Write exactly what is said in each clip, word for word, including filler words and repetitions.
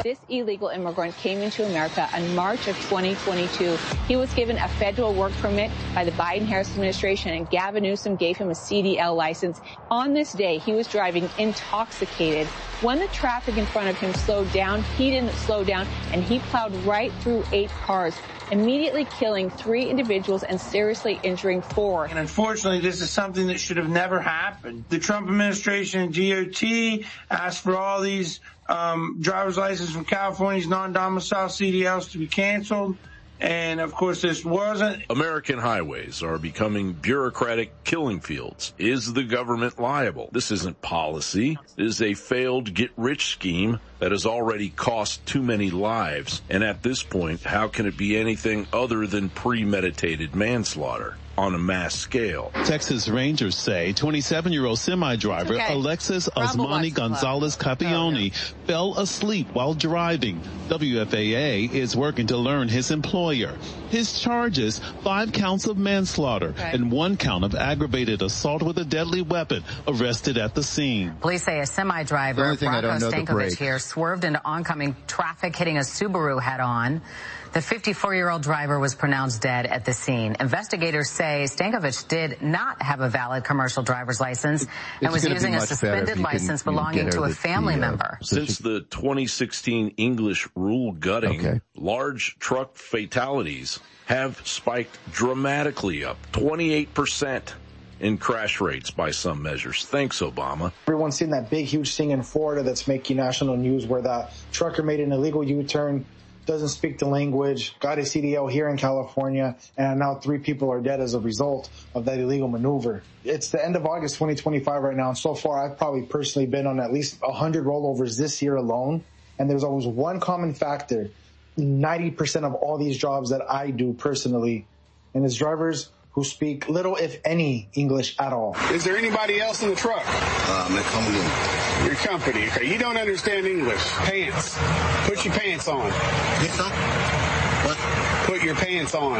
This illegal immigrant came into America in March of twenty twenty-two. He was given a federal work permit by the Biden-Harris administration, and Gavin Newsom gave him a C D L license. On this day, he was driving intoxicated. When the traffic in front of him slowed down, he didn't slow down, and he plowed right through eight cars, immediately killing three individuals and seriously injuring four. And unfortunately, this is something that should have never happened. The Trump administration and D O T asked for all these um, driver's licenses from California's non-domicile C D Ls to be canceled. And, of course, this wasn't. American highways are becoming bureaucratic killing fields. Is the government liable? This isn't policy. It is a failed get-rich scheme that has already cost too many lives. And at this point, how can it be anything other than premeditated manslaughter on a mass scale? Texas Rangers say twenty-seven-year-old semi-driver okay. Alexis Osmani Gonzalez Capioni oh, no. fell asleep while driving. W F A A is working to learn his employer. His charges, five counts of manslaughter okay. and one count of aggravated assault with a deadly weapon, arrested at the scene. Police say a semi-driver, Bronco Stankovic here, swerved into oncoming traffic, hitting a Subaru head-on. The fifty-four-year-old driver was pronounced dead at the scene. Investigators say Stankovic did not have a valid commercial driver's license and it's was using a suspended license can, belonging to a family the, member. Since the twenty sixteen English rule gutting, okay. large truck fatalities have spiked dramatically up, twenty-eight percent in crash rates by some measures. Thanks, Obama. Everyone's seen that big, huge thing in Florida that's making national news where that trucker made an illegal U-turn, doesn't speak the language, got a C D L here in California, and now three people are dead as a result of that illegal maneuver. It's the end of August twenty twenty-five right now, and so far I've probably personally been on at least one hundred rollovers this year alone, and there's always one common factor. ninety percent of all these jobs that I do personally, and it's drivers who speak little, if any, English at all. Is there anybody else in the truck? Uh, my company. Your company, okay. You don't understand English. Pants. Put your pants on. Yes, sir. What? Put your pants on.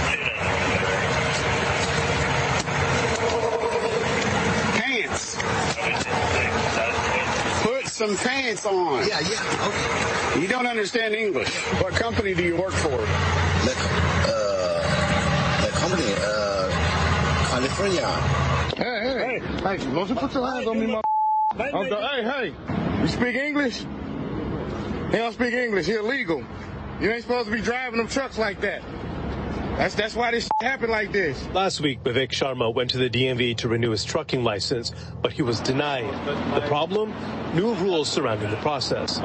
Pants. Put some pants on. Yeah, yeah, okay. You don't understand English. What company do you work for? The, uh, the company, uh, California. Hey, hey, hey, don't you put your hands on me, my okay, hey, hey, you speak English? He don't speak English, he illegal. You ain't supposed to be driving them trucks like that. That's that's why this shit happened like this. Last week, Vivek Sharma went to the D M V to renew his trucking license, but he was denied. The problem? New rules surrounding the process.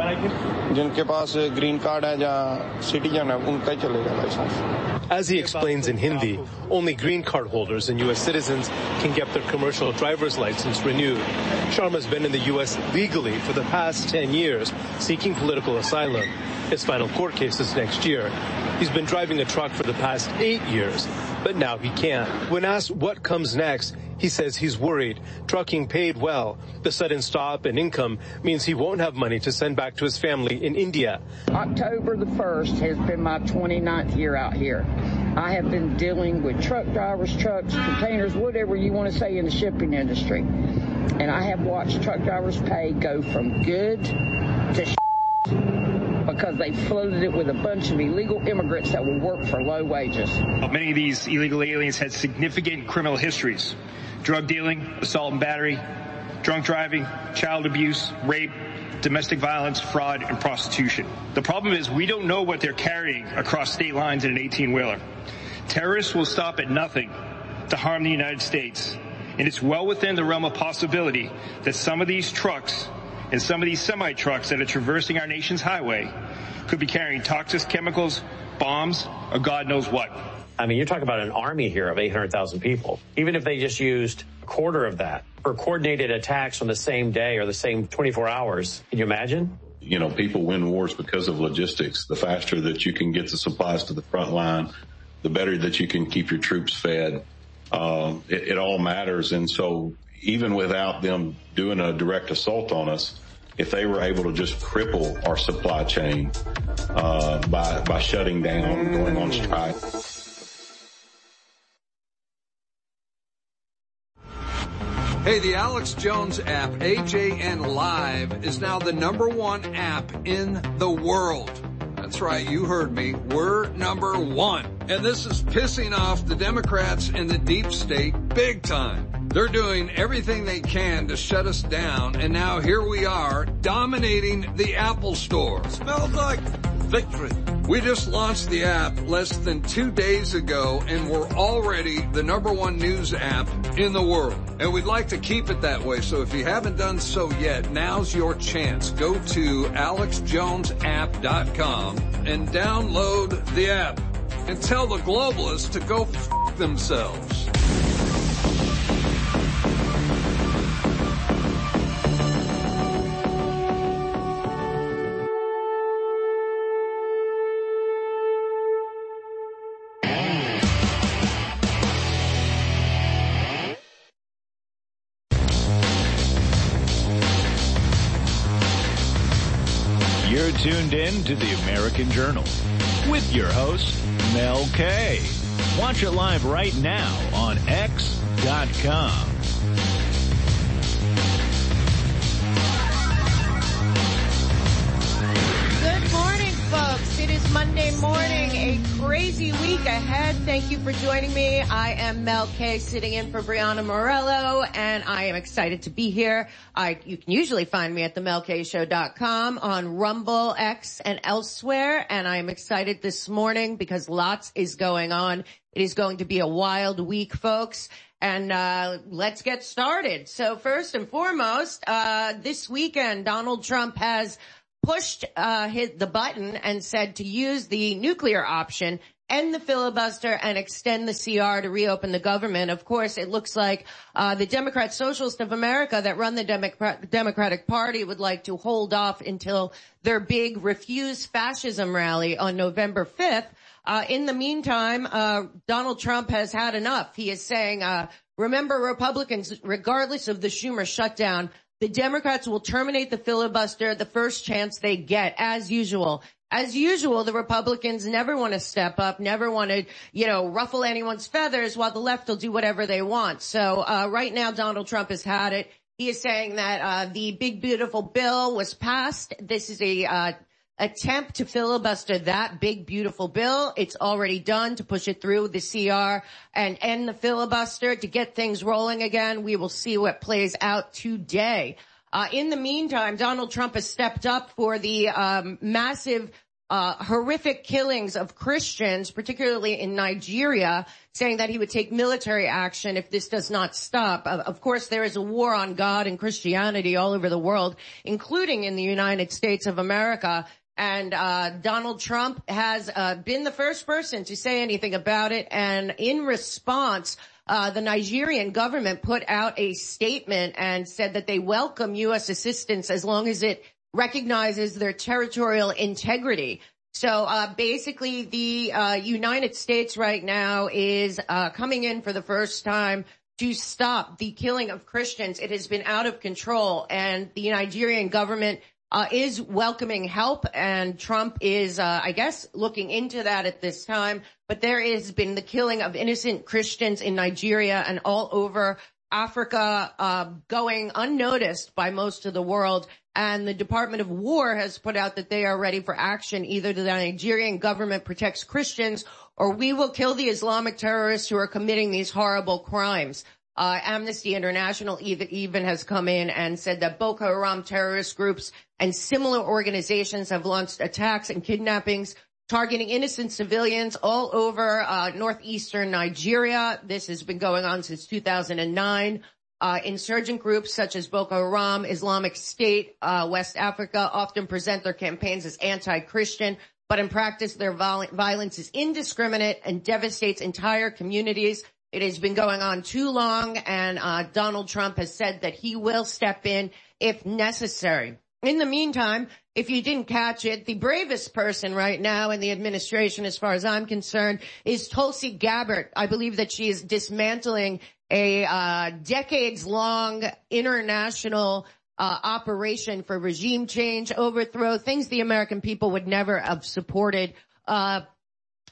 As he explains in Hindi, only green card holders and U S citizens can get their commercial driver's license renewed. Sharma's been in the U S legally for the past ten years, seeking political asylum. His final court case is next year. He's been driving a truck for the past eight years, but now he can't. When asked what comes next, he says he's worried. Trucking paid well. The sudden stop in income means he won't have money to send back to his family in India. October the first has been my twenty-ninth year out here. I have been dealing with truck drivers, trucks, containers, whatever you want to say in the shipping industry. And I have watched truck drivers' pay go from good to shit because they floated it with a bunch of illegal immigrants that will work for low wages. Many of these illegal aliens had significant criminal histories: drug dealing, assault and battery, drunk driving, child abuse, rape, domestic violence, fraud, and prostitution. The problem is we don't know what they're carrying across state lines in an eighteen-wheeler. Terrorists will stop at nothing to harm the United States, and it's well within the realm of possibility that some of these trucks and some of these semi-trucks that are traversing our nation's highway could be carrying toxic chemicals, bombs, or God knows what. I mean, you're talking about an army here of eight hundred thousand people. Even if they just used a quarter of that for coordinated attacks on the same day or the same twenty-four hours, can you imagine? You know, people win wars because of logistics. The faster that you can get the supplies to the front line, the better that you can keep your troops fed. Um, it, it all matters. And so even without them doing a direct assault on us, if they were able to just cripple our supply chain uh, by, by shutting down, going on strike. Hey, the Alex Jones app, A J N Live, is now the number one app in the world. That's right, you heard me. We're number one. And this is pissing off the Democrats in the deep state big time. They're doing everything they can to shut us down, and now here we are, dominating the Apple Store. Smells like victory. We just launched the app less than two days ago, and we're already the number one news app in the world. And we'd like to keep it that way, so if you haven't done so yet, now's your chance. Go to alex jones app dot com and download the app. And tell the globalists to go f*** themselves. You're tuned in to the American Journal with your host, Mel K. Watch it live right now on x dot com. Good morning, folks. It is Monday morning, a crazy week ahead. Thank you for joining me. I am Mel K, sitting in for Brianna Morello, and I am excited to be here. I, you can usually find me at the mel k show dot com, on Rumble, X, and elsewhere, and I am excited this morning because lots is going on. It is going to be a wild week, folks. And, uh, let's get started. So first and foremost, uh, this weekend, Donald Trump has pushed, uh, hit the button and said to use the nuclear option, end the filibuster, and extend the C R to reopen the government. Of course, it looks like, uh, the Democrat Socialists of America that run the Democrat- Democratic Party would like to hold off until their big Refuse Fascism rally on November fifth. Uh, in the meantime, uh, Donald Trump has had enough. He is saying, uh, remember, Republicans, regardless of the Schumer shutdown, the Democrats will terminate the filibuster the first chance they get, as usual. As usual, the Republicans never want to step up, never want to, you know, ruffle anyone's feathers, while the left will do whatever they want. So, uh, right now, Donald Trump has had it. He is saying that, uh, the big, beautiful bill was passed. This is a, uh, attempt to filibuster that big, beautiful bill. It's already done to push it through the C R and end the filibuster to get things rolling again. We will see what plays out today. Uh, in the meantime, Donald Trump has stepped up for the um, massive, uh, horrific killings of Christians, particularly in Nigeria, saying that he would take military action if this does not stop. Uh, of course, there is a war on God and Christianity all over the world, including in the United States of America. And uh Donald Trump has uh been the first person to say anything about it. And in response, uh the Nigerian government put out a statement and said that they welcome U S assistance as long as it recognizes their territorial integrity. So uh basically, the uh United States right now is uh coming in for the first time to stop the killing of Christians. It has been out of control, and the Nigerian government Uh, is welcoming help, and Trump is, uh, I guess, looking into that at this time. But there has been the killing of innocent Christians in Nigeria and all over Africa, uh, going unnoticed by most of the world. And the Department of War has put out that they are ready for action. Either the Nigerian government protects Christians, or we will kill the Islamic terrorists who are committing these horrible crimes. Uh, Amnesty International even, even has come in and said that Boko Haram terrorist groups and similar organizations have launched attacks and kidnappings targeting innocent civilians all over uh northeastern Nigeria. This has been going on since two thousand nine. Uh insurgent groups such as Boko Haram, Islamic State, uh West Africa often present their campaigns as anti-Christian, but in practice their viol- violence is indiscriminate and devastates entire communities. It has been going on too long, and uh Donald Trump has said that he will step in if necessary. In the meantime, if you didn't catch it, the bravest person right now in the administration, as far as I'm concerned, is Tulsi Gabbard. I believe that she is dismantling a uh decades-long international uh operation for regime change, overthrow, things the American people would never have supported. Uh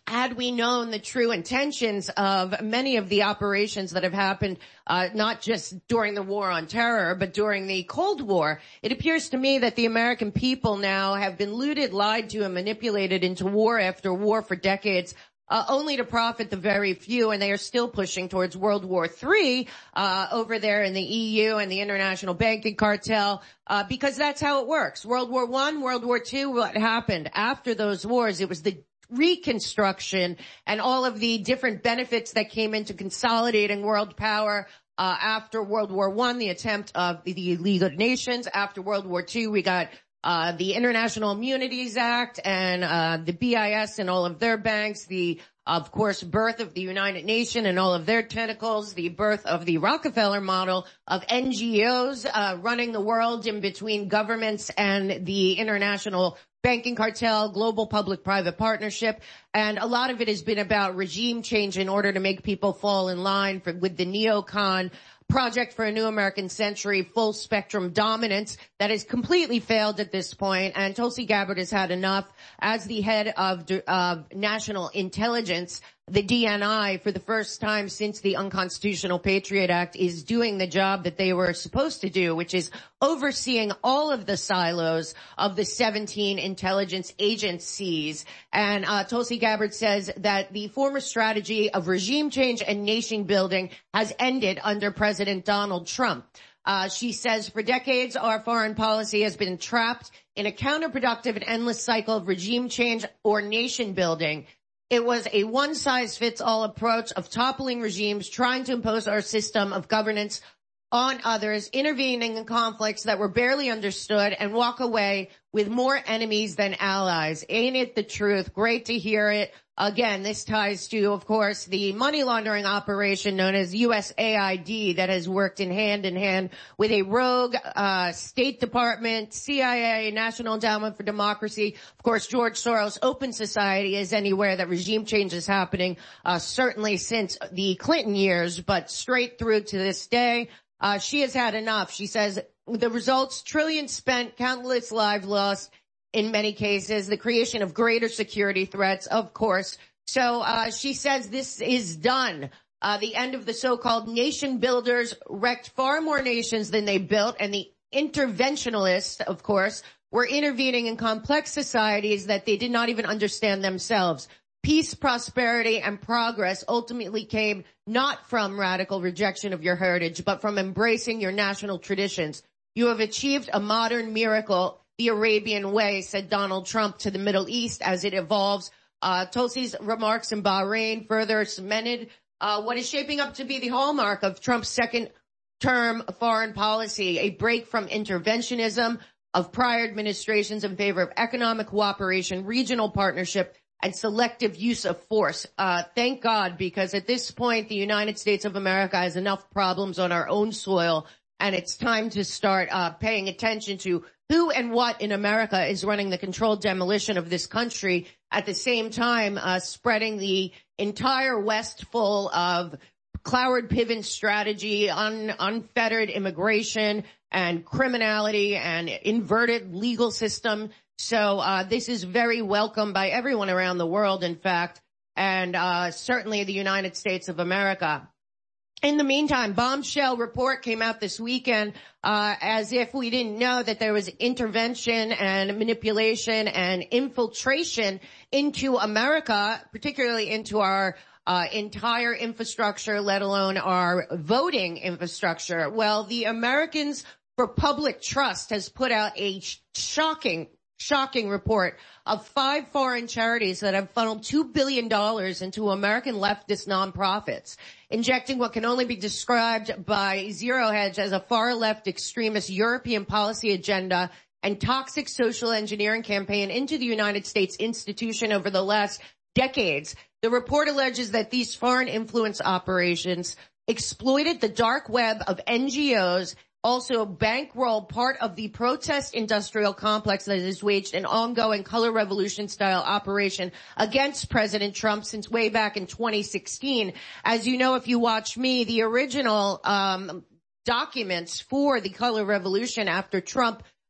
had we known the true intentions of many of the operations that have happened, uh, not just during the war on terror, but during the Cold War, it appears to me that the American people now have been looted, lied to, and manipulated into war after war for decades, Uh, only to profit the very few, and they are still pushing towards World War Three uh, over there in the E U and the international banking cartel, uh, because that's how it works. World War One, World War Two, what happened after those wars? It was the reconstruction and all of the different benefits that came into consolidating world power. Uh, after World War One, the attempt of the League of Nations. After World War Two, we got Uh, the International Immunities Act and, uh, the B I S and all of their banks, the, of course, birth of the United Nations and all of their tentacles, the birth of the Rockefeller model of N G Os, uh, running the world in between governments and the international banking cartel, global public-private partnership. And a lot of it has been about regime change in order to make people fall in line for, with the neocon Project for a New American Century, full spectrum dominance that has completely failed at this point. And Tulsi Gabbard has had enough. As the head of uh, national intelligence, the D N I, for the first time since the Unconstitutional Patriot Act, is doing the job that they were supposed to do, which is overseeing all of the silos of the seventeen intelligence agencies. And uh, Tulsi Gabbard says that the former strategy of regime change and nation building has ended under President Donald Trump. Uh, she says, for decades, our foreign policy has been trapped in a counterproductive and endless cycle of regime change or nation building. It was a one-size-fits-all approach of toppling regimes, trying to impose our system of governance on others, intervening in conflicts that were barely understood, and walk away with more enemies than allies. Ain't it the truth? Great to hear it. Again, this ties to, of course, the money laundering operation known as U S A I D that has worked in hand in hand with a rogue uh State Department, C I A, National Endowment for Democracy. Of course, George Soros' Open Society is anywhere that regime change is happening, uh certainly since the Clinton years, but straight through to this day. Uh she has had enough. She says the results, trillions spent, countless lives lost, in many cases, the creation of greater security threats, of course. So uh she says this is done. Uh the end of the so-called nation builders wrecked far more nations than they built, and the interventionists, of course, were intervening in complex societies that they did not even understand themselves. Peace, prosperity, and progress ultimately came not from radical rejection of your heritage, but from embracing your national traditions. You have achieved a modern miracle, the Arabian way, said Donald Trump to the Middle East as it evolves. Uh, Tulsi's remarks in Bahrain further cemented uh, what is shaping up to be the hallmark of Trump's second term foreign policy, a break from interventionism of prior administrations in favor of economic cooperation, regional partnership, and selective use of force. Uh, thank God, because at this point, the United States of America has enough problems on our own soil, and it's time to start uh, paying attention to who and what in America is running the controlled demolition of this country, at the same time uh, spreading the entire West full of Cloward Piven strategy, un, unfettered immigration and criminality and inverted legal system. So uh this is very welcome by everyone around the world, in fact, and uh certainly the United States of America. In the meantime, bombshell report came out this weekend, uh as if we didn't know that there was intervention and manipulation and infiltration into America, particularly into our uh entire infrastructure, let alone our voting infrastructure. Well, the Americans for Public Trust has put out a shocking Shocking report of five foreign charities that have funneled two billion dollars into American leftist nonprofits, injecting what can only be described by Zero Hedge as a far-left extremist European policy agenda and toxic social engineering campaign into the United States institution over the last decades. The report alleges that these foreign influence operations exploited the dark web of N G Os, also bankroll part of the protest industrial complex that has waged an ongoing color revolution style operation against President Trump since way back in twenty sixteen. As you know, if you watch me, the original um documents for the color revolution after Trump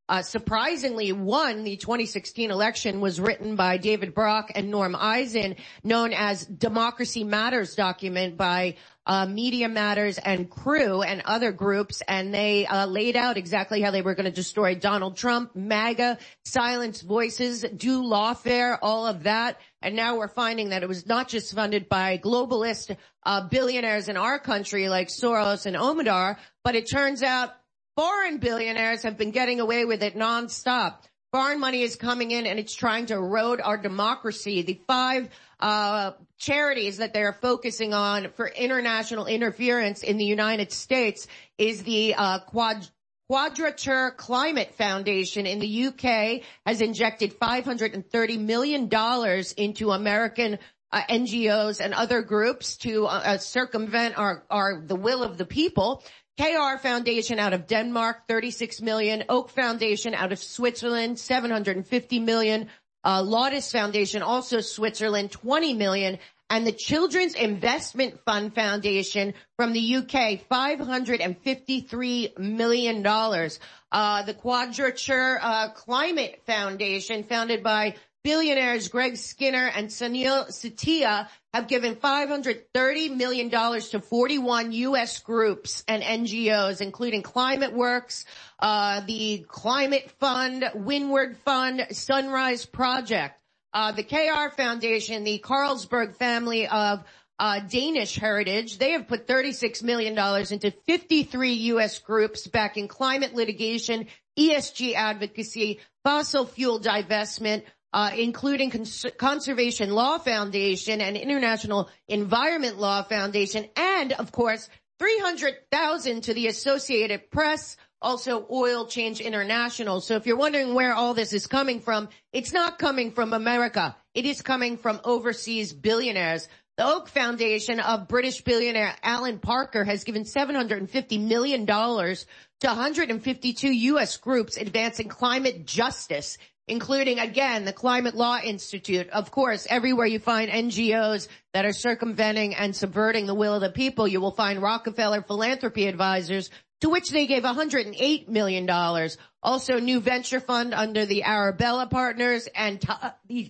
uh, surprisingly won the twenty sixteen election was written by David Brock and Norm Eisen, known as Democracy Matters document by uh Media Matters and Crew and other groups, and they uh laid out exactly how they were going to destroy Donald Trump, MAGA, silence voices, do lawfare, all of that. And now we're finding that it was not just funded by globalist uh billionaires in our country like Soros and Omidar, but it turns out foreign billionaires have been getting away with it nonstop. Foreign money is coming in and it's trying to erode our democracy. The five uh charities that they're focusing on for international interference in the United States is the uh Quad Quadrature Climate Foundation in the U K has injected five hundred thirty million dollars into American uh, N G Os and other groups to uh, uh, circumvent our, our the will of the people. K R Foundation out of Denmark, thirty-six million. Oak Foundation out of Switzerland, seven hundred fifty million. Uh, Laudes Foundation, also Switzerland, twenty million. And the Children's Investment Fund Foundation from the U K, five hundred fifty-three million dollars. Uh, the Quadrature uh, Climate Foundation, founded by billionaires Greg Skinner and Sunil Setia, have given five hundred thirty million dollars to forty-one U S groups and N G Os, including Climate Works, uh, the Climate Fund, Windward Fund, Sunrise Project. Uh, the K R Foundation, the Carlsberg family of uh Danish heritage, they have put thirty-six million dollars into fifty-three U S groups backing climate litigation, E S G advocacy, fossil fuel divestment, uh including Cons- Conservation Law Foundation and International Environment Law Foundation, and, of course, three hundred thousand to the Associated Press, also Oil Change International. So if you're wondering where all this is coming from, it's not coming from America. It is coming from overseas billionaires. The Oak Foundation of British billionaire Alan Parker has given seven hundred fifty million dollars to one hundred fifty-two U S groups advancing climate justice, including, again, the Climate Law Institute. Of course, everywhere you find N G Os that are circumventing and subverting the will of the people, you will find Rockefeller Philanthropy Advisors, to which they gave one hundred eight million dollars. Also, New Venture Fund under the Arabella Partners and t- the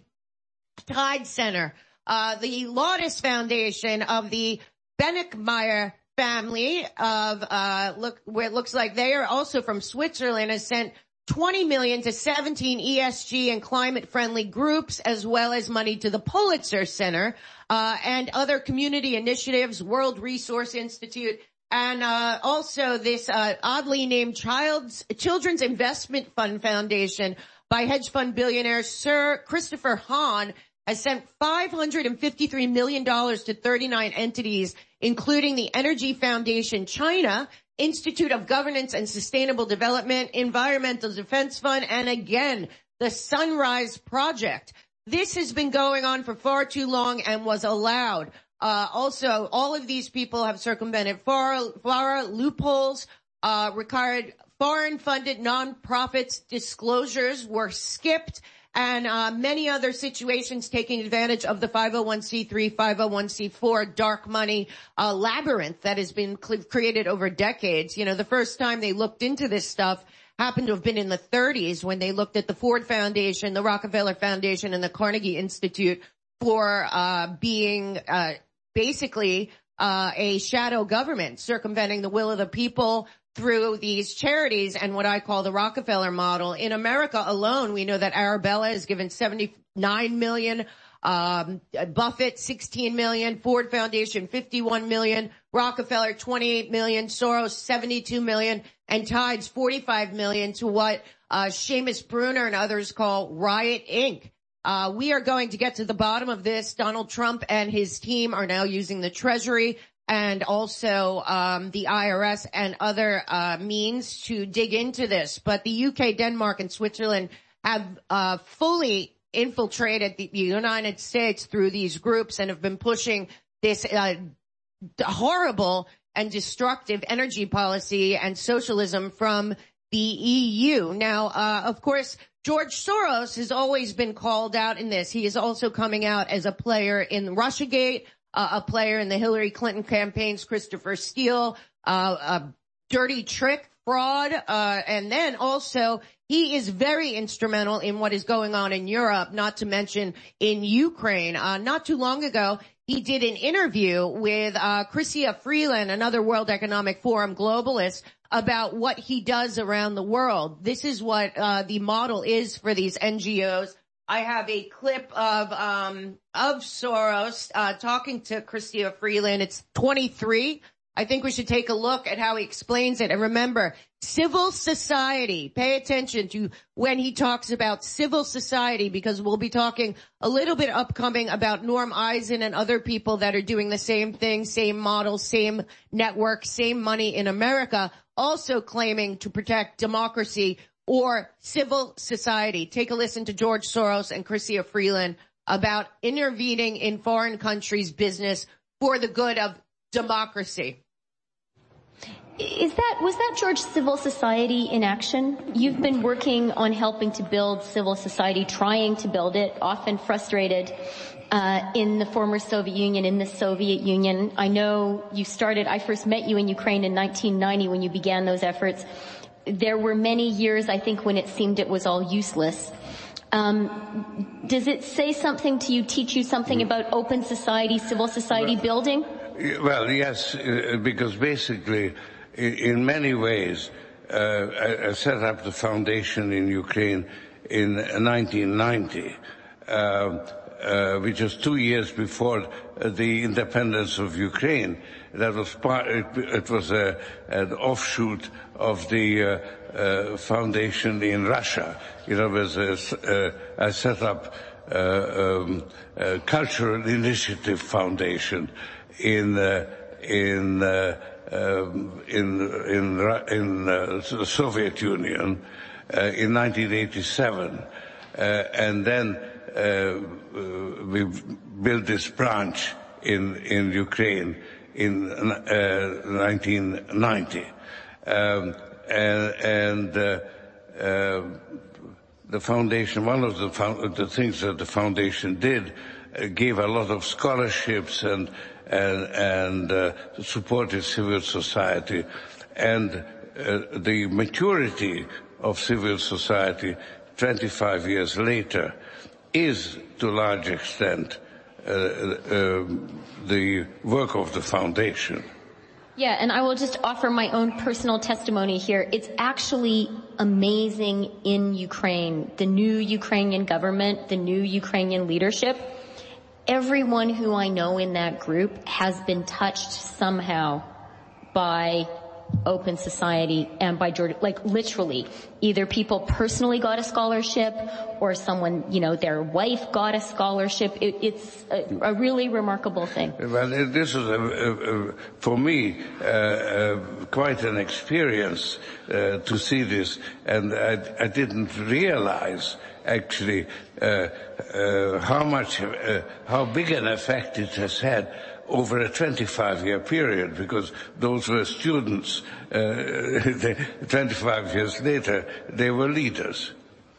Tide Center. Uh, the Laudes Foundation of the Bennickmeyer family of, uh, look, where it looks like they are also from Switzerland, has sent twenty million dollars to seventeen E S G and climate-friendly groups, as well as money to the Pulitzer Center, uh, and other community initiatives, World Resource Institute, and uh also this uh oddly named Child's Children's Investment Fund Foundation by hedge fund billionaire Sir Christopher Hahn has sent five hundred fifty-three million dollars to thirty-nine entities, including the Energy Foundation China, Institute of Governance and Sustainable Development, Environmental Defense Fund, and again, the Sunrise Project. This has been going on for far too long and was allowed. Uh, also, all of these people have circumvented FARA loopholes, uh, required foreign-funded nonprofits disclosures were skipped, and uh, many other situations taking advantage of the five oh one c three, five oh one c four dark money uh, labyrinth that has been cl- created over decades. You know, the first time they looked into this stuff happened to have been in the thirties when they looked at the Ford Foundation, the Rockefeller Foundation, and the Carnegie Institute for uh being uh basically uh a shadow government, circumventing the will of the people through these charities and what I call the Rockefeller model. In America alone, we know that Arabella has given seventy-nine million dollars, um Buffett sixteen million dollars, Ford Foundation fifty-one million dollars, Rockefeller twenty-eight million dollars, Soros seventy-two million dollars, and Tides forty-five million dollars to what uh Seamus Bruner and others call Riot Incorporated. Uh, we are going to get to the bottom of this. Donald Trump and his team are now using the Treasury and also um the I R S and other uh means to dig into this. But the U K, Denmark, and Switzerland have uh fully infiltrated the United States through these groups and have been pushing this uh horrible and destructive energy policy and socialism from the E U. Now, uh of course, George Soros has always been called out in this. He is also coming out as a player in Russiagate, uh, a player in the Hillary Clinton campaign's Christopher Steele, uh, a dirty trick fraud, uh, and then also he is very instrumental in what is going on in Europe, not to mention in Ukraine. Uh, not too long ago, he did an interview with uh Chrystia Freeland, another World Economic Forum globalist, about what he does around the world. This is what uh the model is for these N G Os. I have a clip of um of Soros uh talking to Chrystia Freeland. It's twenty-three. I think we should take a look at how he explains it. And remember, civil society, pay attention to when he talks about civil society, because we'll be talking a little bit upcoming about Norm Eisen and other people that are doing the same thing, same model, same network, same money in America, also claiming to protect democracy or civil society. Take a listen to George Soros and Chrystia Freeland about intervening in foreign countries' business for the good of democracy. Is that, was that, George, civil society in action? You've been working on helping to build civil society, trying to build it, often frustrated, uh, in the former Soviet Union, in the Soviet Union. I know you started, I first met you in Ukraine in nineteen ninety when you began those efforts. There were many years, I think, when it seemed it was all useless. Um, does it say something to you, teach you something about open society, civil society well, building? Well, yes, uh, because basically, in many ways, uh, I, I set up the foundation in Ukraine in nineteen ninety, uh, uh, which was two years before the independence of Ukraine. That was part, it, it was a, an offshoot of the uh, uh, foundation in Russia. You know, was a, uh, I set up uh, um, a Cultural Initiative Foundation in uh, in uh, Um, in in in uh, the Soviet Union uh, in nineteen eighty-seven, uh, and then uh, we built this branch in in Ukraine in uh, nineteen ninety, um, and, and uh, uh, the foundation. One of the, the things that the foundation did uh, gave a lot of scholarships and. and, and uh, supported civil society. And uh, the maturity of civil society twenty-five years later is, to a large extent, uh, uh, the work of the foundation. Yeah, and I will just offer my own personal testimony here. It's actually amazing in Ukraine, the new Ukrainian government, the new Ukrainian leadership. Everyone who I know in that group has been touched somehow by open society and by George, like literally, either people personally got a scholarship or someone, you know, their wife got a scholarship. It, it's a, a really remarkable thing. Well, this is, a, a, a, for me, uh, uh, quite an experience uh, to see this, and I, I didn't realize actually uh, uh, how much, uh, how big an effect it has had over a twenty-five year period, because those were students. Uh, they, twenty-five years later, they were leaders.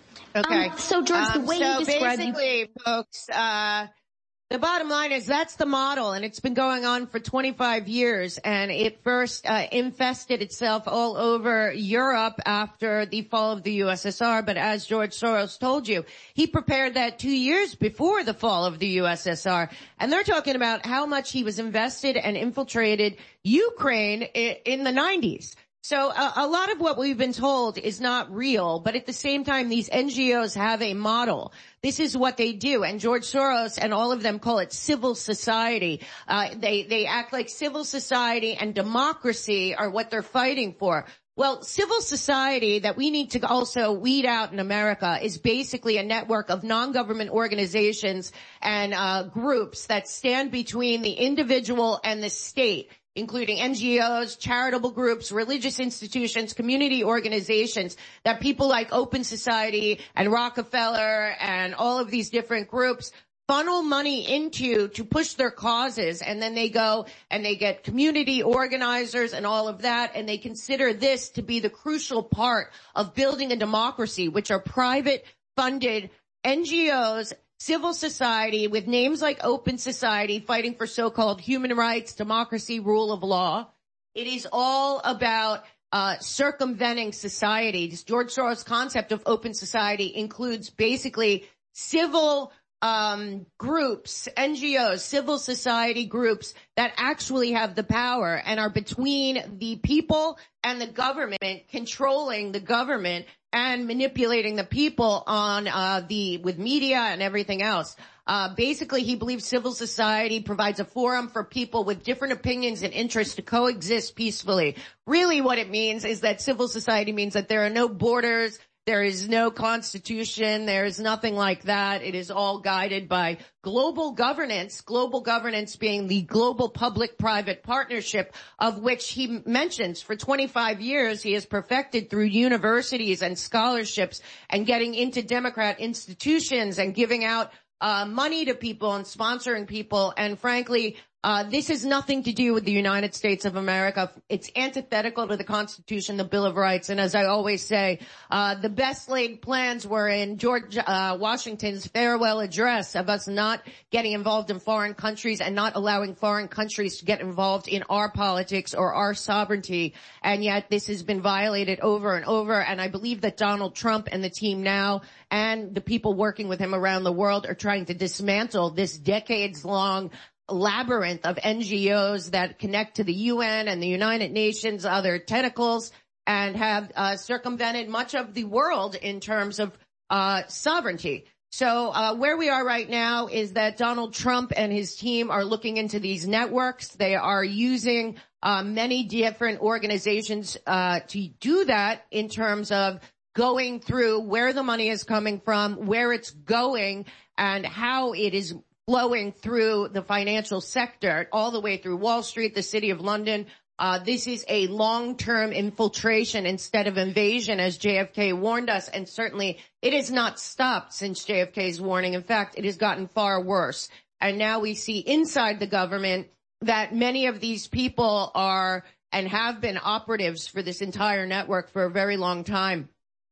Okay. Um, so, George, the way um, so you describe basically, you- folks, uh, the bottom line is that's the model, and it's been going on for twenty-five years, and it first uh, infested itself all over Europe after the fall of the U S S R. But as George Soros told you, he prepared that two years before the fall of the U S S R. And they're talking about how much he was invested and infiltrated Ukraine in the nineties. So a, a lot of what we've been told is not real, but at the same time, these N G Os have a model. This is what they do, and George Soros and all of them call it civil society. Uh, they, they act like civil society and democracy are what they're fighting for. Well, civil society that we need to also weed out in America is basically a network of non-government organizations and uh, groups that stand between the individual and the state, including N G Os, charitable groups, religious institutions, community organizations that people like Open Society and Rockefeller and all of these different groups funnel money into to push their causes. And then they go and they get community organizers and all of that. And they consider this to be the crucial part of building a democracy, which are private funded N G Os, civil society with names like Open Society fighting for so-called human rights, democracy, rule of law. It is all about uh, circumventing society. This George Soros concept of open society includes basically civil um groups, N G Os, civil society groups that actually have the power and are between the people and the government, controlling the government and manipulating the people on uh the with media and everything else. Uh basically, he believes civil society provides a forum for people with different opinions and interests to coexist peacefully. Really what it means is that civil society means that there are no borders, there is no constitution, there is nothing like that. It is all guided by global governance, global governance being the global public-private partnership of which he mentions for twenty-five years he has perfected through universities and scholarships and getting into Democrat institutions and giving out uh money to people and sponsoring people. And frankly, Uh, this has nothing to do with the United States of America. It's antithetical to the Constitution, the Bill of Rights. And as I always say, uh, the best laid plans were in George, uh, Washington's farewell address of us not getting involved in foreign countries and not allowing foreign countries to get involved in our politics or our sovereignty. And yet this has been violated over and over. And I believe that Donald Trump and the team now and the people working with him around the world are trying to dismantle this decades long labyrinth of N G Os that connect to the U N and the United Nations, other tentacles, and have uh, circumvented much of the world in terms of uh sovereignty. So uh where we are right now is that Donald Trump and his team are looking into these networks. They are using uh many different organizations uh to do that in terms of going through where the money is coming from, where it's going, and how it is flowing through the financial sector, all the way through Wall Street, the City of London. Uh, this is a long-term infiltration instead of invasion, as J F K warned us, and certainly it has not stopped since J F K's warning. In fact, it has gotten far worse. And now we see inside the government that many of these people are and have been operatives for this entire network for a very long time.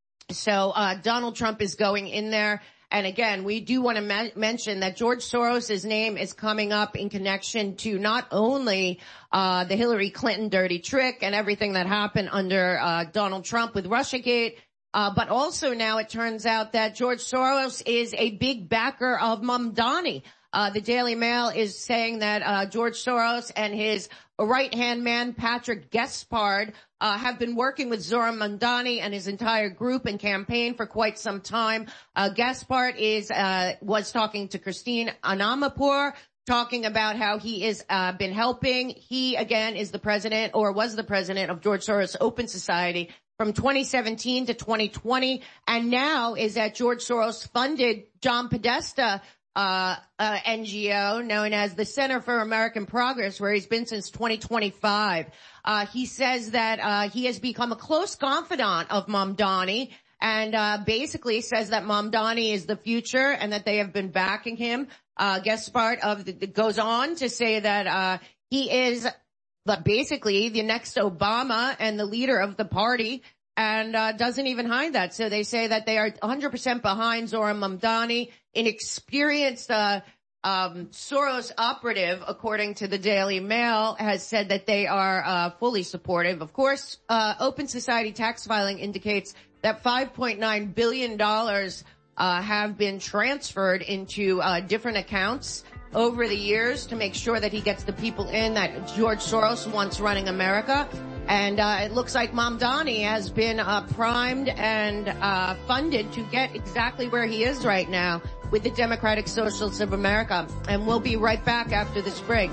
So uh Donald Trump is going in there. And again, we do want to ma- mention that George Soros' name is coming up in connection to not only uh the Hillary Clinton dirty trick and everything that happened under uh Donald Trump with Russiagate, uh but also now it turns out that George Soros is a big backer of Mamdani. Uh the Daily Mail is saying that uh George Soros and his right-hand man, Patrick Gaspard, uh, have been working with Zohran Mamdani and his entire group and campaign for quite some time. Uh, Gaspard is, uh, was talking to Christine Anamapour, talking about how he has, uh, been helping. He, again, is the president or was the president of George Soros Open Society from twenty seventeen to twenty twenty, and now is at George Soros funded John Podesta, Uh, uh, N G O known as the Center for American Progress, where he's been since twenty twenty-five. Uh, he says that, uh, he has become a close confidant of Mamdani and, uh, basically says that Mamdani is the future and that they have been backing him. Uh, Gaspard of the, goes on to say that, uh, he is but basically the next Obama and the leader of the party. And uh doesn't even hide that. So they say that they are one hundred percent behind Zohran Mamdani, an experienced uh um Soros operative, according to the Daily Mail, has said that they are uh fully supportive. Of course, uh Open Society tax filing indicates that five point nine billion dollars uh have been transferred into uh different accounts over the years to make sure that he gets the people in that George Soros wants running America. And uh it looks like Mamdani has been uh primed and uh funded to get exactly where he is right now with the Democratic Socialists of America. And we'll be right back after this break.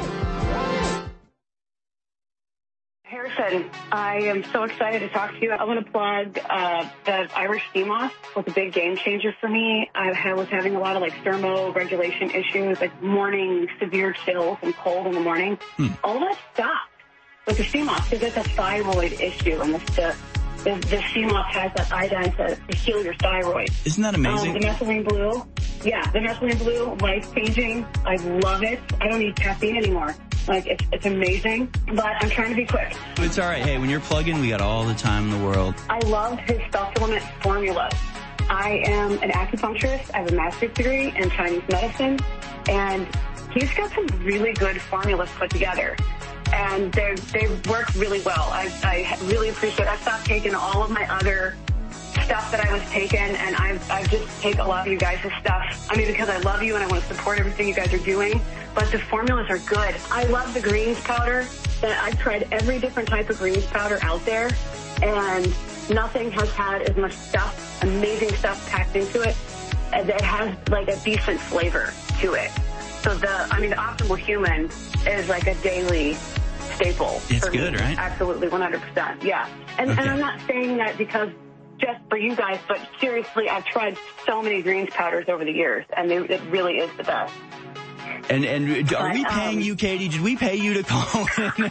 Harrison, I am so excited to talk to you. I want to plug uh the Irish sea moss was a big game changer for me. I was having a lot of like thermoregulation issues, like morning severe chills and cold in the morning. Hmm. All that stopped with the sea moss because it's a thyroid issue, and the the, the sea moss has that iodine to, to heal your thyroid. Isn't that amazing? Um, the methylene blue, yeah, the methylene blue, life changing. I love it. I don't need caffeine anymore. Like, it's, it's amazing, but I'm trying to be quick. It's all right. Hey, when you're plugging, we got all the time in the world. I love his supplement formula. I am an acupuncturist. I have a master's degree in Chinese medicine, and he's got some really good formulas put together. and they they work really well. I, I really appreciate it. I stopped taking all of my other stuff that I was taking, and I've, I've just take a lot of you guys' stuff. I mean, because I love you and I want to support everything you guys are doing, but the formulas are good. I love the greens powder. I've tried every different type of greens powder out there, and nothing has had as much stuff, amazing stuff packed into it, that has like a decent flavor to it. So the, I mean, the Optimal Human is like a daily staple. It's for good, me. right? Absolutely, one hundred percent. Yeah. And, okay. and I'm not saying that because just for you guys, but seriously, I've tried so many greens powders over the years, and they, it really is the best. And and are but, we paying um, you, Katie? Did we pay you to call in?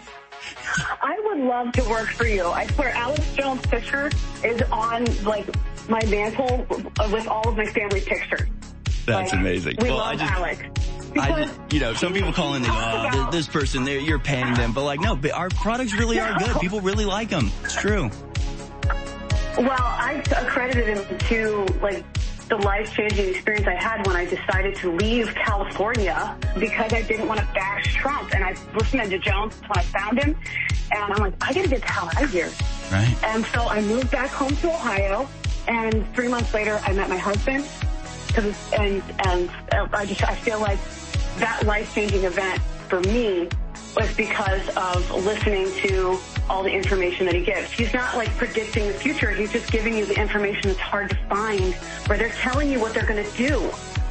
I would love to work for you. I swear, Alex Jones' picture is on, like, my mantle with all of my family pictures. That's like, amazing. We well, love I just, Alex. I just, you know, some people call in, they go, oh, this person, you're paying them. But, like, no, our products really are good. People really like them. It's true. Well, I accredited him to, like, the life-changing experience I had when I decided to leave California because I didn't want to bash Trump. And I listened to Jones when I found him, and I'm like, I gotta get the hell out of here. Right. And so I moved back home to Ohio, and three months later, I met my husband. And, and I just, I feel like that life-changing event for me was because of listening to all the information that he gives. He's not like predicting the future. He's just giving you the information that's hard to find, where they're telling you what they're going to do.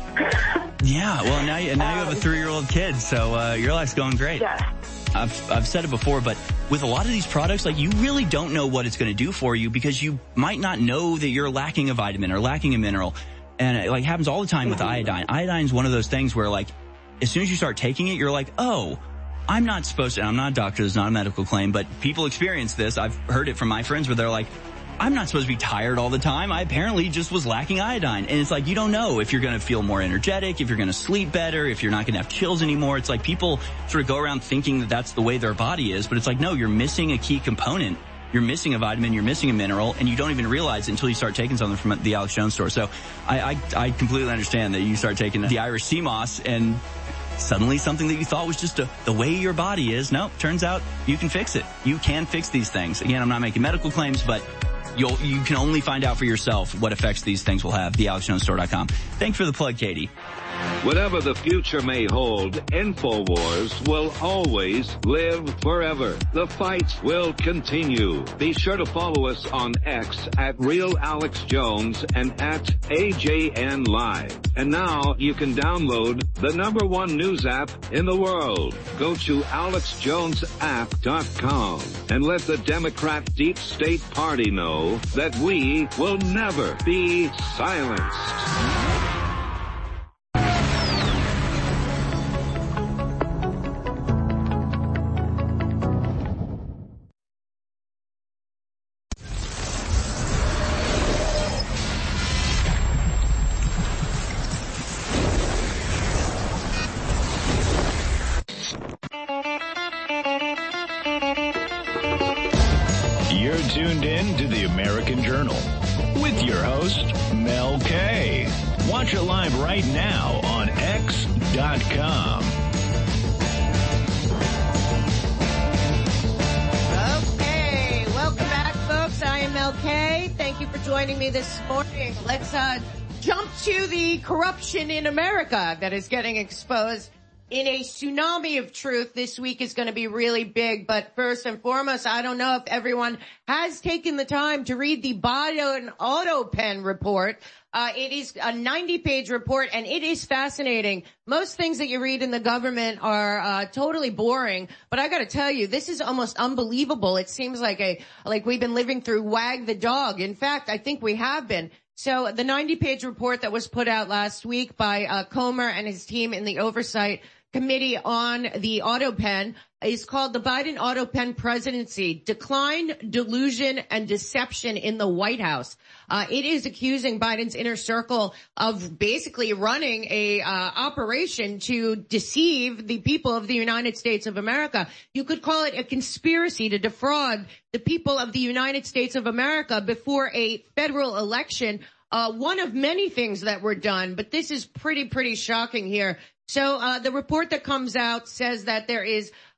Yeah, well, now you, now um, you have a three-year-old kid, so uh, your life's going great. Yeah. I've, I've said it before, but with a lot of these products, like, you really don't know what it's going to do for you because you might not know that you're lacking a vitamin or lacking a mineral. And it, like, happens all the time with iodine. Iodine is one of those things where, like, as soon as you start taking it, you're like, oh, I'm not supposed to, and I'm not a doctor, it's not a medical claim, but people experience this. I've heard it from my friends where they're like, I'm not supposed to be tired all the time. I apparently just was lacking iodine. And it's like, you don't know if you're going to feel more energetic, if you're going to sleep better, if you're not going to have chills anymore. It's like people sort of go around thinking that that's the way their body is, but it's like, no, you're missing a key component. You're missing a vitamin, you're missing a mineral, and you don't even realize it until you start taking something from the Alex Jones store. So I, I, I completely understand that you start taking the Irish sea moss and suddenly something that you thought was just a, the way your body is. No, turns out you can fix it. You can fix these things. Again, I'm not making medical claims, but you'll, you can only find out for yourself what effects these things will have. the alex jones store dot com. Thanks for the plug, Katie. Whatever the future may hold, InfoWars will always live forever. The fight will continue. Be sure to follow us on X at Real Alex Jones and at A J N Live. And now you can download the number one news app in the world. Go to alex jones app dot com and let the Democrat Deep State Party know that we will never be silenced. Tuned in to the American Journal with your host, Mel K. Watch it live right now on X dot com. Okay, welcome back, folks. I am Mel K. Thank you for joining me this morning. Let's uh, jump to the corruption in America that is getting exposed in a tsunami of truth. This week is going to be really big, but first and foremost, I don't know if everyone has taken the time to read the Biden AutoPen report. Uh, it is a ninety page report, and it is fascinating. Most things that you read in the government are uh, totally boring, but I got to tell you, this is almost unbelievable. It seems like a like we've been living through Wag the Dog. In fact, I think we have been. So the ninety page report that was put out last week by uh, Comer and his team in the Oversight Committee on the AutoPen is called the Biden AutoPen Presidency: Decline, Delusion, and Deception in the White House. Uh, it is accusing Biden's inner circle of basically running a uh, operation to deceive the people of the United States of America. You could call it a conspiracy to defraud the people of the United States of America before a federal election. Uh, one of many things that were done, but this is pretty, pretty shocking here. So uh, the report that comes out says that there is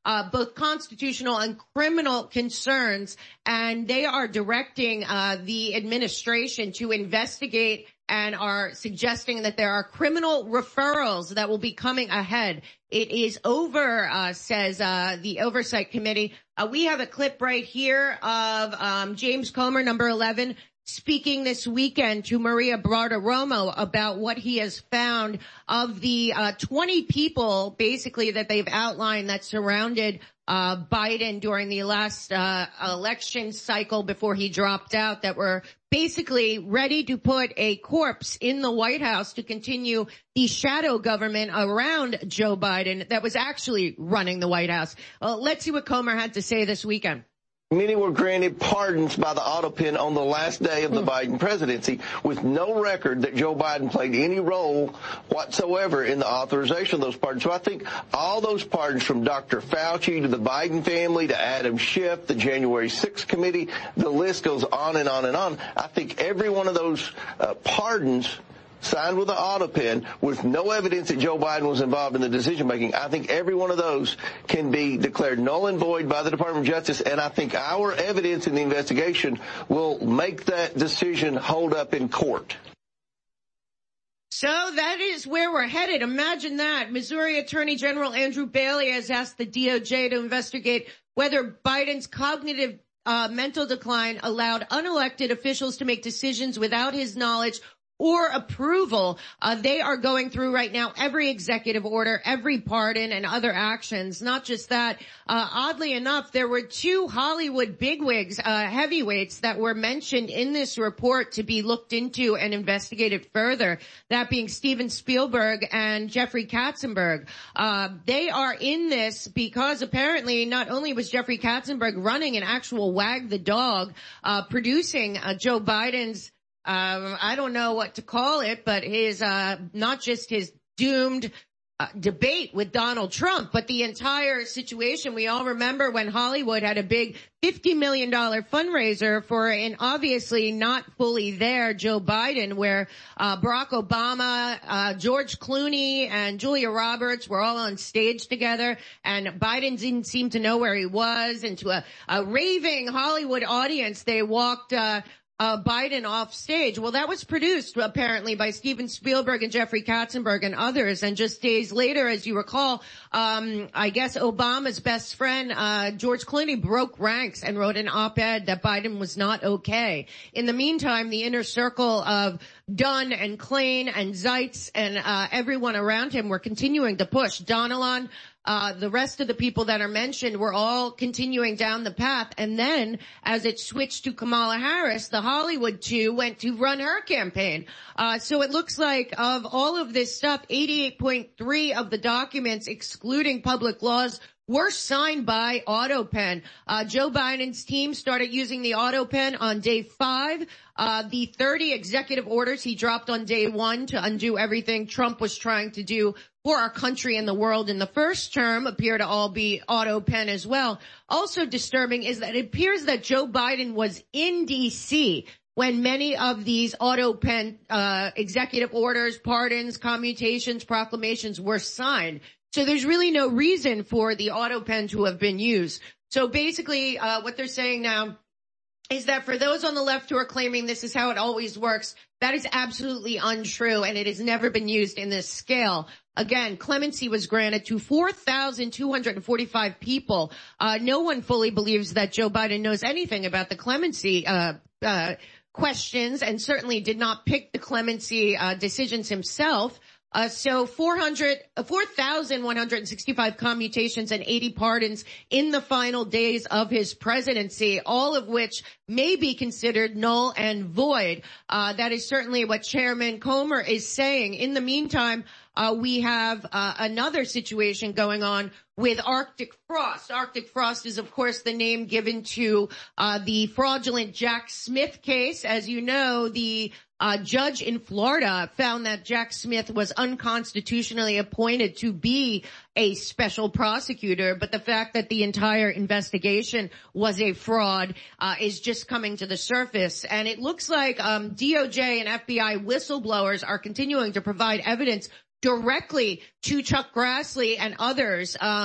uh, both constitutional and criminal concerns, and they are directing uh, the administration to investigate and are suggesting that there are criminal referrals that will be coming ahead. It is over, uh, says uh, the Oversight Committee. Uh, we have a clip right here of um, James Comer, number eleven, speaking this weekend to Maria Bartiromo about what he has found of the uh, twenty people, basically, that they've outlined that surrounded uh Biden during the last uh election cycle before he dropped out, that were basically ready to put a corpse in the White House to continue the shadow government around Joe Biden that was actually running the White House. Well, let's see what Comer had to say this weekend. Many were granted pardons by the auto pen on the last day of the Biden presidency with no record that Joe Biden played any role whatsoever in the authorization of those pardons. So I think all those pardons, from Doctor Fauci to the Biden family to Adam Schiff, the January sixth committee, the list goes on and on and on. I think every one of those uh, pardons signed with an auto pen with no evidence that Joe Biden was involved in the decision making, I think every one of those can be declared null and void by the Department of Justice, and I think our evidence in the investigation will make that decision hold up in court. So that is where we're headed. Imagine that. Missouri Attorney General Andrew Bailey has asked the D O J to investigate whether Biden's cognitive uh, mental decline allowed unelected officials to make decisions without his knowledge or approval. Uh, they are going through right now every executive order, every pardon, and other actions. Not just that. Uh, oddly enough, there were two Hollywood bigwigs, uh, heavyweights that were mentioned in this report to be looked into and investigated further. That being Steven Spielberg and Jeffrey Katzenberg. Uh, they are in this because apparently not only was Jeffrey Katzenberg running an actual Wag the Dog, uh, producing uh, Joe Biden's Um, I don't know what to call it, but his, uh, not just his doomed uh, debate with Donald Trump, but the entire situation. We all remember when Hollywood had a big fifty million dollars fundraiser for an obviously not fully there Joe Biden, where uh, Barack Obama, uh, George Clooney, and Julia Roberts were all on stage together, and Biden didn't seem to know where he was, and to a, a raving Hollywood audience, they walked uh Uh, Biden off stage. Well, that was produced apparently by Steven Spielberg and Jeffrey Katzenberg and others. And just days later, as you recall, um, I guess Obama's best friend, uh, George Clooney, broke ranks and wrote an op-ed that Biden was not okay. In the meantime, the inner circle of Dunn and Klain and Zeitz and uh, everyone around him were continuing to push. Donilon, Uh, the rest of the people that are mentioned were all continuing down the path. And then as it switched to Kamala Harris, the Hollywood two went to run her campaign. Uh, so it looks like of all of this stuff, eighty-eight point three of the documents, excluding public laws, were signed by AutoPen. Uh, Joe Biden's team started using the AutoPen on day five. Uh, the thirty executive orders he dropped on day one to undo everything Trump was trying to do for our country and the world in the first term appear to all be AutoPen as well. Also disturbing is that it appears that Joe Biden was in D C when many of these AutoPen uh, executive orders, pardons, commutations, proclamations were signed. So there's really no reason for the AutoPen to have been used. So basically, uh, what they're saying now is that for those on the left who are claiming this is how it always works, that is absolutely untrue, and it has never been used in this scale. Again, clemency was granted to four thousand two hundred forty-five people. Uh, no one fully believes that Joe Biden knows anything about the clemency uh, uh questions, and certainly did not pick the clemency uh decisions himself. Uh, so four hundred, four thousand one hundred sixty-five commutations and eighty pardons in the final days of his presidency, all of which may be considered null and void. Uh, that is certainly what Chairman Comer is saying. In the meantime, uh, we have uh, another situation going on with Arctic Frost. Arctic Frost is, of course, the name given to uh, the fraudulent Jack Smith case. As you know, the Uh, judge in Florida found that Jack Smith was unconstitutionally appointed to be a special prosecutor, but the fact that the entire investigation was a fraud uh, is just coming to the surface. And it looks like um, D O J and F B I whistleblowers are continuing to provide evidence directly to Chuck Grassley and others. Um,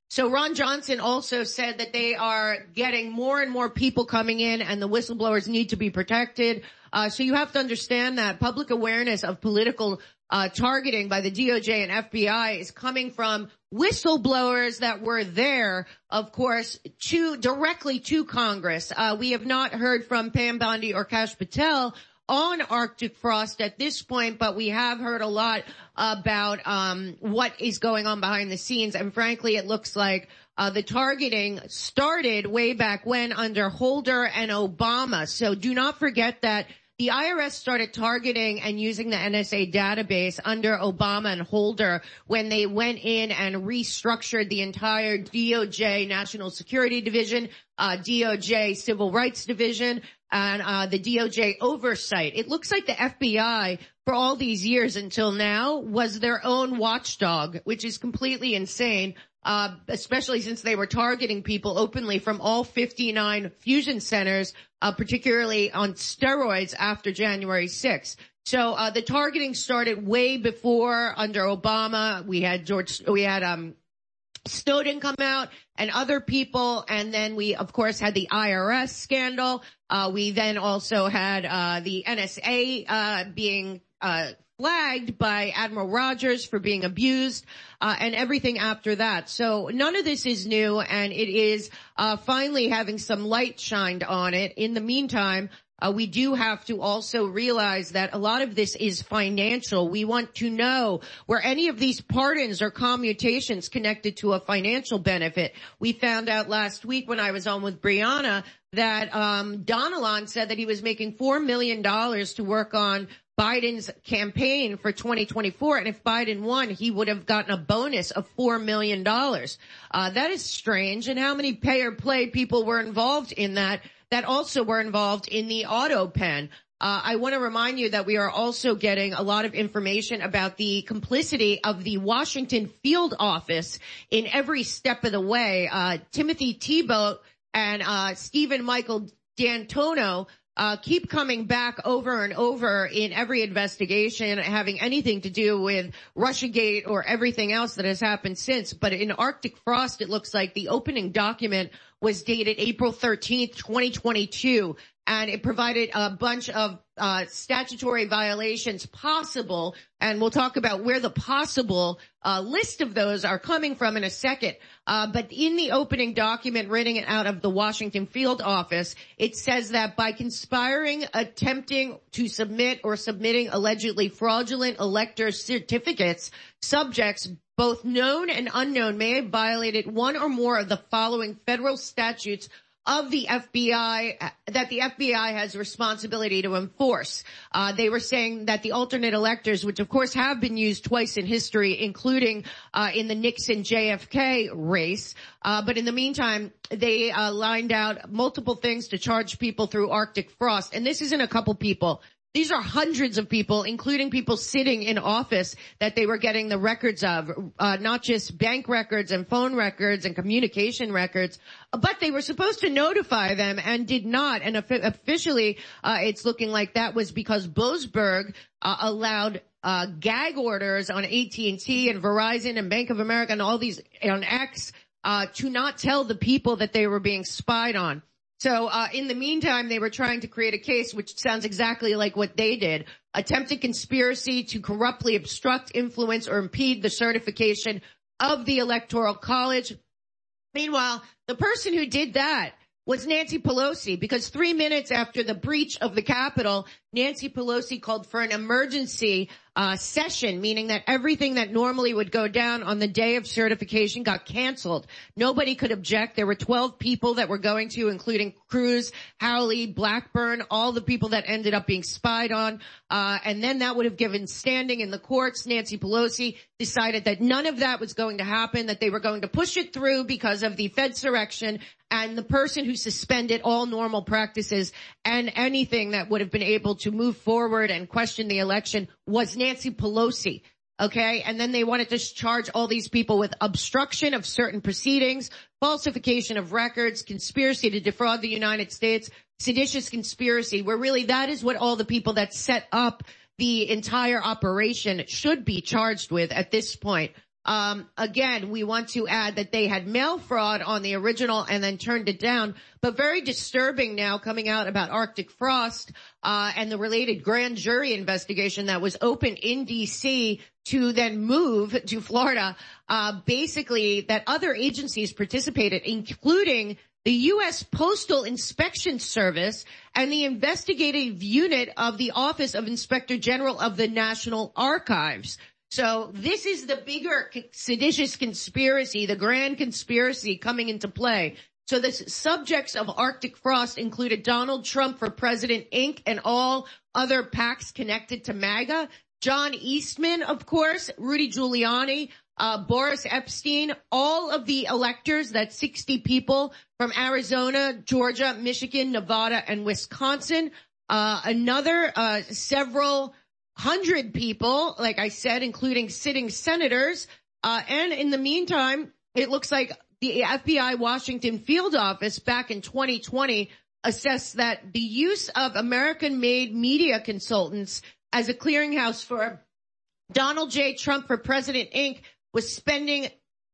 So Ron Johnson also said that they are getting more and more people coming in and the whistleblowers need to be protected. Uh, so you have to understand that public awareness of political uh targeting by the D O J and F B I is coming from whistleblowers that were there, of course, to directly to Congress. Uh, we have not heard from Pam Bondi or Kash Patel on Arctic Frost at this point, but we have heard a lot about um what is going on behind the scenes. And frankly, it looks like uh the targeting started way back when under Holder and Obama. So do not forget that the I R S started targeting and using the N S A database under Obama and Holder when they went in and restructured the entire D O J National Security Division, uh D O J Civil Rights Division, and uh the D O J Oversight. It looks like the F B I for all these years until now was their own watchdog, which is completely insane. Uh, especially since they were targeting people openly from all fifty-nine fusion centers, uh, particularly on steroids after January sixth. So, uh, the targeting started way before under Obama. We had George, we had, um, Snowden come out and other people. And then we, of course, had the I R S scandal. Uh, we then also had, uh, the N S A, uh, being, uh, flagged by Admiral Rogers for being abused, uh, and everything after that. So none of this is new, and it is, uh, finally having some light shined on it. In the meantime, uh, we do have to also realize that a lot of this is financial. We want to know where any of these pardons or commutations connected to a financial benefit. We found out last week when I was on with Brianna that, um, Donilon said that he was making four million dollars to work on Biden's campaign for twenty twenty-four. And if Biden won, he would have gotten a bonus of four million dollars. Uh, that is strange. And how many pay or play people were involved in that, that also were involved in the auto pen? Uh, I want to remind you that we are also getting a lot of information about the complicity of the Washington field office in every step of the way. Uh, Timothy Thibault and, uh, Stephen Michael D'Antonio Uh, keep coming back over and over in every investigation having anything to do with Russiagate or everything else that has happened since. But in Arctic Frost, it looks like the opening document was dated April thirteenth, twenty twenty-two, and it provided a bunch of uh statutory violations possible, and we'll talk about where the possible uh list of those are coming from in a second. Uh but in the opening document written out of the Washington field office, it says that by conspiring, attempting to submit or submitting allegedly fraudulent elector certificates, subjects both known and unknown may have violated one or more of the following federal statutes of the F B I, that the F B I has responsibility to enforce. Uh, they were saying that the alternate electors, which of course have been used twice in history, including, uh, in the Nixon J F K race. Uh, but in the meantime, they, uh, lined out multiple things to charge people through Arctic Frost. And this isn't a couple people. These are hundreds of people, including people sitting in office that they were getting the records of, uh, not just bank records and phone records and communication records, but they were supposed to notify them and did not. And officially, uh, it's looking like that was because Boasberg, uh, allowed, uh, gag orders on A T and T and Verizon and Bank of America and all these, on X, uh, to not tell the people that they were being spied on. So, uh, in the meantime, they were trying to create a case which sounds exactly like what they did. Attempted conspiracy to corruptly obstruct, influence, or impede the certification of the Electoral College. Meanwhile, the person who did that was Nancy Pelosi, because three minutes after the breach of the Capitol, Nancy Pelosi called for an emergency uh session, meaning that everything that normally would go down on the day of certification got canceled. Nobody could object. There were twelve people that were going to, including Cruz, Howley, Blackburn, all the people that ended up being spied on. Uh and then that would have given standing in the courts. Nancy Pelosi decided that none of that was going to happen, that they were going to push it through because of the Fedsurrection, and the person who suspended all normal practices and anything that would have been able to move forward and question the election was Nancy Pelosi. Okay. And then they wanted to charge all these people with obstruction of certain proceedings, falsification of records, conspiracy to defraud the United States, seditious conspiracy, where really that is what all the people that set up the entire operation should be charged with at this point. Um, again, we want to add that they had mail fraud on the original and then turned it down, but very disturbing now coming out about Arctic Frost, uh, and the related grand jury investigation that was open in D C to then move to Florida, uh, basically that other agencies participated, including the U S Postal Inspection Service and the investigative unit of the Office of Inspector General of the National Archives. So this is the bigger seditious conspiracy, the grand conspiracy coming into play. So the subjects of Arctic Frost included Donald Trump for President Incorporated and all other PACs connected to MAGA. John Eastman, of course, Rudy Giuliani, uh, Boris Epstein, all of the electors, that's sixty people from Arizona, Georgia, Michigan, Nevada, and Wisconsin. Uh, another, uh, several hundred people, like I said, including sitting senators. Uh, and in the meantime, it looks like the F B I Washington field office back in twenty twenty assessed that the use of American-made media consultants as a clearinghouse for Donald J. Trump for President Incorporated was spending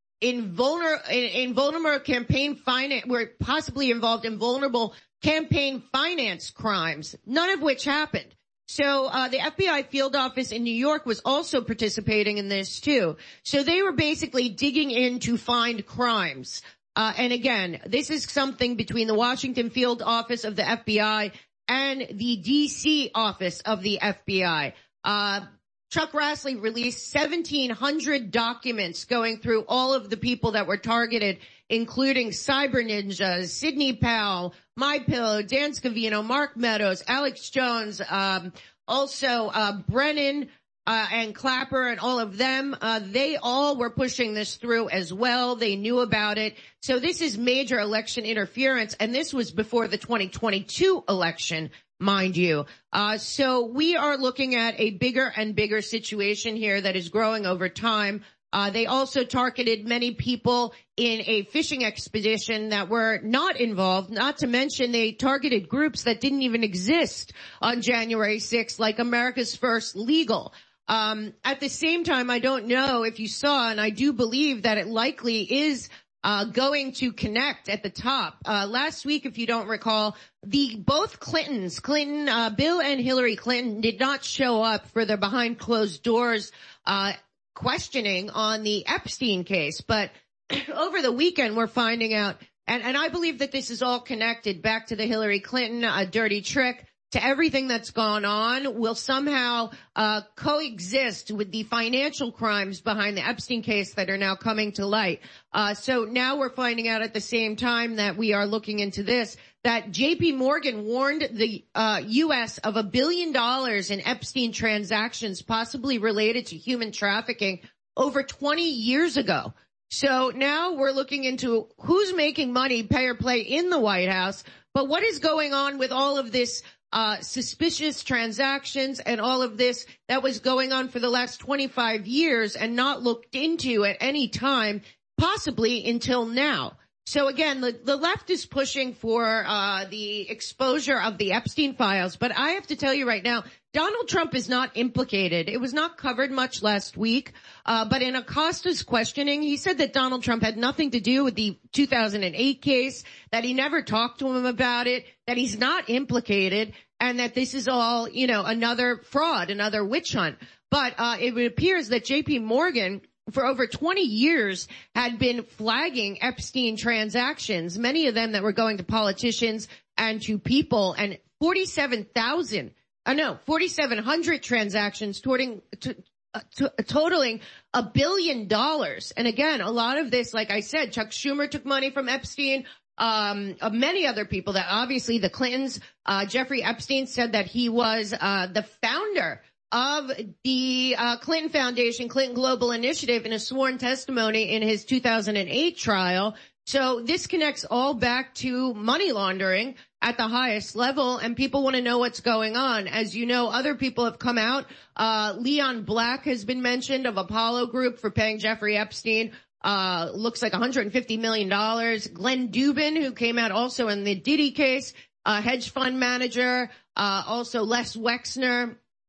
in vulnerable, in, in vulnerable campaign finance, were possibly involved in vulnerable campaign finance crimes, none of which happened. So, uh, the F B I field office in New York was also participating in this too. So they were basically digging in to find crimes. Uh, and again, this is something between the Washington field office of the F B I and the D C office of the F B I. Uh, Chuck Grassley released seventeen hundred documents going through all of the people that were targeted, including Cyber Ninjas, Sidney Powell, MyPillow, Dan Scavino, Mark Meadows, Alex Jones, um, also uh, Brennan uh, and Clapper and all of them. Uh, they all were pushing this through as well. They knew about it. So this is major election interference, and this was before the twenty twenty-two election, mind you. Uh, so we are looking at a bigger and bigger situation here that is growing over time. Uh, they also targeted many people in a fishing expedition that were not involved, not to mention they targeted groups that didn't even exist on January sixth, like America's First Legal. Um, at the same time, I don't know if you saw, and I do believe that it likely is uh going to connect at the top. Uh last week, if you don't recall, the both Clintons, Clinton, uh Bill and Hillary Clinton did not show up for their behind closed doors uh questioning on the Epstein case. But over the weekend, we're finding out, and, and I believe that this is all connected back to the Hillary Clinton uh, dirty trick, to everything that's gone on, will somehow uh coexist with the financial crimes behind the Epstein case that are now coming to light. Uh so now we're finding out at the same time that we are looking into this, that J P Morgan warned the uh U S of a billion dollars in Epstein transactions possibly related to human trafficking over twenty years ago. So now we're looking into who's making money, pay or play, in the White House, but what is going on with all of this Uh, suspicious transactions and all of this that was going on for the last twenty-five years and not looked into at any time, possibly until now. So again, the, the left is pushing for uh the exposure of the Epstein files, but I have to tell you right now, Donald Trump is not implicated. It was not covered much last week, uh but in Acosta's questioning, he said that Donald Trump had nothing to do with the two thousand eight case, that he never talked to him about it, that he's not implicated, and that this is all, you know, another fraud, another witch hunt. But uh it appears that J P Morgan, for over twenty years, had been flagging Epstein transactions, many of them that were going to politicians and to people, and forty-seven thousand, uh, no, forty-seven hundred transactions totaling, to, uh, to, uh, totaling a billion dollars. And again, a lot of this, like I said, Chuck Schumer took money from Epstein. Um, uh, many other people, that obviously the Clintons, uh, Jeffrey Epstein said that he was, uh, the founder of the, uh, Clinton Foundation, Clinton Global Initiative, in a sworn testimony in his two thousand eight trial. So this connects all back to money laundering at the highest level, and people want to know what's going on. As you know, other people have come out. Uh, Leon Black has been mentioned, of Apollo Group, for paying Jeffrey Epstein Uh, looks like one hundred fifty million dollars. Glenn Dubin, who came out also in the Diddy case, uh, hedge fund manager, uh, also Les Wexner,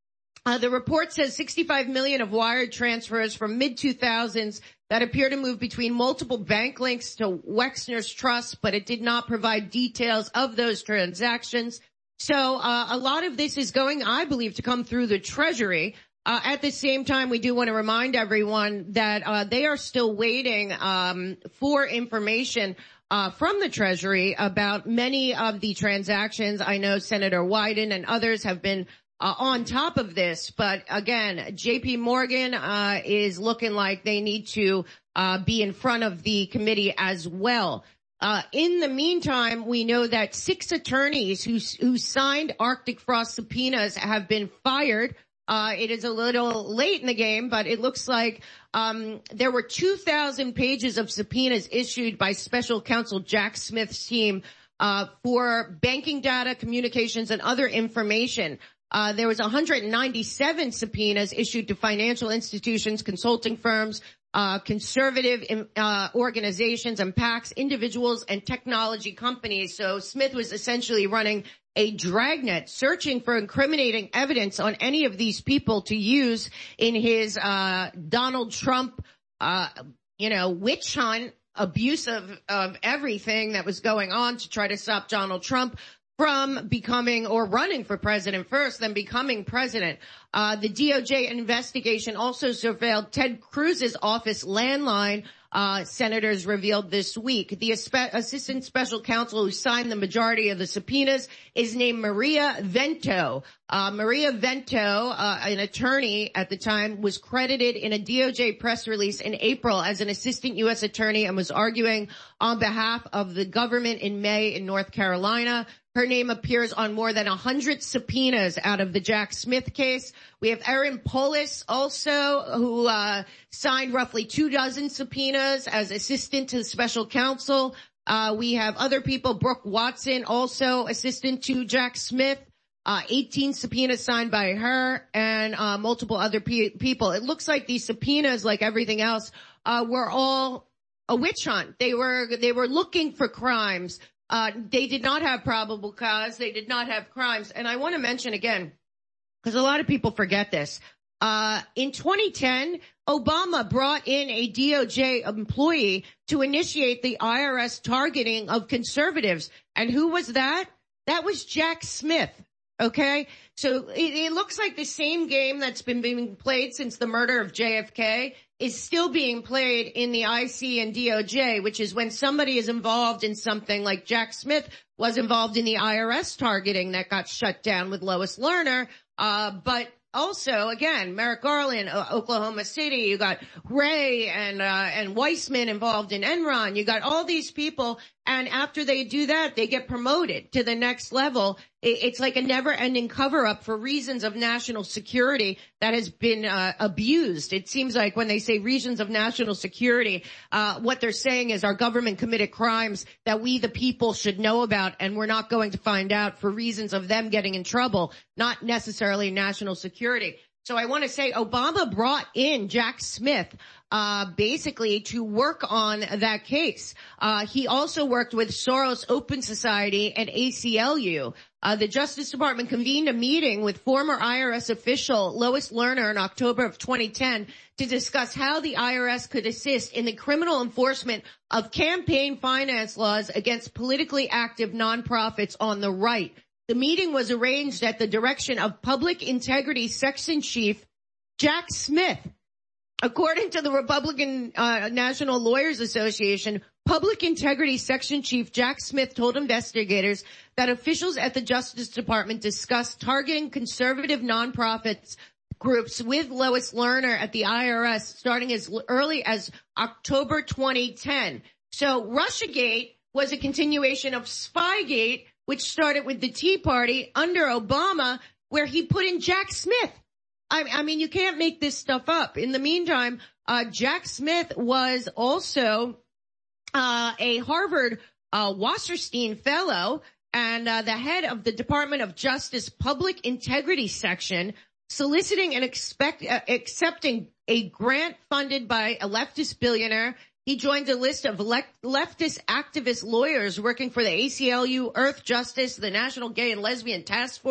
Uh, the report says sixty-five million of wire transfers from mid two thousands that appear to move between multiple bank links to Wexner's trust, but it did not provide details of those transactions. So uh, a lot of this is going, I believe, to come through the Treasury. Uh, at the same time, we do want to remind everyone that uh, they are still waiting um, for information uh from the Treasury about many of the transactions. I know Senator Wyden and others have been Uh, on top of this, but again, J P Morgan uh is looking like they need to uh be in front of the committee as well. Uh in the meantime, we know that six attorneys who who signed Arctic Frost subpoenas have been fired. Uh it is a little late in the game, but it looks like um there were two thousand pages of subpoenas issued by Special Counsel Jack Smith's team uh for banking data, communications, and other information. Uh, there was one hundred ninety-seven subpoenas issued to financial institutions, consulting firms, uh, conservative uh, organizations and PACs, individuals, and technology companies. So Smith was essentially running a dragnet, searching for incriminating evidence on any of these people to use in his uh Donald Trump, uh you know, witch hunt, abuse of, of everything that was going on to try to stop Donald Trump from becoming or running for president first, then becoming president. Uh, the D O J investigation also surveilled Ted Cruz's office landline, uh, senators revealed this week. The assistant special counsel who signed the majority of the subpoenas is named Maria Vento. Uh, Maria Vento, uh, an attorney at the time, was credited in a D O J press release in April as an assistant U S attorney and was arguing on behalf of the government in May in North Carolina. Her name appears on more than one hundred subpoenas out of the Jack Smith case. We have Aaron Polis also, who uh signed roughly two dozen subpoenas as assistant to the special counsel. Uh we have other people, Brooke Watson, also assistant to Jack Smith. Uh eighteen subpoenas signed by her and uh multiple other pe- people. It looks like these subpoenas, like everything else, uh were all a witch hunt. They were they were looking for crimes. Uh, they did not have probable cause. They did not have crimes. And I want to mention again, because a lot of people forget this. Uh, in twenty ten, Obama brought in a D O J employee to initiate the I R S targeting of conservatives. And who was that? That was Jack Smith. Okay. So it, it looks like the same game that's been being played since the murder of J F K is still being played in the I C and D O J, which is when somebody is involved in something like Jack Smith was involved in the I R S targeting that got shut down with Lois Lerner. Uh, but also, again, Merrick Garland, uh, Oklahoma City, you got Ray and, uh, and Weissman involved in Enron. You got all these people. And after they do that, they get promoted to the next level. It's like a never-ending cover-up for reasons of national security that has been uh, abused. It seems like when they say reasons of national security, uh what they're saying is our government committed crimes that we, the people, should know about, and we're not going to find out for reasons of them getting in trouble, not necessarily national security. So I want to say Obama brought in Jack Smith uh basically to work on that case. Uh he also worked with Soros Open Society and A C L U. Uh the Justice Department convened a meeting with former I R S official Lois Lerner in October of twenty ten to discuss how the I R S could assist in the criminal enforcement of campaign finance laws against politically active nonprofits on the right. The meeting was arranged at the direction of Public Integrity Section Chief Jack Smith. According to the Republican uh, National Lawyers Association, Public Integrity Section Chief Jack Smith told investigators that officials at the Justice Department discussed targeting conservative nonprofits groups with Lois Lerner at the I R S starting as early as October twenty ten. So Russiagate was a continuation of Spygate, which started with the Tea Party under Obama, where he put in Jack Smith. I, I mean, you can't make this stuff up. In the meantime, uh, Jack Smith was also, uh, a Harvard, uh, Wasserstein fellow and, uh, the head of the Department of Justice Public Integrity Section, soliciting and expect, uh, accepting a grant funded by a leftist billionaire. He joined a list of le- leftist activist lawyers working for the A C L U, Earth Justice, the National Gay and Lesbian Task Force,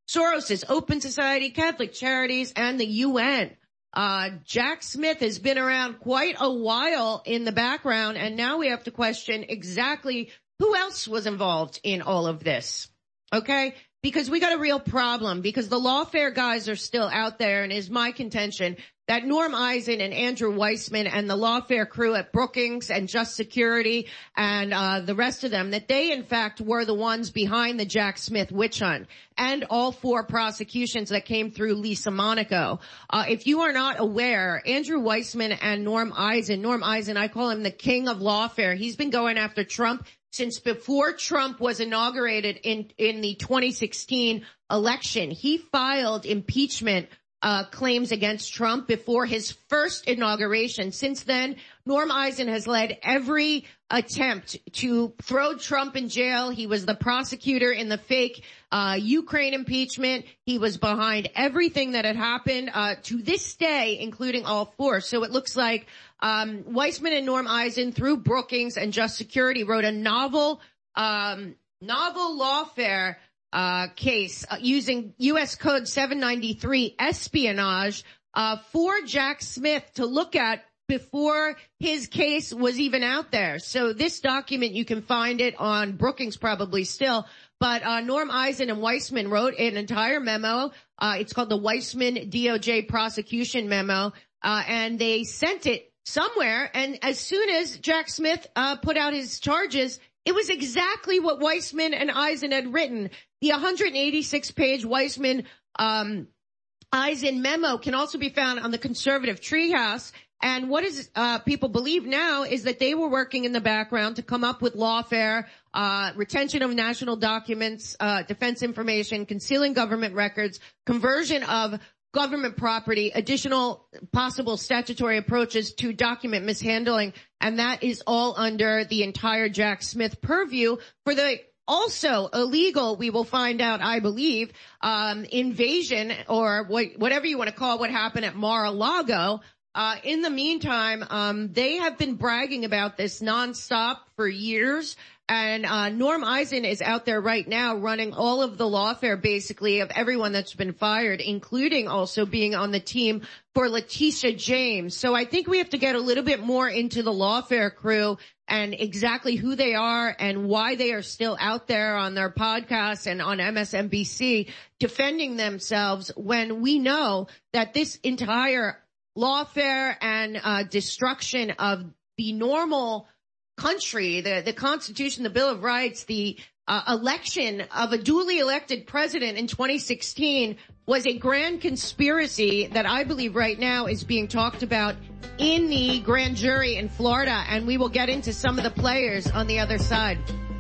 Soros's Open Society, Catholic Charities, and the U N. Uh, Jack Smith has been around quite a while in the background, and now we have to question exactly who else was involved in all of this. Okay? Because we got a real problem, because the lawfare guys are still out there, and it is my contention that Norm Eisen and Andrew Weissman and the lawfare crew at Brookings and Just Security and uh the rest of them, that they in fact were the ones behind the Jack Smith witch hunt and all four prosecutions that came through Lisa Monaco. Uh if you are not aware, Andrew Weissman and Norm Eisen, Norm Eisen, I call him the king of lawfare. He's been going after Trump since before Trump was inaugurated in in the twenty sixteen election. He filed impeachment Uh, claims against Trump before his first inauguration. Since then, Norm Eisen has led every attempt to throw Trump in jail. He was the prosecutor in the fake uh Ukraine impeachment. He was behind everything that had happened uh to this day, including all four. So it looks like um Weissman and Norm Eisen, through Brookings and Just Security, wrote a novel, um novel lawfare Uh, case uh, using U S Code seven ninety-three espionage uh, for Jack Smith to look at before his case was even out there. So this document, you can find it on Brookings probably still, but uh, Norm Eisen and Weissman wrote an entire memo. Uh, it's called the Weissman D O J prosecution memo, uh, and they sent it somewhere. And as soon as Jack Smith uh, put out his charges, it was exactly what Weissman and Eisen had written. The one hundred eighty-six page Weissman um Eisen memo can also be found on the Conservative Treehouse. And what is uh people believe now is that they were working in the background to come up with lawfare, uh retention of national documents, uh defense information, concealing government records, conversion of government property, additional possible statutory approaches to document mishandling. And that is all under the entire Jack Smith purview for the also illegal, we will find out, I believe, um, invasion or what, whatever you want to call what happened at Mar-a-Lago. Uh, in the meantime, um, they have been bragging about this nonstop for years. And, uh, Norm Eisen is out there right now running all of the lawfare, basically, of everyone that's been fired, including also being on the team for Letitia James. So I think we have to get a little bit more into the lawfare crew and exactly who they are and why they are still out there on their podcasts and on M S N B C defending themselves, when we know that this entire lawfare and uh destruction of the normal country, the the Constitution, the Bill of Rights, the uh, election of a duly elected president in twenty sixteen was a grand conspiracy that I believe right now is being talked about in the grand jury in Florida, and we will get into some of the players on the other side.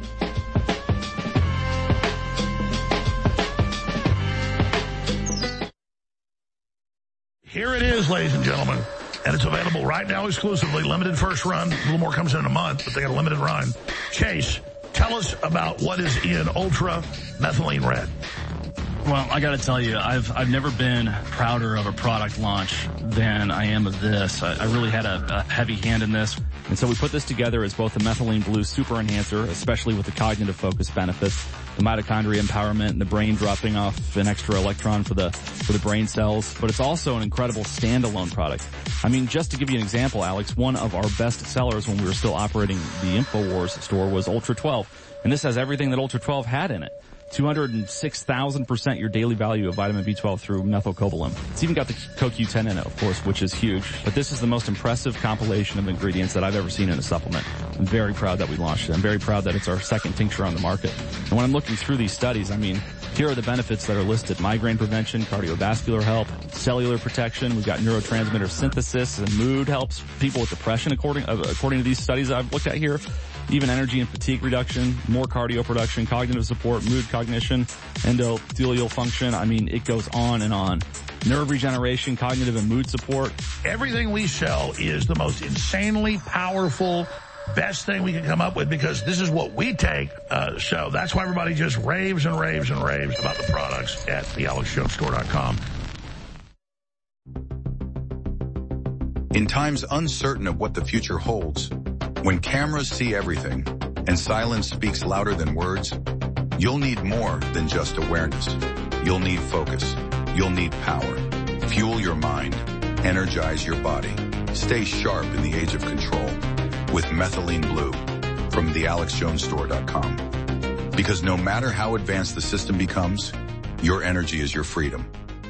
Here it is, ladies and gentlemen, and it's available right now exclusively, limited first run. A little more comes in in a month, but they got a limited run. Chase, tell us about what is in Ultra Methylene Red. Well, I got to tell you, I've I've never been prouder of a product launch than I am of this. I, I really had a, a heavy hand in this. And so we put this together as both a methylene blue super enhancer, especially with the cognitive focus benefits, the mitochondria empowerment, and the brain dropping off an extra electron for the for the brain cells. But it's also an incredible standalone product. I mean, just to give you an example, Alex, one of our best sellers when we were still operating the InfoWars store was Ultra twelve. And this has everything that Ultra twelve had in it. two hundred six thousand percent your daily value of vitamin B twelve through methylcobalamin. It's even got the Co Q ten in it, of course, which is huge. But this is the most impressive compilation of ingredients that I've ever seen in a supplement. I'm very proud that we launched it. I'm very proud that it's our second tincture on the market. And when I'm looking through these studies, I mean, here are the benefits that are listed. Migraine prevention, cardiovascular help, cellular protection. We've got neurotransmitter synthesis, and mood helps people with depression, according, uh, according to these studies I've looked at here. Even energy and fatigue reduction, more cardio production, cognitive support, mood cognition, endothelial function. I mean, it goes on and on. Nerve regeneration, cognitive and mood support. Everything we sell is the most insanely powerful, best thing we can come up with, because this is what we take. Uh, so that's why everybody just raves and raves and raves about the products at the alex jones store dot com. In times uncertain of what the future holds, when cameras see everything and silence speaks louder than words, you'll need more than just awareness. You'll need focus. You'll need power. Fuel your mind. Energize your body. Stay sharp in the age of control with Methylene Blue from the alex jones store dot com. Because no matter how advanced the system becomes, your energy is your freedom.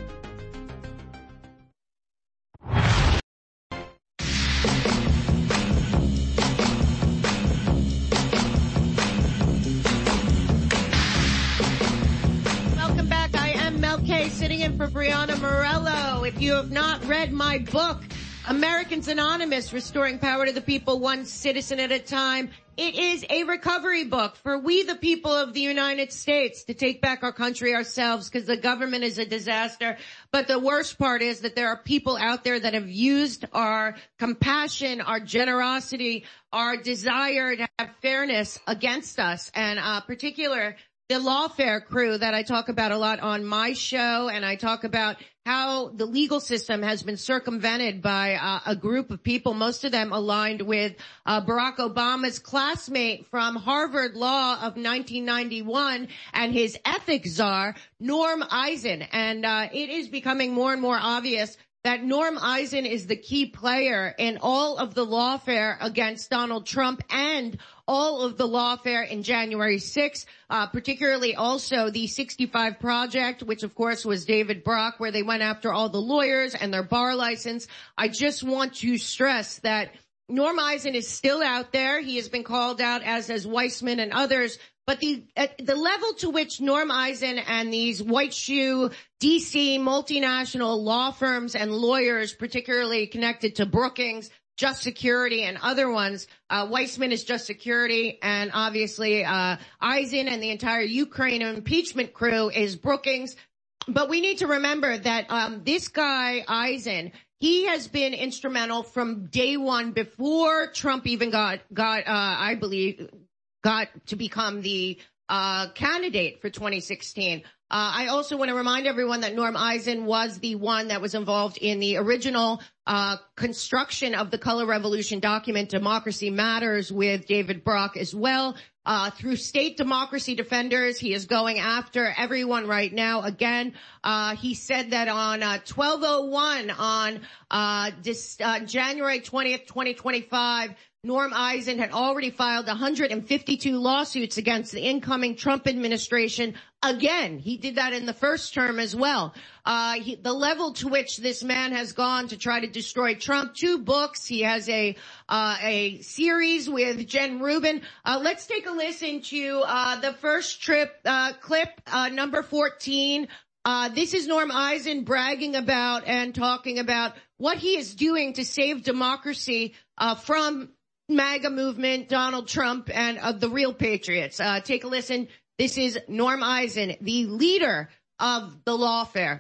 Welcome back. I am Mel K, sitting in for Brianna Morello. If you have not read my book, Americans Anonymous, Restoring Power to the People, One Citizen at a Time, it is a recovery book for we the people of the United States to take back our country ourselves, because the government is a disaster. But the worst part is that there are people out there that have used our compassion, our generosity, our desire to have fairness against us, and uh particular the lawfare crew that I talk about a lot on my show, and I talk about how the legal system has been circumvented by uh, a group of people, most of them aligned with uh, Barack Obama's classmate from Harvard Law of nineteen ninety-one and his ethics czar, Norm Eisen. And uh, it is becoming more and more obvious that Norm Eisen is the key player in all of the lawfare against Donald Trump and all of the lawfare in January sixth, uh, particularly also the sixty-five Project, which of course was David Brock, where they went after all the lawyers and their bar license. I just want to stress that Norm Eisen is still out there. He has been called out, as has Weissman and others. But the at the level to which Norm Eisen and these white shoe D C multinational law firms and lawyers, particularly connected to Brookings, Just Security, and other ones, uh Weissman is Just Security, and obviously uh Eisen and the entire Ukraine impeachment crew is Brookings. But we need to remember that um this guy Eisen, he has been instrumental from day one, before Trump even got got uh I believe got to become the uh candidate for twenty sixteen. Uh, I also want to remind everyone that Norm Eisen was the one that was involved in the original uh construction of the Color Revolution document, Democracy Matters, with David Brock as well. Uh through State Democracy Defenders, he is going after everyone right now. Again, uh he said that on uh twelve oh one on uh this uh January twentieth, twenty twenty-five, Norm Eisen had already filed one hundred fifty-two lawsuits against the incoming Trump administration. Again, he did that in the first term as well. Uh, he, the level to which this man has gone to try to destroy Trump. Two books. He has a, uh, a series with Jen Rubin. Uh, let's take a listen to, uh, the first trip, uh, clip, uh, number fourteen. Uh, this is Norm Eisen bragging about and talking about what he is doing to save democracy, uh, from MAGA movement, Donald Trump, and uh, the real patriots. Uh, take a listen. This is Norm Eisen, the leader of the lawfare.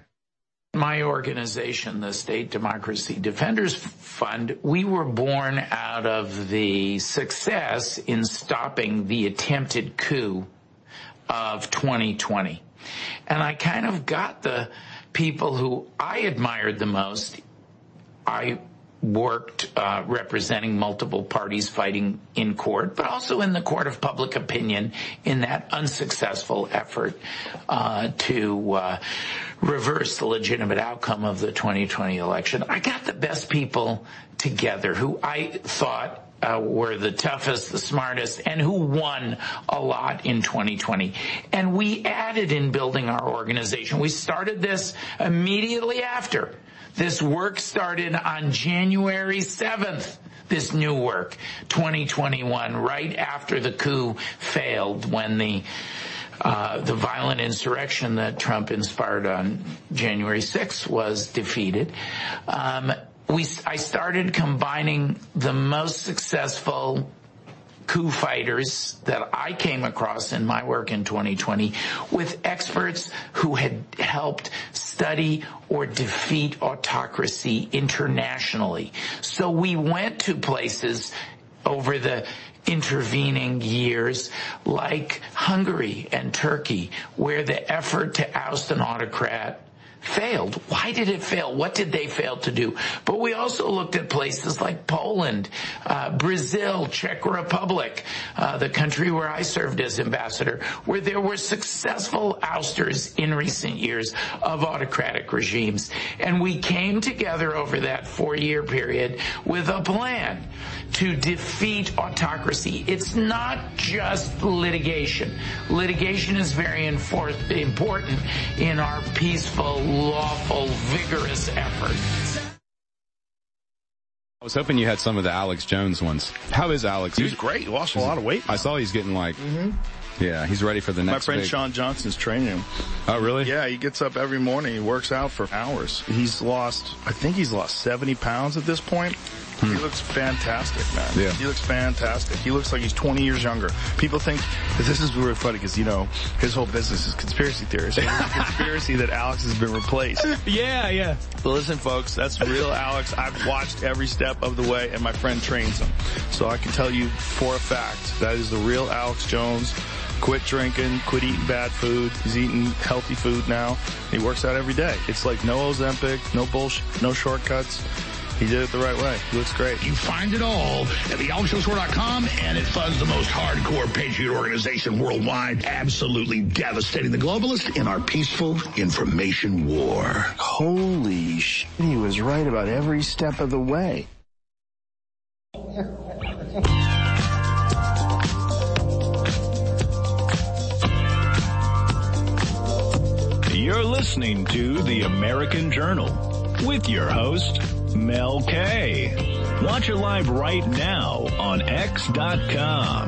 My organization, the State Democracy Defenders Fund, we were born out of the success in stopping the attempted coup of twenty twenty. And I kind of got the people who I admired the most. I worked uh, representing multiple parties fighting in court, but also in the court of public opinion in that unsuccessful effort uh, to uh, reverse the legitimate outcome of the twenty twenty election. I got the best people together who I thought Uh, were the toughest, the smartest, and who won a lot in twenty twenty. And we added in building our organization. We started this immediately after. This work started on January seventh, this new work, twenty twenty-one, right after the coup failed, when the uh the violent insurrection that Trump inspired on January sixth was defeated. Um We, I started combining the most successful coup fighters that I came across in my work in twenty twenty with experts who had helped study or defeat autocracy internationally. So we went to places over the intervening years like Hungary and Turkey, where the effort to oust an autocrat failed. Why did it fail? What did they fail to do? But we also looked at places like Poland, uh, Brazil, Czech Republic, uh, the country where I served as ambassador, where there were successful ousters in recent years of autocratic regimes. And we came together over that four-year period with a plan to defeat autocracy. It's not just litigation. Litigation is very infor- important in our peaceful, lawful, vigorous effort. I was hoping you had some of the Alex Jones ones. How is Alex? He's great. He lost a lot of weight. I saw he's getting like, mm-hmm. yeah, he's ready for the next My friend big. Sean Johnson's training him. Oh, really? Yeah, he gets up every morning. He works out for hours. He's lost, I think he's lost seventy pounds at this point. Hmm. He looks fantastic, man. Yeah. He looks fantastic. He looks like he's twenty years younger. People think, this is really funny because, you know, his whole business is conspiracy theories. So it's a conspiracy that Alex has been replaced. Yeah, yeah. But listen, folks, that's real Alex. I've watched every step of the way, and my friend trains him. So I can tell you for a fact that is the real Alex Jones. Quit drinking, quit eating bad food. He's eating healthy food now. He works out every day. It's like no Ozempic, no bullshit, no shortcuts. He did it the right way. He looks great. You find it all at the alex jones tour dot com, and it funds the most hardcore patriot organization worldwide, absolutely devastating the globalists in our peaceful information war. Holy shit, he was right about every step of the way. You're listening to The American Journal with your host, Mel K. Watch it live right now on X dot com.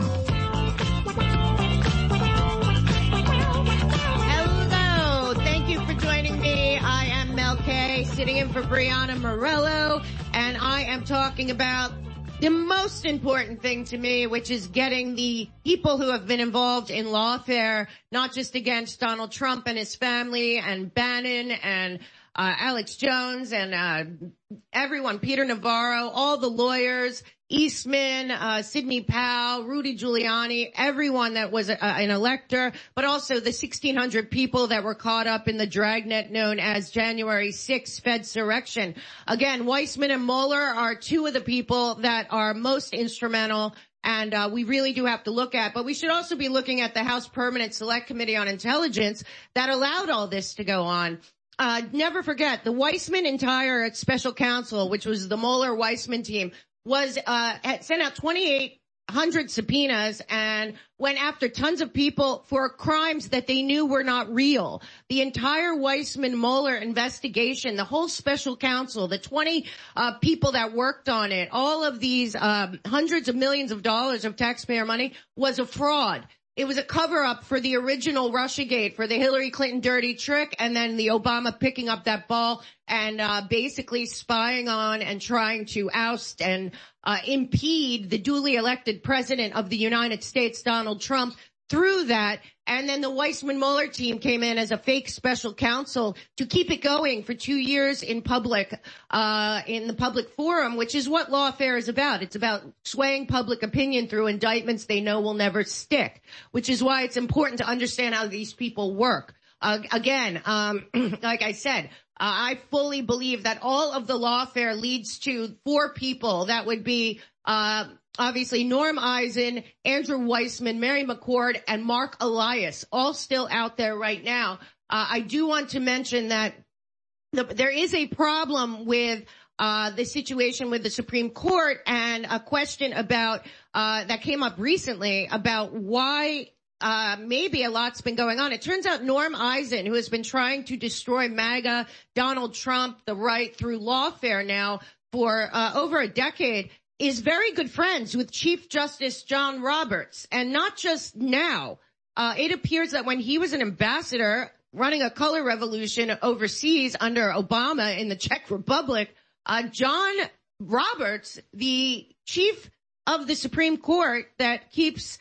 Hello. Thank you for joining me. I am Mel K, sitting in for Brianna Morello, and I am talking about the most important thing to me, which is getting the people who have been involved in lawfare, not just against Donald Trump and his family and Bannon and uh, Alex Jones and uh, everyone, Peter Navarro, all the lawyers, Eastman, uh, Sidney Powell, Rudy Giuliani, everyone that was a, an elector, but also the sixteen hundred people that were caught up in the dragnet known as January sixth Fedsurrection. Again, Weissman and Mueller are two of the people that are most instrumental, and uh, we really do have to look at. But we should also be looking at the House Permanent Select Committee on Intelligence that allowed all this to go on. Uh, never forget, the Weissman entire special counsel, which was the Mueller-Weissman team, was uh had sent out twenty-eight hundred subpoenas and went after tons of people for crimes that they knew were not real. The entire Weissman-Mueller investigation, the whole special counsel, the twenty uh people that worked on it, all of these um hundreds of millions of dollars of taxpayer money was a fraud. It was a cover-up for the original Russiagate, for the Hillary Clinton dirty trick, and then the Obama picking up that ball and uh basically spying on and trying to oust and uh impede the duly elected president of the United States, Donald Trump, through that. And then the Weissman-Mueller team came in as a fake special counsel to keep it going for two years in public, uh, in the public forum, which is what lawfare is about. It's about swaying public opinion through indictments they know will never stick, which is why it's important to understand how these people work. Uh, again, um, like I said, uh, I fully believe that all of the lawfare leads to four people. That would be, uh, obviously Norm Eisen, Andrew Weissman, Mary McCord, and Mark Elias, all still out there right now. Uh, I do want to mention that the, there is a problem with uh the situation with the Supreme Court, and a question about uh that came up recently about why Uh, maybe a lot's been going on. It turns out Norm Eisen, who has been trying to destroy MAGA, Donald Trump, the right through lawfare now for uh, over a decade, is very good friends with Chief Justice John Roberts. And not just now. Uh, it appears that when he was an ambassador running a color revolution overseas under Obama in the Czech Republic, uh, John Roberts, the chief of the Supreme Court that keeps,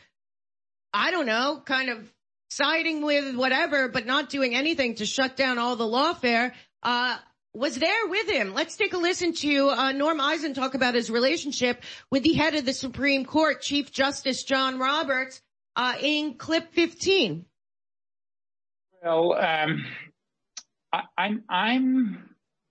I don't know, kind of siding with whatever, but not doing anything to shut down all the lawfare, uh, was there with him. Let's take a listen to uh, Norm Eisen talk about his relationship with the head of the Supreme Court, Chief Justice John Roberts, uh, in clip fifteen. Well, um, I, I'm, I'm,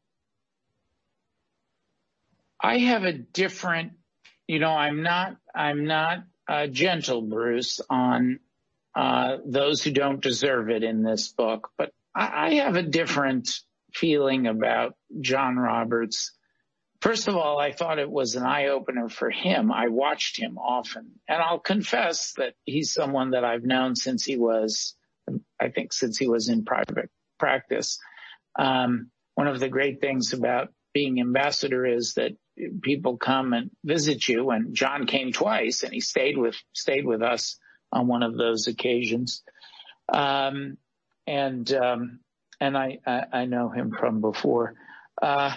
I have a different, you know, I'm not, I'm not uh, gentle, Bruce, on uh, those who don't deserve it in this book, but I, I have a different feeling about John Roberts. First of all, I thought it was an eye-opener for him. I watched him often, and I'll confess that he's someone that I've known since he was, I think since he was in private practice. Um, one of the great things about being ambassador is that people come and visit you, and John came twice, and he stayed with stayed with us on one of those occasions. Um, and um, and I, I, I know him from before. Uh,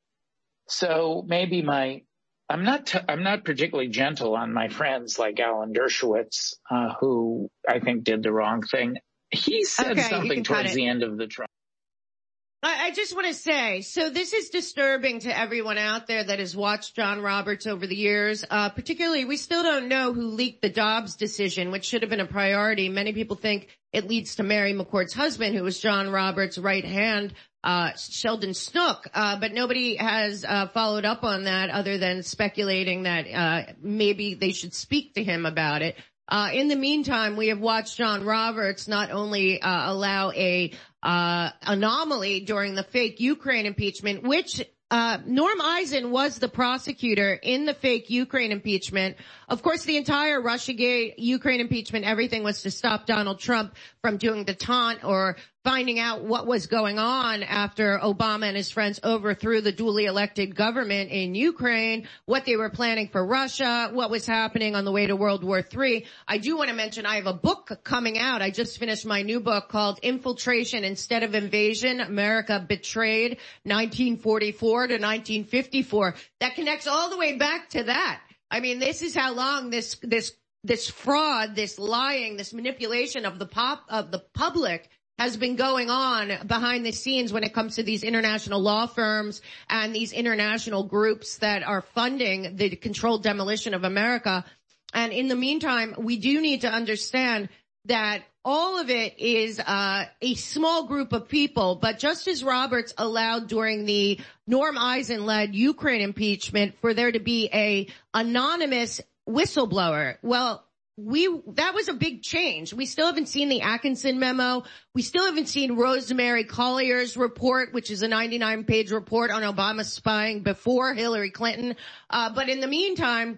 so maybe my I'm not t- I'm not particularly gentle on my friends like Alan Dershowitz, uh, who I think did the wrong thing. He said okay, something towards the end of the trial. I, I just want to say, so this is disturbing to everyone out there that has watched John Roberts over the years. Uh, particularly, we still don't know who leaked the Dobbs decision, which should have been a priority. Many people think it leads to Mary McCord's husband, who was John Roberts' right hand, uh, Sheldon Snook. Uh, but nobody has uh, followed up on that other than speculating that uh, maybe they should speak to him about it. Uh, in the meantime, we have watched John Roberts not only uh, allow a uh anomaly during the fake Ukraine impeachment, which uh Norm Eisen was the prosecutor in the fake Ukraine impeachment. Of course, the entire Russiagate, Ukraine impeachment, everything was to stop Donald Trump from doing detente or finding out what was going on after Obama and his friends overthrew the duly elected government in Ukraine, what they were planning for Russia, what was happening on the way to World War Three. I do want to mention I have a book coming out. I just finished my new book called Infiltration Instead of Invasion, America Betrayed, nineteen forty-four to nineteen fifty-four. That connects all the way back to that. I mean, this is how long this, this, this fraud, this lying, this manipulation of the pop, of the public has been going on behind the scenes when it comes to these international law firms and these international groups that are funding the controlled demolition of America. And in the meantime, we do need to understand that all of it is uh a small group of people, but Justice Roberts allowed during the Norm Eisen-led Ukraine impeachment for there to be a anonymous whistleblower. Well, we that was a big change. We still haven't seen the Atkinson memo. We still haven't seen Rosemary Collier's report, which is a ninety-nine page report on Obama spying before Hillary Clinton. Uh but in the meantime,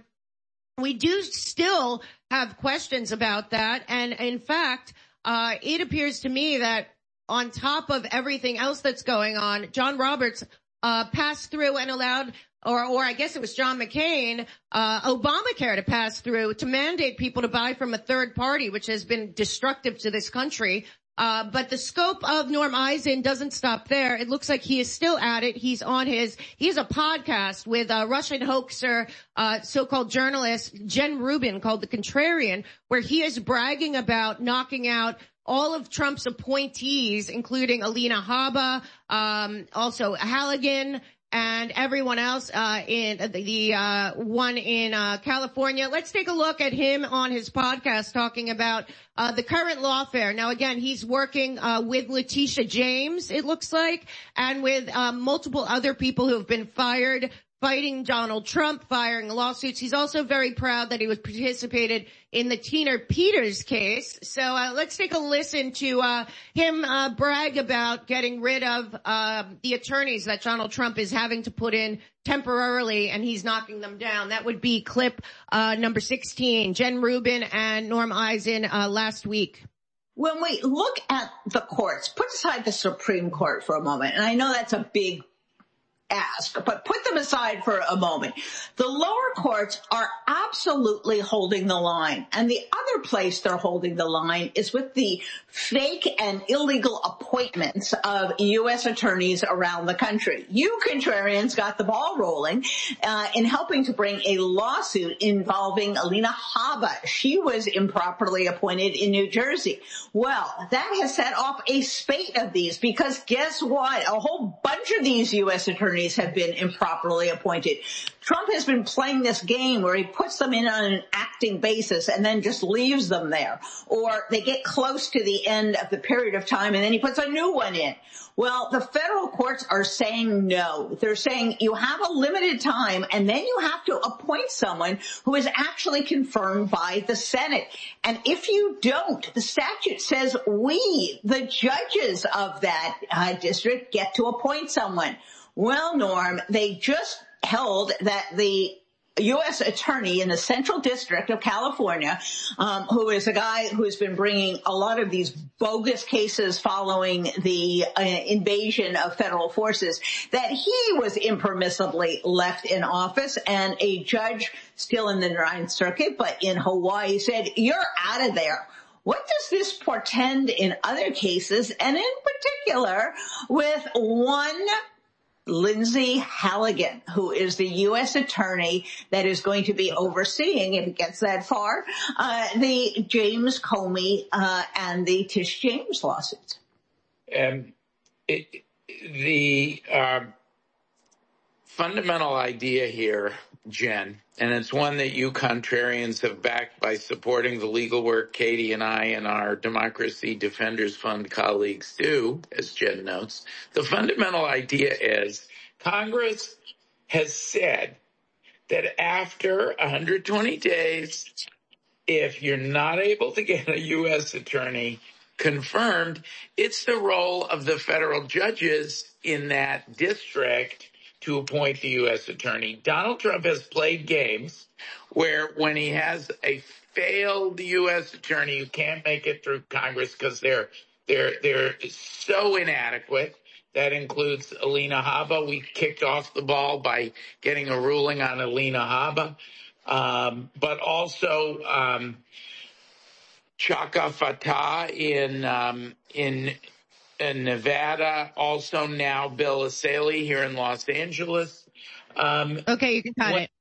we do still have questions about that. And in fact, uh, it appears to me that on top of everything else that's going on, John Roberts, uh, passed through and allowed, or, or I guess it was John McCain, uh, Obamacare to pass through to mandate people to buy from a third party, which has been destructive to this country. Uh, but the scope of Norm Eisen doesn't stop there. It looks like he is still at it. He's on his, he has a podcast with a Russian hoaxer, uh, so-called journalist, Jen Rubin, called The Contrarian, where he is bragging about knocking out all of Trump's appointees, including Alina Habba, um, also Halligan, and everyone else, uh, in the, the uh, one in, uh, California. Let's take a look at him on his podcast talking about, uh, the current lawfare. Now, again, he's working, uh, with Letitia James, it looks like, and with, um, multiple other people who have been fired, fighting Donald Trump, firing lawsuits. He's also very proud that he was participated in the Tina Peters case. So uh, let's take a listen to uh him uh brag about getting rid of uh the attorneys that Donald Trump is having to put in temporarily, and he's knocking them down. That would be clip uh number sixteen, Jen Rubin and Norm Eisen uh last week. When we look at the courts, put aside the Supreme Court for a moment, and I know that's a big ask, but put them aside for a moment. The lower courts are absolutely holding the line. And the other place they're holding the line is with the fake and illegal appointments of U S attorneys around the country. You contrarians got the ball rolling uh, in helping to bring a lawsuit involving Alina Habba. She was improperly appointed in New Jersey. Well, that has set off a spate of these because guess what? A whole bunch of these U S attorneys attorneys have been improperly appointed. Trump has been playing this game where he puts them in on an acting basis and then just leaves them there. Or they get close to the end of the period of time and then he puts a new one in. Well, the federal courts are saying no. They're saying you have a limited time and then you have to appoint someone who is actually confirmed by the Senate. And if you don't, the statute says we, the judges of that uh, district, get to appoint someone. Well, Norm, they just held that the U S attorney in the Central District of California, um, who is a guy who's been bringing a lot of these bogus cases following the uh, invasion of federal forces, that he was impermissibly left in office, and a judge still in the Ninth Circuit, but in Hawaii, said, you're out of there. What does this portend in other cases, and in particular with one Lindsay Halligan, who is the U S attorney that is going to be overseeing, if it gets that far, uh, the James Comey uh, and the Tish James lawsuits? Um, it, the uh, fundamental idea here, Jen, and it's one that you contrarians have backed by supporting the legal work Katie and I and our Democracy Defenders Fund colleagues do, as Jen notes. The fundamental idea is Congress has said that after one hundred twenty days, if you're not able to get a U S attorney confirmed, it's the role of the federal judges in that district to appoint the U S attorney. Donald Trump has played games where when he has a failed U S attorney who can't make it through Congress because they're they're they're so inadequate. That includes Alina Habba. We kicked off the ball by getting a ruling on Alina Habba, um, but also um, Chaka Fattah in um, in. in Nevada, also now Bill Assaili here in Los Angeles. Um, okay, you can cut when- it.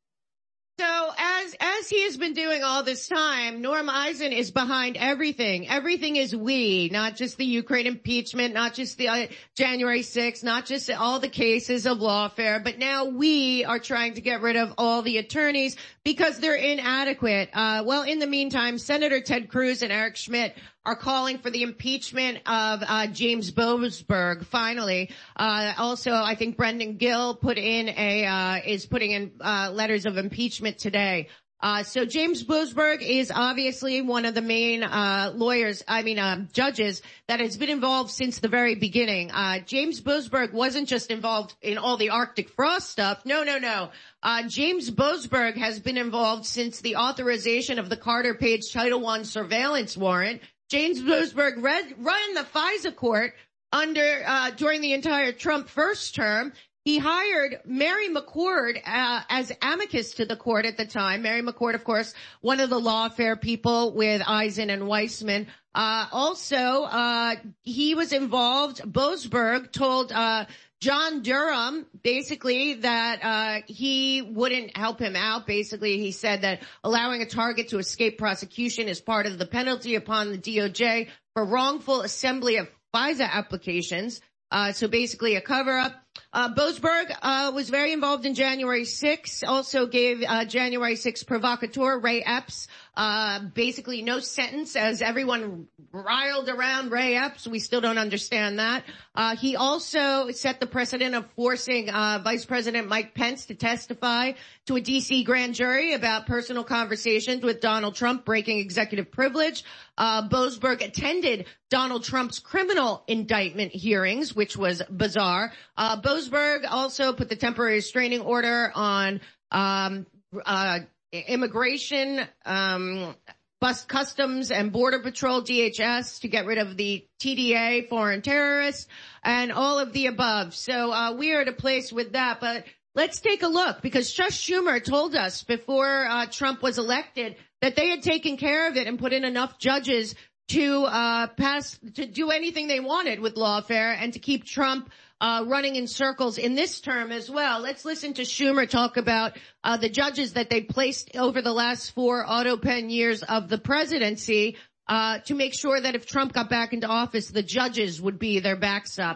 So as as he has been doing all this time, Norm Eisen is behind everything. Everything is we, not just the Ukraine impeachment, not just the uh, January sixth, not just all the cases of lawfare, but now we are trying to get rid of all the attorneys because they're inadequate. Uh, well, in the meantime, Senator Ted Cruz and Eric Schmidt are calling for the impeachment of uh James Boasberg, finally. Uh also, I think Brendan Gill put in a uh is putting in uh letters of impeachment today. Uh so James Boasberg is obviously one of the main uh lawyers, I mean uh, judges that has been involved since the very beginning. Uh James Boasberg wasn't just involved in all the Arctic frost stuff. No, no, no. Uh James Boasberg has been involved since the authorization of the Carter Page Title one surveillance warrant. James Boasberg read, ran the FISA court under, uh, during the entire Trump first term. He hired Mary McCord, uh, as amicus to the court at the time. Mary McCord, of course, one of the lawfare people with Eisen and Weissman. Uh, also, uh, he was involved. Boasberg told, uh, John Durham, basically, that uh he wouldn't help him out. Basically, he said that allowing a target to escape prosecution is part of the penalty upon the D O J for wrongful assembly of FISA applications. Uh so basically a cover-up. Uh Boasberg uh was very involved in January sixth, also gave uh January sixth provocateur Ray Epps uh basically no sentence, as everyone riled around Ray Epps. We still don't understand that. Uh he also set the precedent of forcing uh Vice President Mike Pence to testify to a D C grand jury about personal conversations with Donald Trump, breaking executive privilege. Uh Boasberg attended Donald Trump's criminal indictment hearings, which was bizarre. Uh Boasberg also put the temporary restraining order on um uh immigration, um bus customs and border patrol, D H S, to get rid of the T D A, foreign terrorists, and all of the above. So uh we are at a place with that, but let's take a look, because Chuck Schumer told us before uh Trump was elected that they had taken care of it and put in enough judges to uh pass, to do anything they wanted with lawfare and to keep Trump uh running in circles in this term as well. Let's listen to Schumer talk about uh the judges that they placed over the last four auto pen years of the presidency uh to make sure that if Trump got back into office, the judges would be their backstop.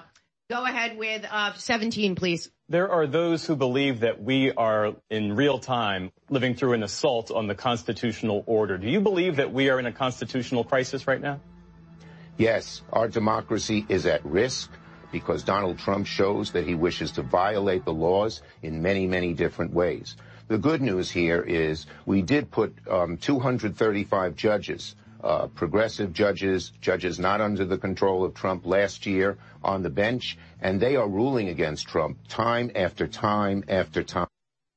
Go ahead with uh, seventeen, please. There are those who believe that we are in real time living through an assault on the constitutional order. Do you believe that we are in a constitutional crisis right now? Yes, our democracy is at risk because Donald Trump shows that he wishes to violate the laws in many, many different ways. The good news here is we did put um, two hundred thirty-five judges, uh, progressive judges, judges not under the control of Trump last year on the bench, and they are ruling against Trump time after time after time.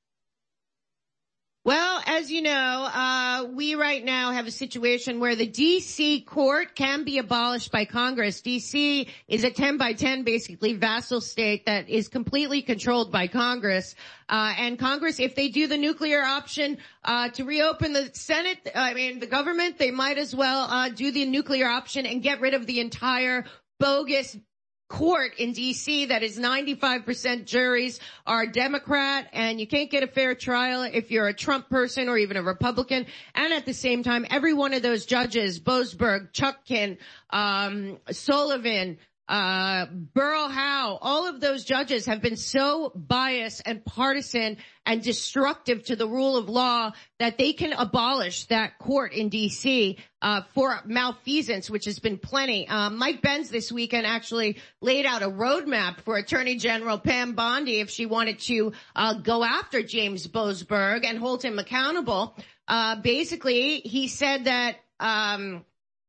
Well, as you know, uh, we right now have a situation where the D C court can be abolished by Congress. D C is a ten by ten, basically, vassal state that is completely controlled by Congress. Uh, and Congress, if they do the nuclear option, uh, to reopen the Senate, I mean, the government, they might as well, uh, do the nuclear option and get rid of the entire bogus court in D C that is ninety-five percent juries are Democrat, and you can't get a fair trial if you're a Trump person or even a Republican. And at the same time, every one of those judges, Boasberg, Chutkan, um, Sullivan, uh, Burl Howe, all of those judges have been so biased and partisan and destructive to the rule of law that they can abolish that court in D C uh, for malfeasance, which has been plenty. Uh, Mike Benz this weekend actually laid out a roadmap for Attorney General Pam Bondi if she wanted to uh, go after James Boasberg and hold him accountable. Uh, basically, he said that um,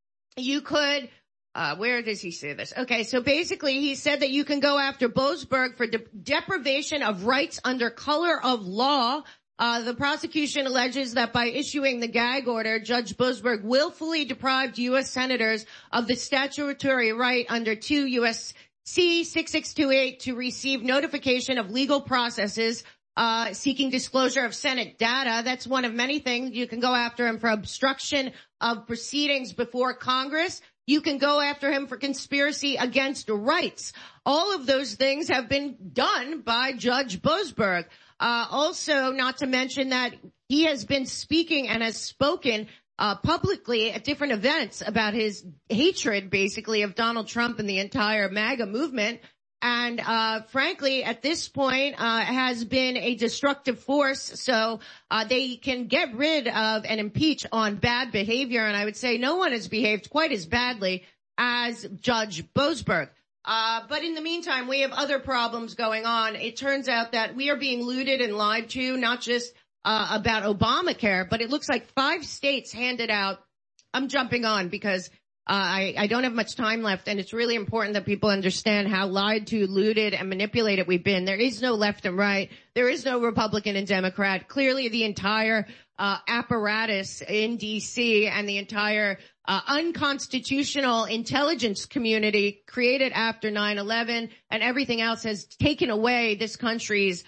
you could Uh, where does he say this? Okay, so basically he said that you can go after Boasberg for de- deprivation of rights under color of law. Uh, the prosecution alleges that by issuing the gag order, Judge Boasberg willfully deprived U S senators of the statutory right under two U S C sixty-six twenty-eight to receive notification of legal processes Uh, seeking disclosure of Senate data. That's one of many things. You can go after him for obstruction of proceedings before Congress. You can go after him for conspiracy against rights. All of those things have been done by Judge Boasberg. Uh, also, not to mention that he has been speaking and has spoken uh, publicly at different events about his hatred, basically, of Donald Trump and the entire MAGA movement. And, uh, frankly, at this point, uh, has been a destructive force. So, uh, they can get rid of and impeach on bad behavior. And I would say no one has behaved quite as badly as Judge Boasberg. Uh, but in the meantime, we have other problems going on. It turns out that we are being looted and lied to, not just, uh, about Obamacare, but it looks like five states handed out. I'm jumping on because Uh, I, I don't have much time left, and it's really important that people understand how lied to, looted, and manipulated we've been. There is no left and right. There is no Republican and Democrat. Clearly, the entire uh, apparatus in D C and the entire uh, unconstitutional intelligence community created after nine eleven and everything else has taken away this country's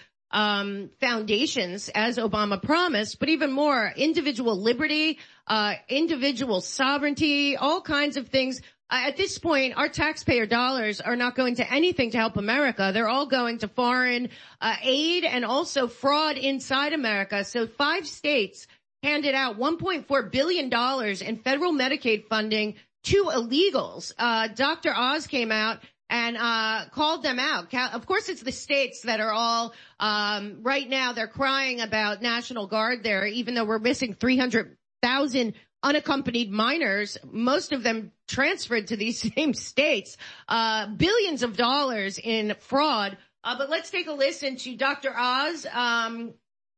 um foundations, as Obama promised, but even more, individual liberty, uh individual sovereignty, all kinds of things. Uh, at this point, our taxpayer dollars are not going to anything to help America. They're all going to foreign uh, aid and also fraud inside America. So five states handed out one point four billion dollars in federal Medicaid funding to illegals. Uh Doctor Oz came out and uh called them out. Of course, it's the states that are all um right now, they're crying about National Guard there, even though we're missing three hundred thousand unaccompanied minors, most of them transferred to these same states, uh billions of dollars in fraud. Uh but let's take a listen to Doctor Oz um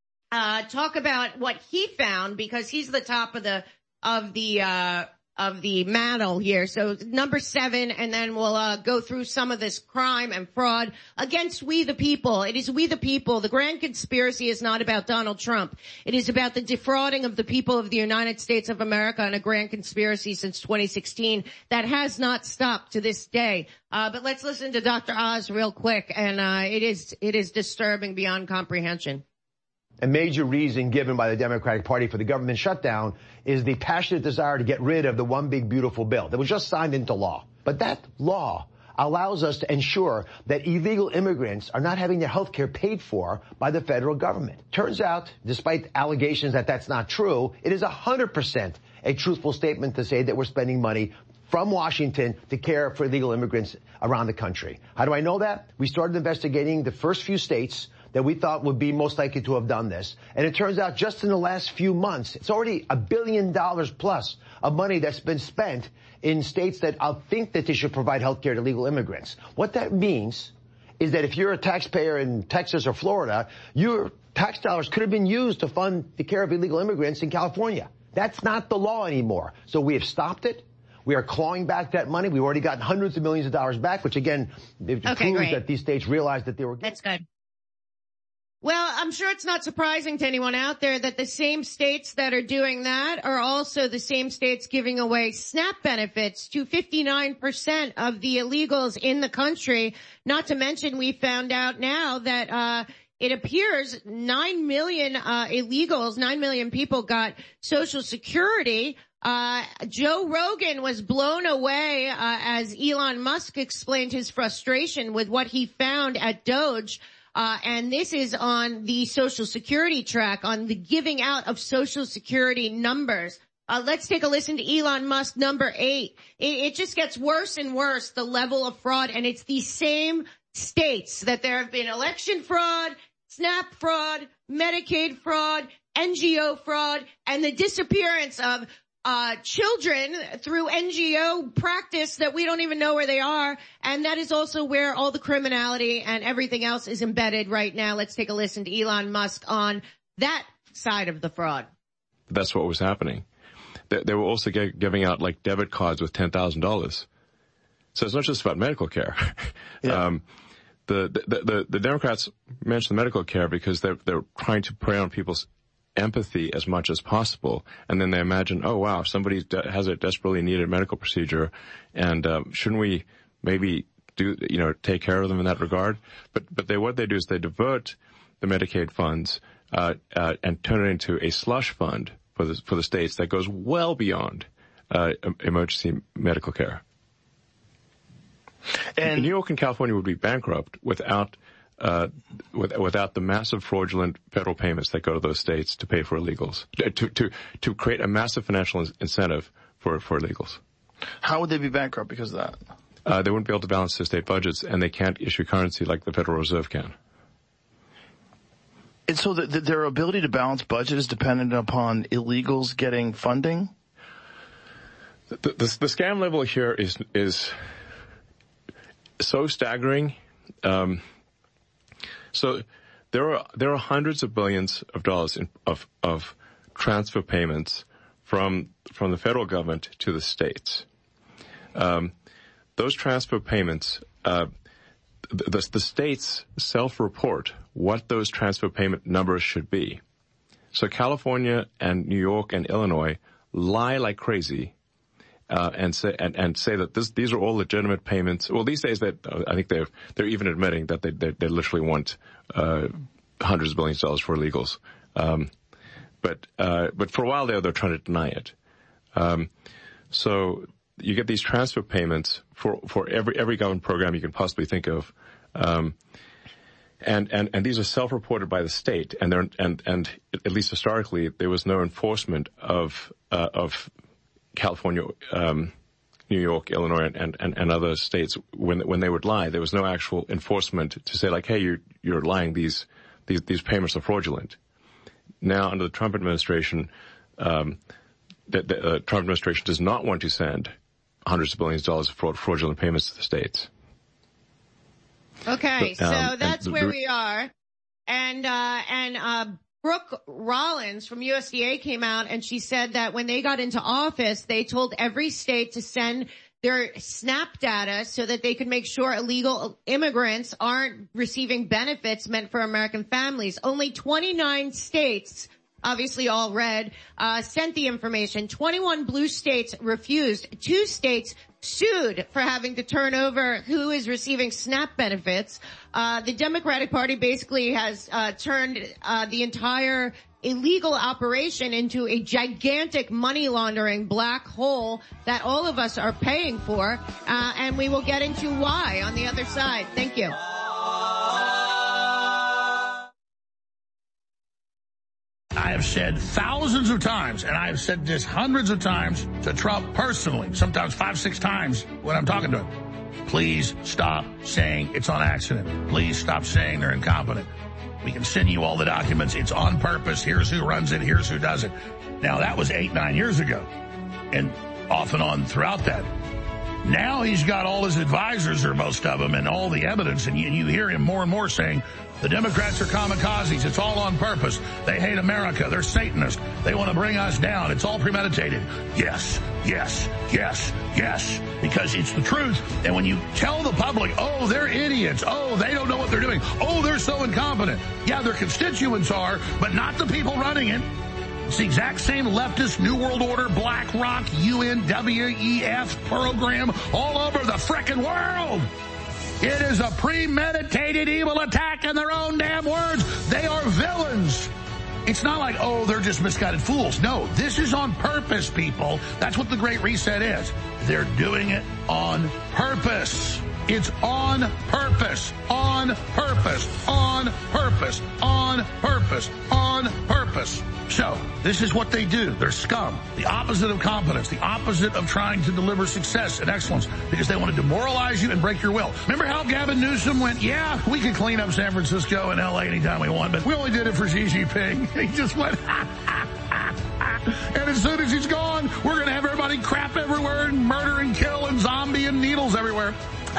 uh talk about what he found, because he's the top of the of the uh of the mantle here. So number seven, and then we'll uh, go through some of this crime and fraud against we the people. It is we the people. The grand conspiracy is not about Donald Trump. It is about the defrauding of the people of the United States of America, and a grand conspiracy since twenty sixteen that has not stopped to this day. Uh, but let's listen to Doctor Oz real quick, and uh, it is it is disturbing beyond comprehension. A major reason given by the Democratic Party for the government shutdown is the passionate desire to get rid of the one big beautiful bill that was just signed into law. But that law allows us to ensure that illegal immigrants are not having their health care paid for by the federal government. Turns out, despite allegations that that's not true, it is one hundred percent a truthful statement to say that we're spending money from Washington to care for illegal immigrants around the country. How do I know that? We started investigating the first few states that we thought would be most likely to have done this. And it turns out just in the last few months, it's already a billion dollars plus of money that's been spent in states that I think that they should provide health care to illegal immigrants. What that means is that if you're a taxpayer in Texas or Florida, your tax dollars could have been used to fund the care of illegal immigrants in California. That's not the law anymore. So we have stopped it. We are clawing back that money. We've already gotten hundreds of millions of dollars back, which again, it okay, proves great. that these states realized that they were. That's good. Well, I'm sure it's not surprising to anyone out there that the same states that are doing that are also the same states giving away SNAP benefits to fifty-nine percent of the illegals in the country. Not to mention, we found out now that uh it appears nine million uh illegals, nine million people got Social Security. Uh Joe Rogan was blown away uh, as Elon Musk explained his frustration with what he found at Doge. Uh, and this is on the Social Security track, on the giving out of Social Security numbers. Uh, let's take a listen to Elon Musk, number eight. It, it just gets worse and worse, the level of fraud, and it's the same states that there have been election fraud, SNAP fraud, Medicaid fraud, N G O fraud, and the disappearance of Uh, children through N G O practice that we don't even know where they are. And that is also where all the criminality and everything else is embedded right now. Let's take a listen to Elon Musk on that side of the fraud. That's what was happening. They, they were also g- giving out like debit cards with ten thousand dollars. So it's not just about medical care. Yeah. Um, the, the, the, the Democrats mentioned the medical care because they're, they're trying to prey on people's empathy as much as possible, and then they imagine, oh wow, somebody de- has a desperately needed medical procedure, and um, shouldn't we maybe do, you know, take care of them in that regard? But but they what they do is they divert the Medicaid funds uh, uh, and turn it into a slush fund for the for the states that goes well beyond uh, emergency medical care. And New York and California would be bankrupt without. Uh, with, without the massive fraudulent federal payments that go to those states to pay for illegals, to to to create a massive financial incentive for for illegals. How would they be bankrupt because of that? Uh, they wouldn't be able to balance their state budgets, and they can't issue currency like the Federal Reserve can. And so the, the, their ability to balance budget is dependent upon illegals getting funding? The, the, the scam level here is is so staggering. Um, So there are there are hundreds of billions of dollars in, of of transfer payments from from the federal government to the states. Um, those transfer payments, uh, the, the states self-report what those transfer payment numbers should be. So California and New York and Illinois lie like crazy. Uh, and say and, and say that this, these are all legitimate payments. Well, these days that uh, I think they're they're even admitting that they they, they literally want uh, hundreds of billions of dollars for illegals. Um, but uh, but for a while there, they're trying to deny it. Um, so you get these transfer payments for for every every government program you can possibly think of. Um, and and and these are self-reported by the state, and they're and and at least historically there was no enforcement of uh, of California, um, New York, Illinois, and, and, and other states, when when they would lie, there was no actual enforcement to say like, hey, you're you're lying. These these these payments are fraudulent. Now, under the Trump administration, um, the, the uh, Trump administration does not want to send hundreds of billions of dollars of fraud, fraudulent payments to the states. Okay, but, um, so that's the, where we are, and uh, and. Uh, Brooke Rollins from U S D A came out and she said that when they got into office, they told every state to send their SNAP data so that they could make sure illegal immigrants aren't receiving benefits meant for American families. Only twenty-nine states, obviously all red, uh, sent the information. twenty-one blue states refused. Two states sued for having to turn over who is receiving SNAP benefits. Uh, the Democratic Party basically has uh, turned uh, the entire illegal operation into a gigantic money laundering black hole that all of us are paying for, uh, and we will get into why on the other side. Thank you. I I have said thousands of times, and I have said this hundreds of times to Trump personally, sometimes five, six times when I'm talking to him. Please stop saying it's on accident. Please stop saying they're incompetent. We can send you all the documents. It's on purpose. Here's who runs it. Here's who does it. Now, that was eight, nine years ago, and off and on throughout that. Now he's got all his advisors, or most of them, and all the evidence, and you, you hear him more and more saying, the Democrats are kamikazes. It's all on purpose. They hate America. They're Satanists. They want to bring us down. It's all premeditated. Yes, yes, yes, yes, because it's the truth. And when you tell the public, oh, they're idiots. Oh, they don't know what they're doing. Oh, they're so incompetent. Yeah, their constituents are, but not the people running it. It's the exact same leftist New World Order, BlackRock, U N W E F program all over the frickin' world. It is a premeditated evil attack in their own damn words. They are villains. It's not like, oh, they're just misguided fools. No, this is on purpose, people. That's what the Great Reset is. They're doing it on purpose. It's on purpose, on purpose, on purpose, on purpose, on purpose. So, this is what they do. They're scum. The opposite of competence. The opposite of trying to deliver success and excellence. Because they want to demoralize you and break your will. Remember how Gavin Newsom went, yeah, we could clean up San Francisco and L A anytime we want, but we only did it for Xi Jinping. He just went, and as soon as he's gone, we're going to have everybody crap everywhere and murder and kill and zombie and needles everywhere.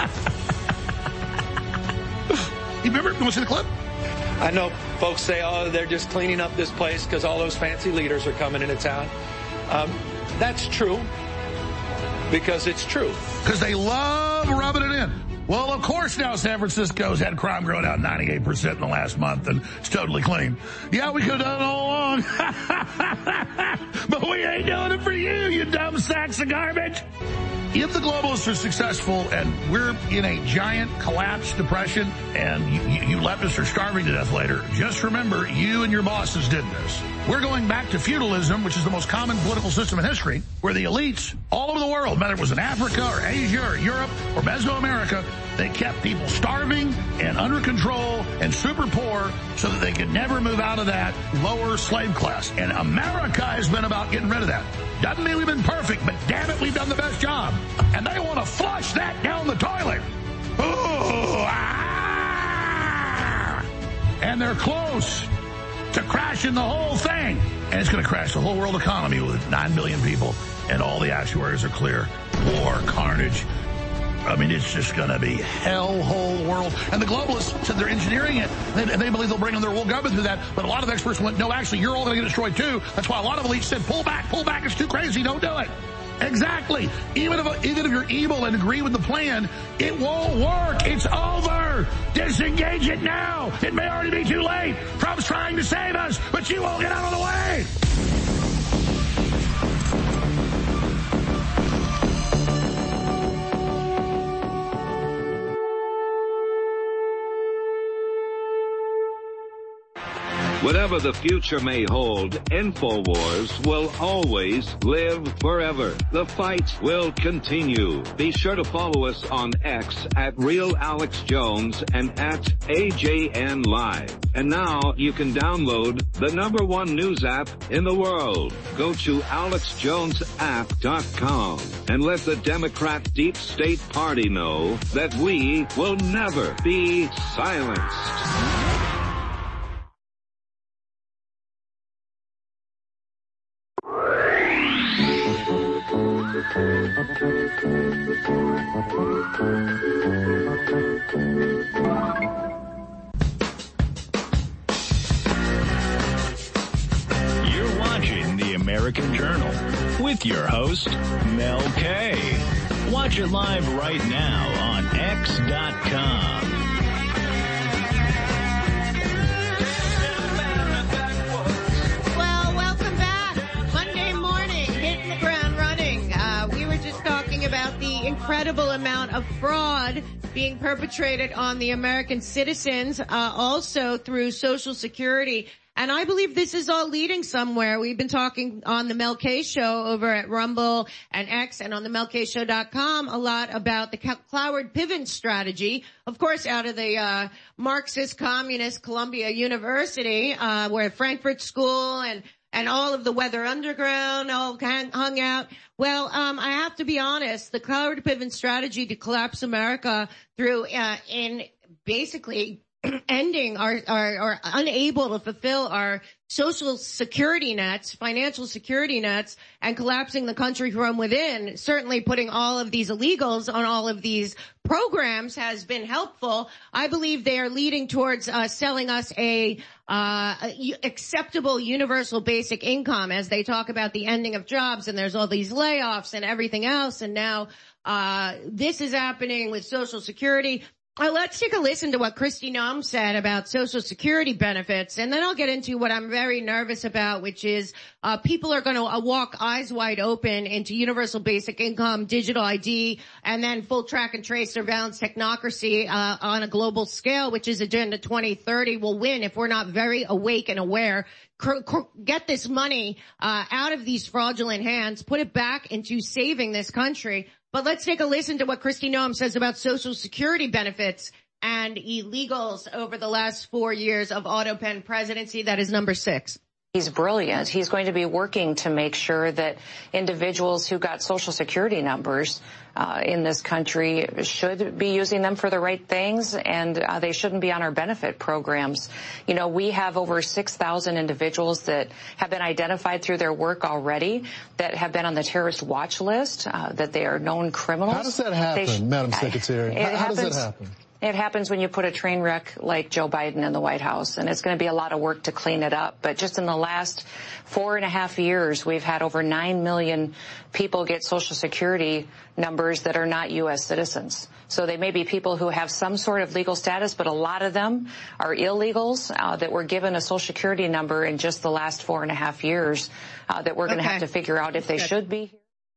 You remember? You want to see the clip? I know folks say, oh, they're just cleaning up this place because all those fancy leaders are coming into town. Um, that's true because it's true. Because they love rubbing it in. Well, of course now San Francisco's had crime growing out ninety-eight percent in the last month, and it's totally clean. Yeah, we could have done it all along. But we ain't doing it for you, you dumb sacks of garbage. If the globalists are successful and we're in a giant collapse depression and you, you, you leftists are starving to death later, just remember you and your bosses did this. We're going back to feudalism, which is the most common political system in history, where the elites all over the world, whether it was in Africa or Asia or Europe or Mesoamerica, they kept people starving and under control and super poor so that they could never move out of that lower slave class. And America has been about getting rid of that. Doesn't mean we've been perfect, but damn it, we've done the best job. And they want to flush that down the toilet. Ooh, ah! And they're close to crashing the whole thing. And it's going to crash the whole world economy with nine billion people, and all the actuaries are clear. War, carnage. I mean, it's just going to be hellhole world. And the globalists said they're engineering it, and they believe they'll bring in their world government through that. But a lot of experts went, no, actually, you're all going to get destroyed too. That's why a lot of elites said, pull back, pull back, it's too crazy, don't do it. Exactly. Even if, even if you're evil and agree with the plan, it won't work. It's over. Disengage it now. It may already be too late. Trump's trying to save us, but you won't get out of the way. Whatever the future may hold, InfoWars will always live forever. The fight will continue. Be sure to follow us on X at Real Alex Jones and at A J N Live. And now you can download the number one news app in the world. Go to alex jones app dot com and let the Democrat Deep State Party know that we will never be silenced. You're watching The American Journal with your host, Mel K. Watch it live right now on X dot com. Well, welcome back. Monday morning, hitting the ground running. Uh, we were just talking about the incredible amount of fraud being perpetrated on the American citizens, uh, also through Social Security. And I believe this is all leading somewhere. We've been talking on the Mel K Show over at Rumble and X and on the mel k show dot com a lot about the Cloward Piven strategy. Of course, out of the uh Marxist Communist Columbia University, uh where Frankfurt School and and all of the Weather Underground all hung out. Well, um I have to be honest, the Cloward Piven strategy to collapse America through uh in basically ending our, our, our unable to fulfill our social security nets, financial security nets, and collapsing the country from within, certainly putting all of these illegals on all of these programs has been helpful. I believe they are leading towards uh, selling us a uh a acceptable universal basic income as they talk about the ending of jobs, and there's all these layoffs and everything else, and now uh this is happening with Social Security. Uh, let's take a listen to what Kristi Noem said about Social Security benefits, and then I'll get into what I'm very nervous about, which is uh people are going to uh, walk eyes wide open into universal basic income, digital I D, and then full track and trace surveillance technocracy uh on a global scale, which is Agenda twenty thirty, will win if we're not very awake and aware. Get this money uh out of these fraudulent hands, put it back into saving this country. But let's take a listen to what Kristi Noem says about Social Security benefits and illegals over the last four years of Otto Penn presidency. That is number six. He's brilliant. He's going to be working to make sure that individuals who got Social Security numbers uh, in this country should be using them for the right things, and uh, they shouldn't be on our benefit programs. You know, we have over six thousand individuals that have been identified through their work already that have been on the terrorist watch list, uh, that they are known criminals. How does that happen, sh- Madam Secretary? How, how does that happen? It happens when you put a train wreck like Joe Biden in the White House, and it's going to be a lot of work to clean it up. But just in the last four and a half years, we've had over nine million people get Social Security numbers that are not U S citizens. So they may be people who have some sort of legal status, but a lot of them are illegals uh, that were given a Social Security number in just the last four and a half years uh, that we're going to okay. have to figure out if they Good. should be here.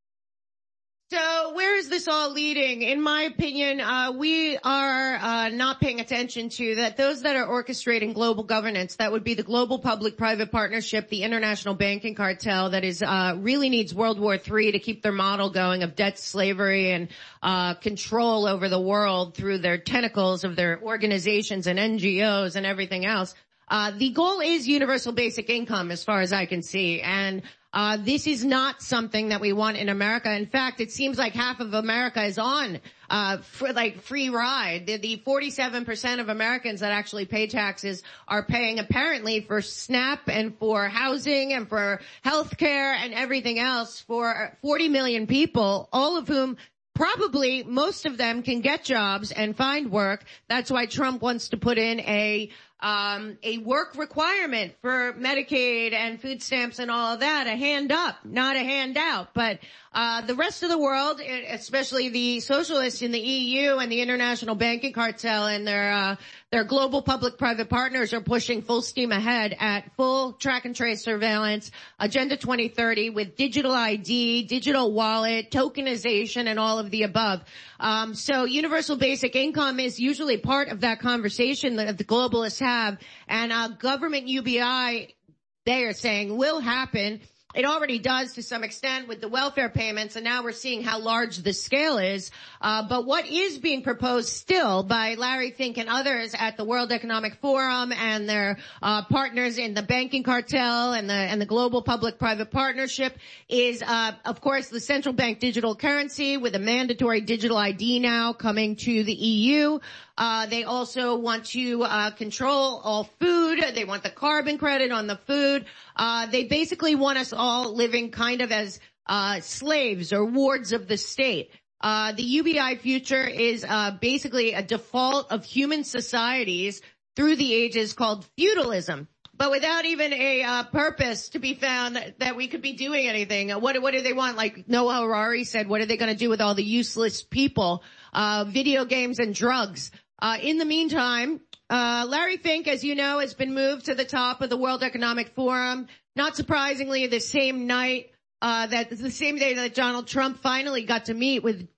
So where is this all leading? In my opinion, uh, we are uh, not paying attention to that those that are orchestrating global governance, that would be the global public-private partnership, the international banking cartel that is uh, really needs World War Three to keep their model going of debt slavery and uh control over the world through their tentacles of their organizations and N G Os and everything else. Uh the goal is universal basic income as far as I can see, and Uh, this is not something that we want in America. In fact, it seems like half of America is on, uh, for like free ride. The, the forty-seven percent of Americans that actually pay taxes are paying apparently for SNAP and for housing and for health care and everything else for forty million people, all of whom probably most of them can get jobs and find work. That's why Trump wants to put in a um a work requirement for Medicaid and food stamps and all of that, a hand up, not a handout. But uh the rest of the world, especially the socialists in the E U and the international banking cartel and their uh their global public-private partners are pushing full steam ahead at full track and trace surveillance, Agenda twenty thirty with digital I D, digital wallet, tokenization, and all of the above. Um so universal basic income is usually part of that conversation that the globalists have, and uh government U B I, they are saying, will happen. It already does to some extent with the welfare payments, and now we're seeing how large the scale is. Uh, but what is being proposed still by Larry Fink and others at the World Economic Forum and their uh, partners in the banking cartel and the and the global public-private partnership is, uh, of course, the central bank digital currency with a mandatory digital I D now coming to the E U. Uh, they also want to, uh, control all food. They want the carbon credit on the food. Uh, they basically want us all living kind of as, uh, slaves or wards of the state. Uh, the U B I future is, uh, basically a default of human societies through the ages called feudalism. But without even a, uh, purpose to be found that we could be doing anything. What, what do they want? Like Noah Harari said, what are they going to do with all the useless people? Uh, video games and drugs. Uh, in the meantime, uh, Larry Fink, as you know, has been moved to the top of the World Economic Forum. Not surprisingly, the same night, uh, that the same day that Donald Trump finally got to meet with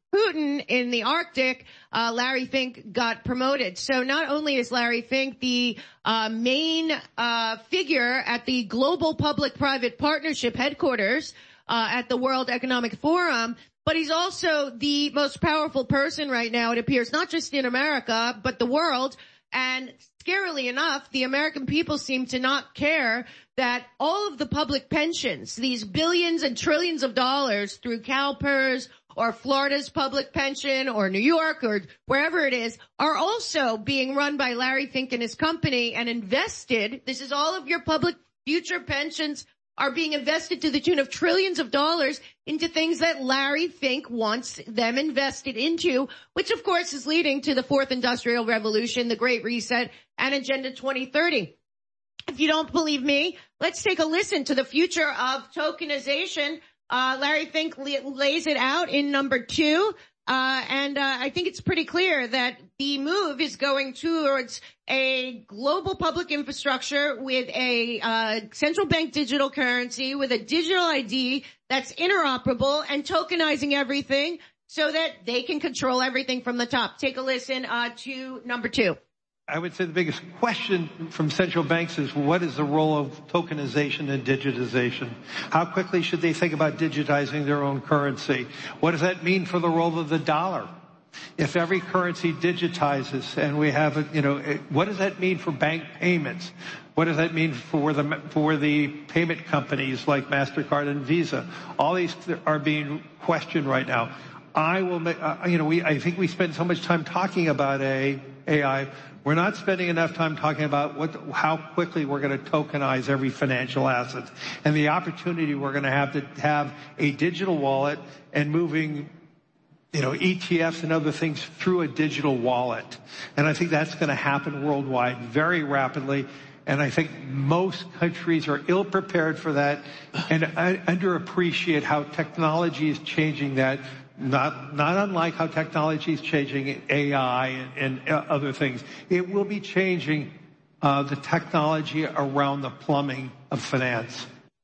Putin in the Arctic, uh, Larry Fink got promoted. So not only is Larry Fink the uh, main uh, figure at the Global Public-Private Partnership headquarters uh, at the World Economic Forum, but he's also the most powerful person right now, it appears, not just in America, but the world. And scarily enough, the American people seem to not care that all of the public pensions, these billions and trillions of dollars through CalPERS or Florida's public pension or New York or wherever it is, are also being run by Larry Fink and his company and invested. This is all of your public future pensions are being invested to the tune of trillions of dollars into things that Larry Fink wants them invested into, which of course is leading to the fourth industrial revolution, the Great Reset, and Agenda twenty thirty. If you don't believe me, let's take a listen to the future of tokenization. Uh, Larry Fink lays it out in number two. Uh, and, uh, I think it's pretty clear that the move is going towards a global public infrastructure with a, uh, central bank digital currency, with a digital I D that's interoperable and tokenizing everything so that they can control everything from the top. Take a listen, uh, to number two. I would say the biggest question from central banks is what is the role of tokenization and digitization? How quickly should they think about digitizing their own currency? What does that mean for the role of the dollar? If every currency digitizes and we have, a, you know, it, what does that mean for bank payments? What does that mean for the for the payment companies like MasterCard and Visa? All these are being questioned right now. I will make, uh, you know, we, I think we spend so much time talking about A I. We're not spending enough time talking about what, how quickly we're going to tokenize every financial asset and the opportunity we're going to have to have a digital wallet and moving, you know, E T Fs and other things through a digital wallet. And I think that's going to happen worldwide very rapidly. And I think most countries are ill prepared for that and underappreciate how technology is changing that. Not, not unlike how technology is changing A I and, and other things. It will be changing, uh, the technology around the plumbing of finance.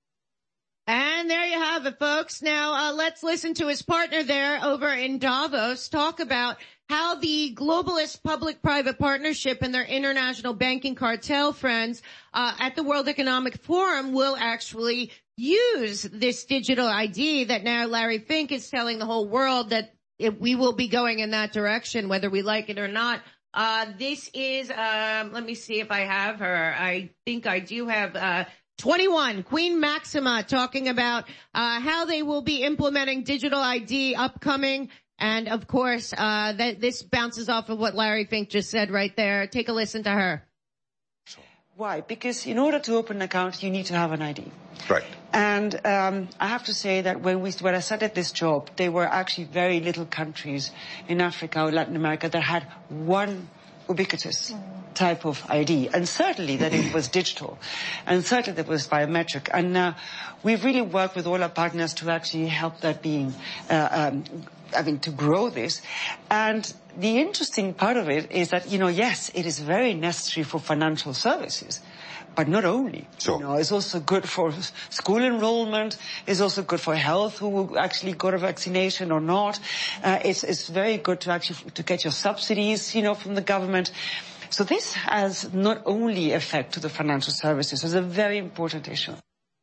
And there you have it, folks. Now, uh, let's listen to his partner there over in Davos talk about how the globalist public-private partnership and their international banking cartel friends, uh, at the World Economic Forum will actually use this digital I D that now Larry Fink is telling the whole world that it, we will be going in that direction, whether we like it or not. Uh, this is, um, let me see if I have her. I think I do have, uh, twenty-one, Queen Maxima talking about, uh, how they will be implementing digital I D upcoming. And of course, uh, that this bounces off of what Larry Fink just said right there. Take a listen to her. Why? Because in order to open an account, you need to have an I D. Right. And um, I have to say that when we when I started this job, there were actually very little countries in Africa or Latin America that had one ubiquitous type of I D, and certainly that it was digital, and certainly that it was biometric. And uh, we've really worked with all our partners to actually help that being, uh, um, I mean, to grow this. And the interesting part of it is that, you know, yes, it is very necessary for financial services. But not only, sure. You know, it's also good for school enrollment. It's also good for health, who actually got a vaccination or not. Uh, it's, it's very good to actually to get your subsidies, you know, from the government. So this has not only effect to the financial services. It's a very important issue.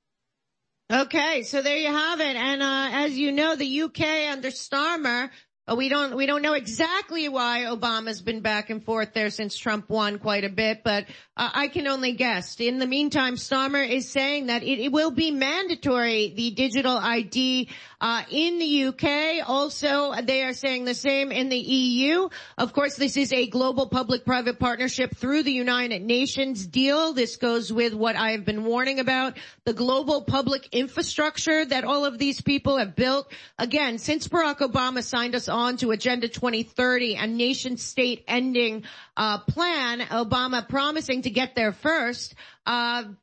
Okay, so there you have it. And uh, as you know, the U K under Starmer. We don't, we don't know exactly why Obama's been back and forth there since Trump won quite a bit, but uh, I can only guess. In the meantime, Starmer is saying that it, it will be mandatory, the digital I D, uh, in the U K. Also, they are saying the same in the E U. Of course, this is a global public-private partnership through the United Nations deal. This goes with what I have been warning about, the global public infrastructure that all of these people have built. Again, since Barack Obama signed us on to Agenda twenty thirty, a nation-state ending uh plan, Obama promising to get there first. Uh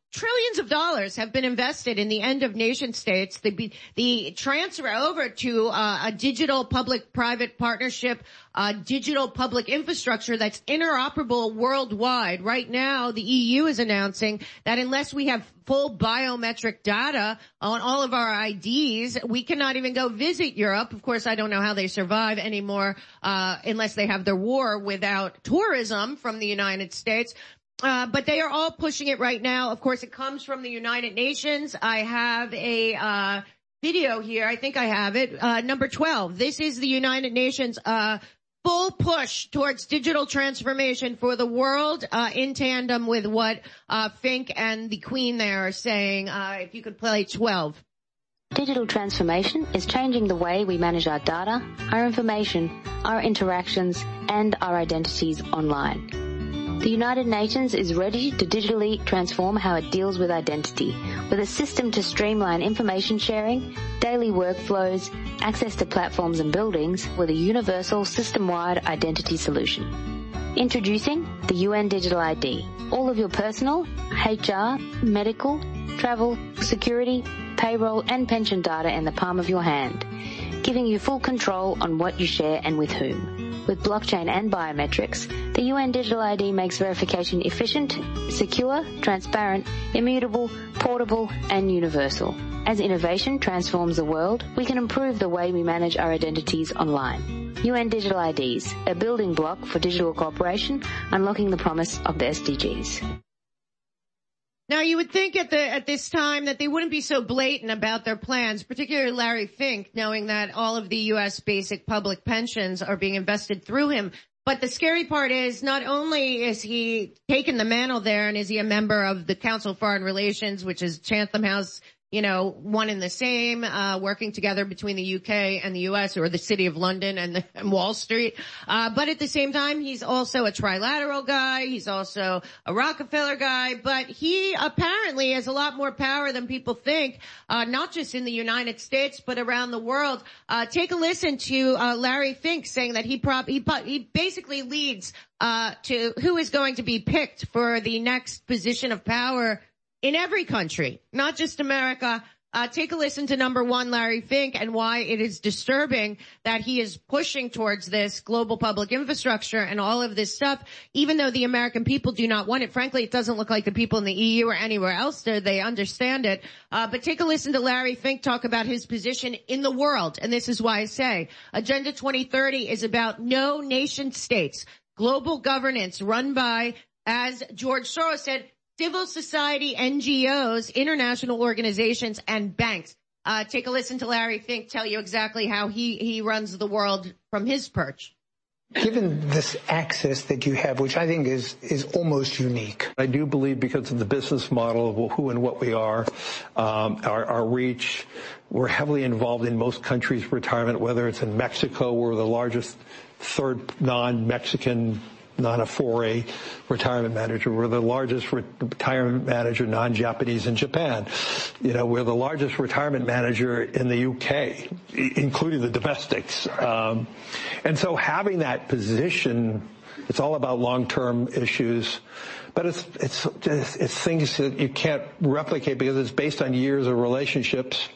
trillions of dollars have been invested in the end of nation states, the, the transfer over to uh, a digital public-private partnership, uh, digital public infrastructure that's interoperable worldwide. Right now, the E U is announcing that unless we have full biometric data on all of our I Ds, we cannot even go visit Europe. Of course, I don't know how they survive anymore, uh, unless they have their war without tourism from the United States. Uh, but they are all pushing it right now. Of course, it comes from the United Nations. I have a, uh, video here. I think I have it. Uh, number twelve. This is the United Nations, uh, full push towards digital transformation for the world, uh, in tandem with what, uh, Fink and the Queen there are saying. Uh, if you could play twelve. Digital transformation is changing the way we manage our data, our information, our interactions, and our identities online. The United Nations is ready to digitally transform how it deals with identity, with a system to streamline information sharing, daily workflows, access to platforms and buildings with a universal system-wide identity solution. Introducing the U N Digital I D. All of your personal, H R, medical, travel, security, payroll, and pension data in the palm of your hand, giving you full control on what you share and with whom. With blockchain and biometrics, the U N Digital I D makes verification efficient, secure, transparent, immutable, portable, and universal. As innovation transforms the world, we can improve the way we manage our identities online. U N Digital I Ds, a building block for digital cooperation, unlocking the promise of the S D Gs. Now, you would think at the at this time that they wouldn't be so blatant about their plans, particularly Larry Fink, knowing that all of the U S basic public pensions are being invested through him. But the scary part is not only is he taking the mantle there and is he a member of the Council of Foreign Relations, which is Chatham House, you know, one and the same, uh, working together between the U K and the U S, or the City of London and, the, and Wall Street. Uh, but at the same time, he's also a trilateral guy. He's also a Rockefeller guy, but he apparently has a lot more power than people think, uh, not just in the United States, but around the world. Uh, take a listen to, uh, Larry Fink saying that he prob, he, he basically leads, uh, to who is going to be picked for the next position of power in every country, not just America. Uh, take a listen to number one, Larry Fink, and why it is disturbing that he is pushing towards this global public infrastructure and all of this stuff, even though the American people do not want it. Frankly, it doesn't look like the people in the E U or anywhere else do. They understand it. Uh, but take a listen to Larry Fink talk about his position in the world. And this is why I say Agenda twenty thirty is about no nation states, global governance run by, as George Soros said, civil society, N G Os, international organizations, and banks. Uh, take a listen to Larry Fink tell you exactly how he, he runs the world from his perch. Given this access that you have, which I think is, is almost unique. I do believe because of the business model of who and what we are, um, our, our reach, we're heavily involved in most countries' retirement, whether it's in Mexico, we're the largest third non-Mexican non a four A retirement manager. We're the largest re- retirement manager, non-Japanese, in Japan. You know, we're the largest retirement manager in the U K, I- including the domestics. Um, and so having that position, it's all about long-term issues, but it's, it's, it's, it's things that you can't replicate because it's based on years of relationships.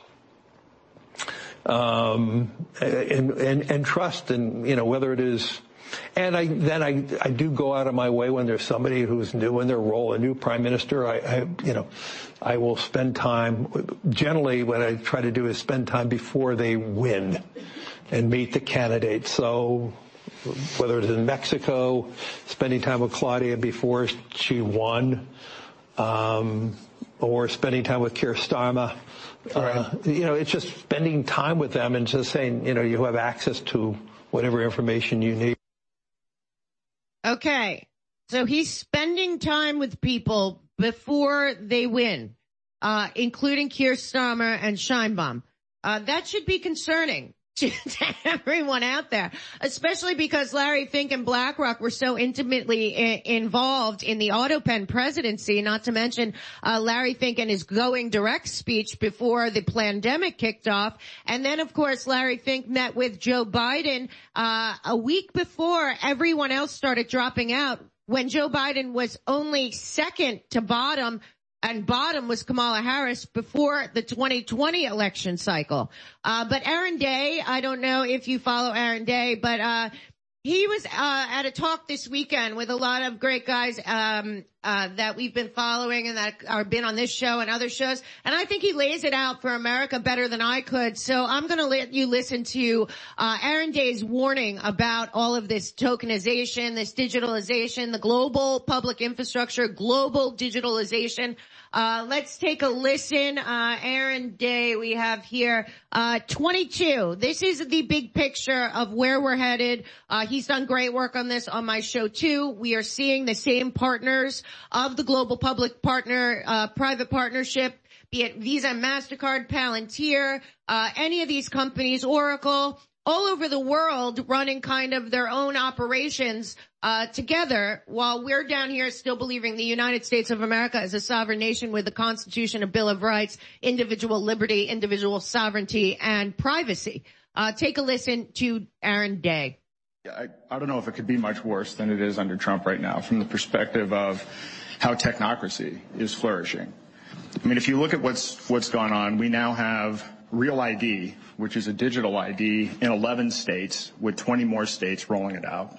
Um, and, and, and trust, and, you know, whether it is, and I, then I, I do go out of my way when there's somebody who's new in their role, a new prime minister, I, I, you know, I will spend time, generally what I try to do is spend time before they win and meet the candidate. So whether it's in Mexico, spending time with Claudia before she won, um, or spending time with Keir Starmer. Uh, you know, it's just spending time with them and just saying, you know, you have access to whatever information you need. Okay. So he's spending time with people before they win, uh, including Keir Starmer and Sheinbaum. Uh, that should be concerning to, to everyone out there, especially because Larry Fink and BlackRock were so intimately I- involved in the AutoPen presidency, not to mention uh, Larry Fink and his going direct speech before the pandemic kicked off. And then, of course, Larry Fink met with Joe Biden uh, a week before everyone else started dropping out, when Joe Biden was only second to bottom and bottom was Kamala Harris before the twenty twenty election cycle. Uh, but Aaron Day, I don't know if you follow Aaron Day, but, uh, he was, uh, at a talk this weekend with a lot of great guys, um, uh, that we've been following and that are been on this show and other shows. And I think he lays it out for America better than I could. So I'm going to let you listen to, uh, Aaron Day's warning about all of this tokenization, this digitalization, the global public infrastructure, global digitalization. Uh, let's take a listen. Uh, Aaron Day, we have here, uh, twenty-two. This is the big picture of where we're headed. Uh, he's done great work on this on my show too. We are seeing the same partners of the global public partner, uh, private partnership, be it Visa, MasterCard, Palantir, uh, any of these companies, Oracle, all over the world running kind of their own operations uh together, while we're down here still believing the United States of America is a sovereign nation with a Constitution, a Bill of Rights, individual liberty, individual sovereignty, and privacy. Uh take a listen to Aaron Day. I, I don't know if it could be much worse than it is under Trump right now from the perspective of how technocracy is flourishing. I mean, if you look at what's what's gone on, we now have Real I D, which is a digital I D in eleven states, with twenty more states rolling it out.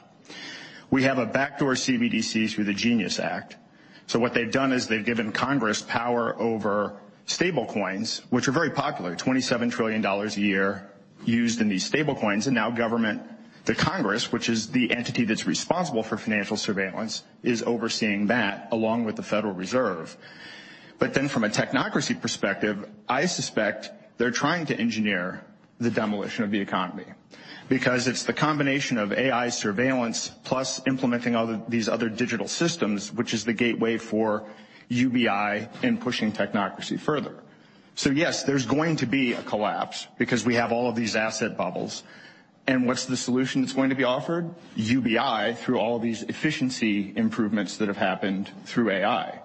We have a backdoor C B D C through the Genius Act. So what they've done is they've given Congress power over stable coins, which are very popular, twenty-seven trillion dollars a year used in these stable coins, and now government, the Congress, which is the entity that's responsible for financial surveillance, is overseeing that along with the Federal Reserve. But then from a technocracy perspective, I suspect they're trying to engineer the demolition of the economy, because it's the combination of A I surveillance plus implementing all these other digital systems, which is the gateway for U B I and pushing technocracy further. So yes, there's going to be a collapse because we have all of these asset bubbles. And what's the solution that's going to be offered? U B I through all of these efficiency improvements that have happened through A I.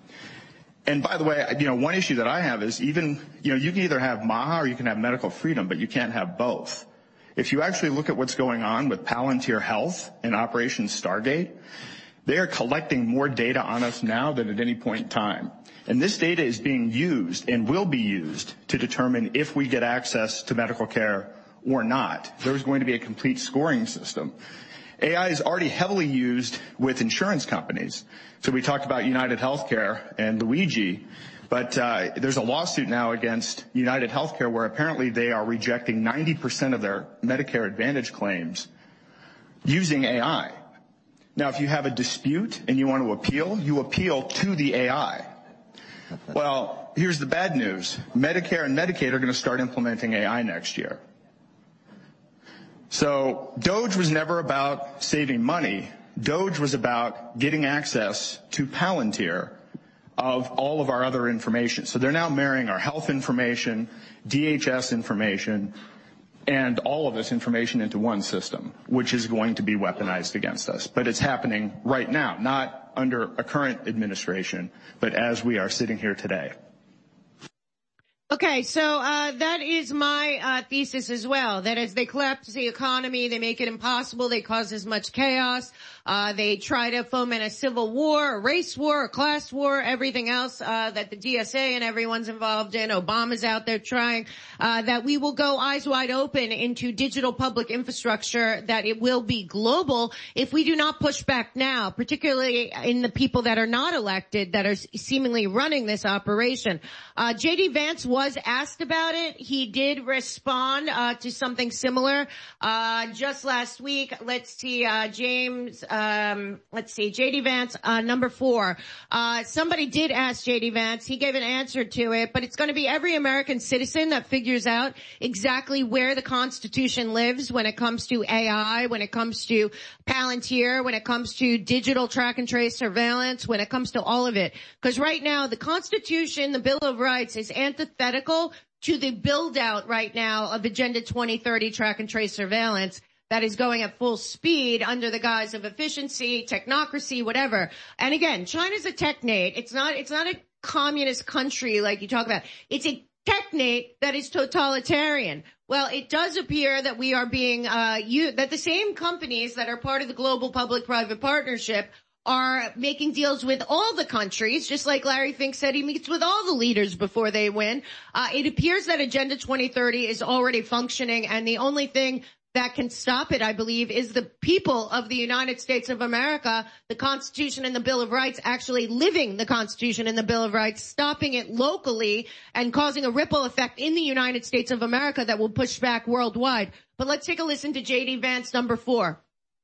And by the way, you know, one issue that I have is even, you know, you can either have MAHA or you can have medical freedom, but you can't have both. If you actually look at what's going on with Palantir Health and Operation Stargate, they are collecting more data on us now than at any point in time. And this data is being used and will be used to determine if we get access to medical care or not. There's going to be a complete scoring system. A I is already heavily used with insurance companies. So we talked about United Healthcare and Luigi, but uh, there's a lawsuit now against United Healthcare where apparently they are rejecting ninety percent of their Medicare Advantage claims using A I. Now, if you have a dispute and you want to appeal, you appeal to the A I. Well, here's the bad news. Medicare and Medicaid are going to start implementing A I next year. So Doge was never about saving money. Doge was about getting access to Palantir of all of our other information. So they're now marrying our health information, D H S information, and all of this information into one system, which is going to be weaponized against us. But it's happening right now, not under a current administration, but as we are sitting here today. Okay, so uh that is my uh thesis as well, that as they collapse the economy, they make it impossible, they cause as much chaos, uh they try to foment a civil war, a race war, a class war, everything else uh that the D S A and everyone's involved in. Obama's out there trying, uh that we will go eyes wide open into digital public infrastructure, that it will be global if we do not push back now, particularly in the people that are not elected, that are seemingly running this operation. Uh J D Vance was asked about it. He did respond uh to something similar uh just last week. Let's see, uh James, um let's see, J D Vance, uh number four. Uh somebody did ask J D Vance. He gave an answer to it, but it's going to be every American citizen that figures out exactly where the Constitution lives when it comes to A I, when it comes to Palantir, when it comes to digital track and trace surveillance, when it comes to all of it. Because right now, the Constitution, the Bill of Rights, is antithetical to the build out right now of Agenda twenty thirty track and trace surveillance that is going at full speed under the guise of efficiency, technocracy, whatever. And again, China's a technate. It's not, it's not a communist country like you talk about. It's a technate that is totalitarian. Well, it does appear that we are being, uh, you, that the same companies that are part of the global public-private partnership are making deals with all the countries, just like Larry Fink said he meets with all the leaders before they win. Uh, it appears that Agenda twenty thirty is already functioning, and the only thing that can stop it, I believe, is the people of the United States of America, the Constitution and the Bill of Rights, actually living the Constitution and the Bill of Rights, stopping it locally and causing a ripple effect in the United States of America that will push back worldwide. But let's take a listen to J D Vance, number four.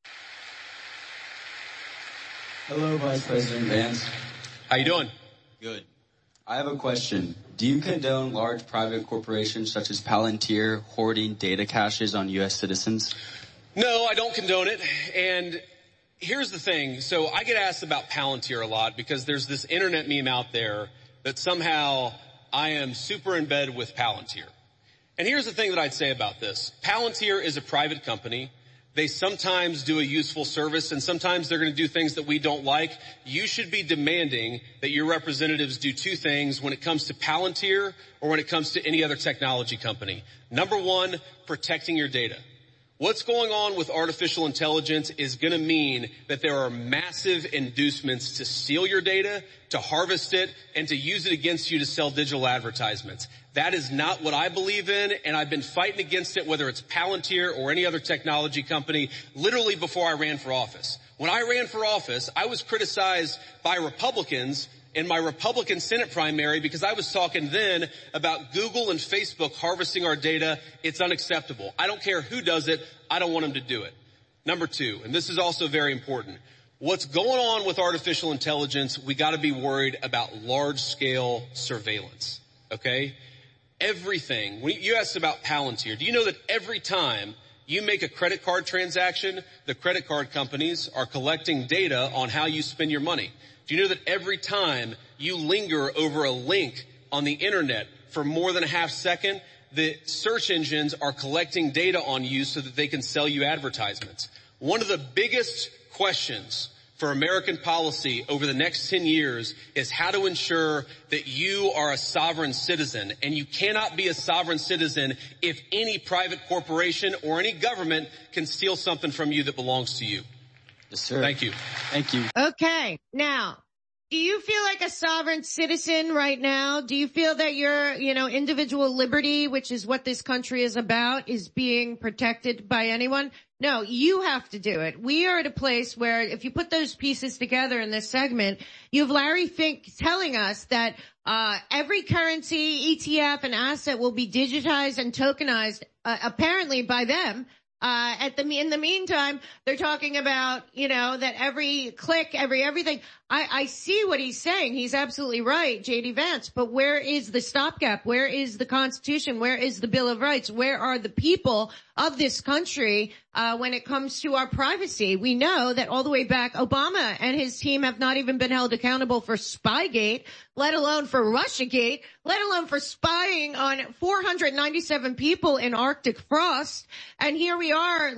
Hello, Vice President Vance. How you doing? Good. I have a question. Do you condone large private corporations such as Palantir hoarding data caches on U S citizens? No, I don't condone it. And here's the thing. So I get asked about Palantir a lot because there's this internet meme out there that somehow I am super in bed with Palantir. And here's the thing that I'd say about this. Palantir is a private company. They sometimes do a useful service, and sometimes they're going to do things that we don't like. You should be demanding that your representatives do two things when it comes to Palantir or when it comes to any other technology company. Number one, protecting your data. What's going on with artificial intelligence is going to mean that there are massive inducements to steal your data, to harvest it, and to use it against you to sell digital advertisements. That is not what I believe in, and I've been fighting against it, whether it's Palantir or any other technology company, literally before I ran for office. When I ran for office, I was criticized by Republicans in my Republican Senate primary because I was talking then about Google and Facebook harvesting our data. It's unacceptable. I don't care who does it. I don't want them to do it. Number two, and this is also very important, what's going on with artificial intelligence, we got to be worried about large-scale surveillance, okay? Everything. When you asked about Palantir, do you know that every time you make a credit card transaction, the credit card companies are collecting data on how you spend your money? Do you know that every time you linger over a link on the internet for more than a half second, the search engines are collecting data on you so that they can sell you advertisements? One of the biggest questions for American policy over the next ten years is how to ensure that you are a sovereign citizen. And you cannot be a sovereign citizen if any private corporation or any government can steal something from you that belongs to you. Yes, sir. Thank you. Thank you. Okay. Now, do you feel like a sovereign citizen right now? Do you feel that your, you know, individual liberty, which is what this country is about, is being protected by anyone? No, you have to do it. We are at a place where if you put those pieces together in this segment, you have Larry Fink telling us that uh every currency, E T F, and asset will be digitized and tokenized, uh, apparently by them. Uh, at the, in the meantime, they're talking about, you know, that every click, every everything. I, I see what he's saying. He's absolutely right, J D Vance. But where is the stopgap? Where is the Constitution? Where is the Bill of Rights? Where are the people of this country, uh, when it comes to our privacy? We know that all the way back, Obama and his team have not even been held accountable for Spygate, let alone for Russiagate, let alone for spying on four hundred ninety-seven people in Arctic frost. And here we are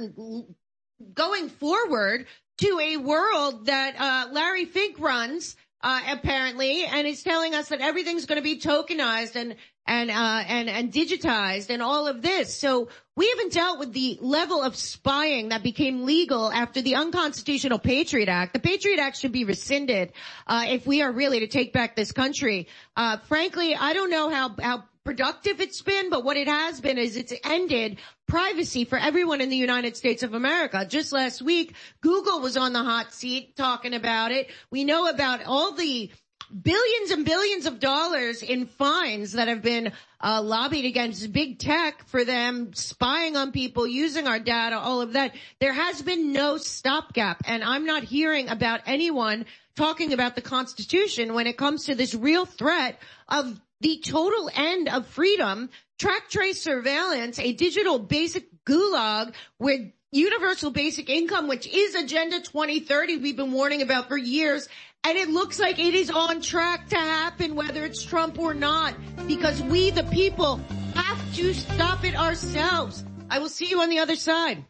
going forward to a world that uh Larry Fink runs, uh apparently, and is telling us that everything's going to be tokenized and and uh and and digitized and all of this. So we haven't dealt with the level of spying that became legal after the unconstitutional Patriot Act. The Patriot Act should be rescinded uh if we are really to take back this country. Uh frankly, I don't know how how productive it's been, but what it has been is it's ended privacy for everyone in the United States of America. Just last week, Google was on the hot seat talking about it. We know about all the billions and billions of dollars in fines that have been uh lobbied against big tech for them spying on people, using our data, all of that. There has been no stopgap, and I'm not hearing about anyone talking about the Constitution when it comes to this real threat of the total end of freedom, track, trace, surveillance, a digital basic gulag with universal basic income, which is Agenda twenty thirty we've been warning about for years. And it looks like it is on track to happen, whether it's Trump or not, because we, the people, have to stop it ourselves. I will see you on the other side.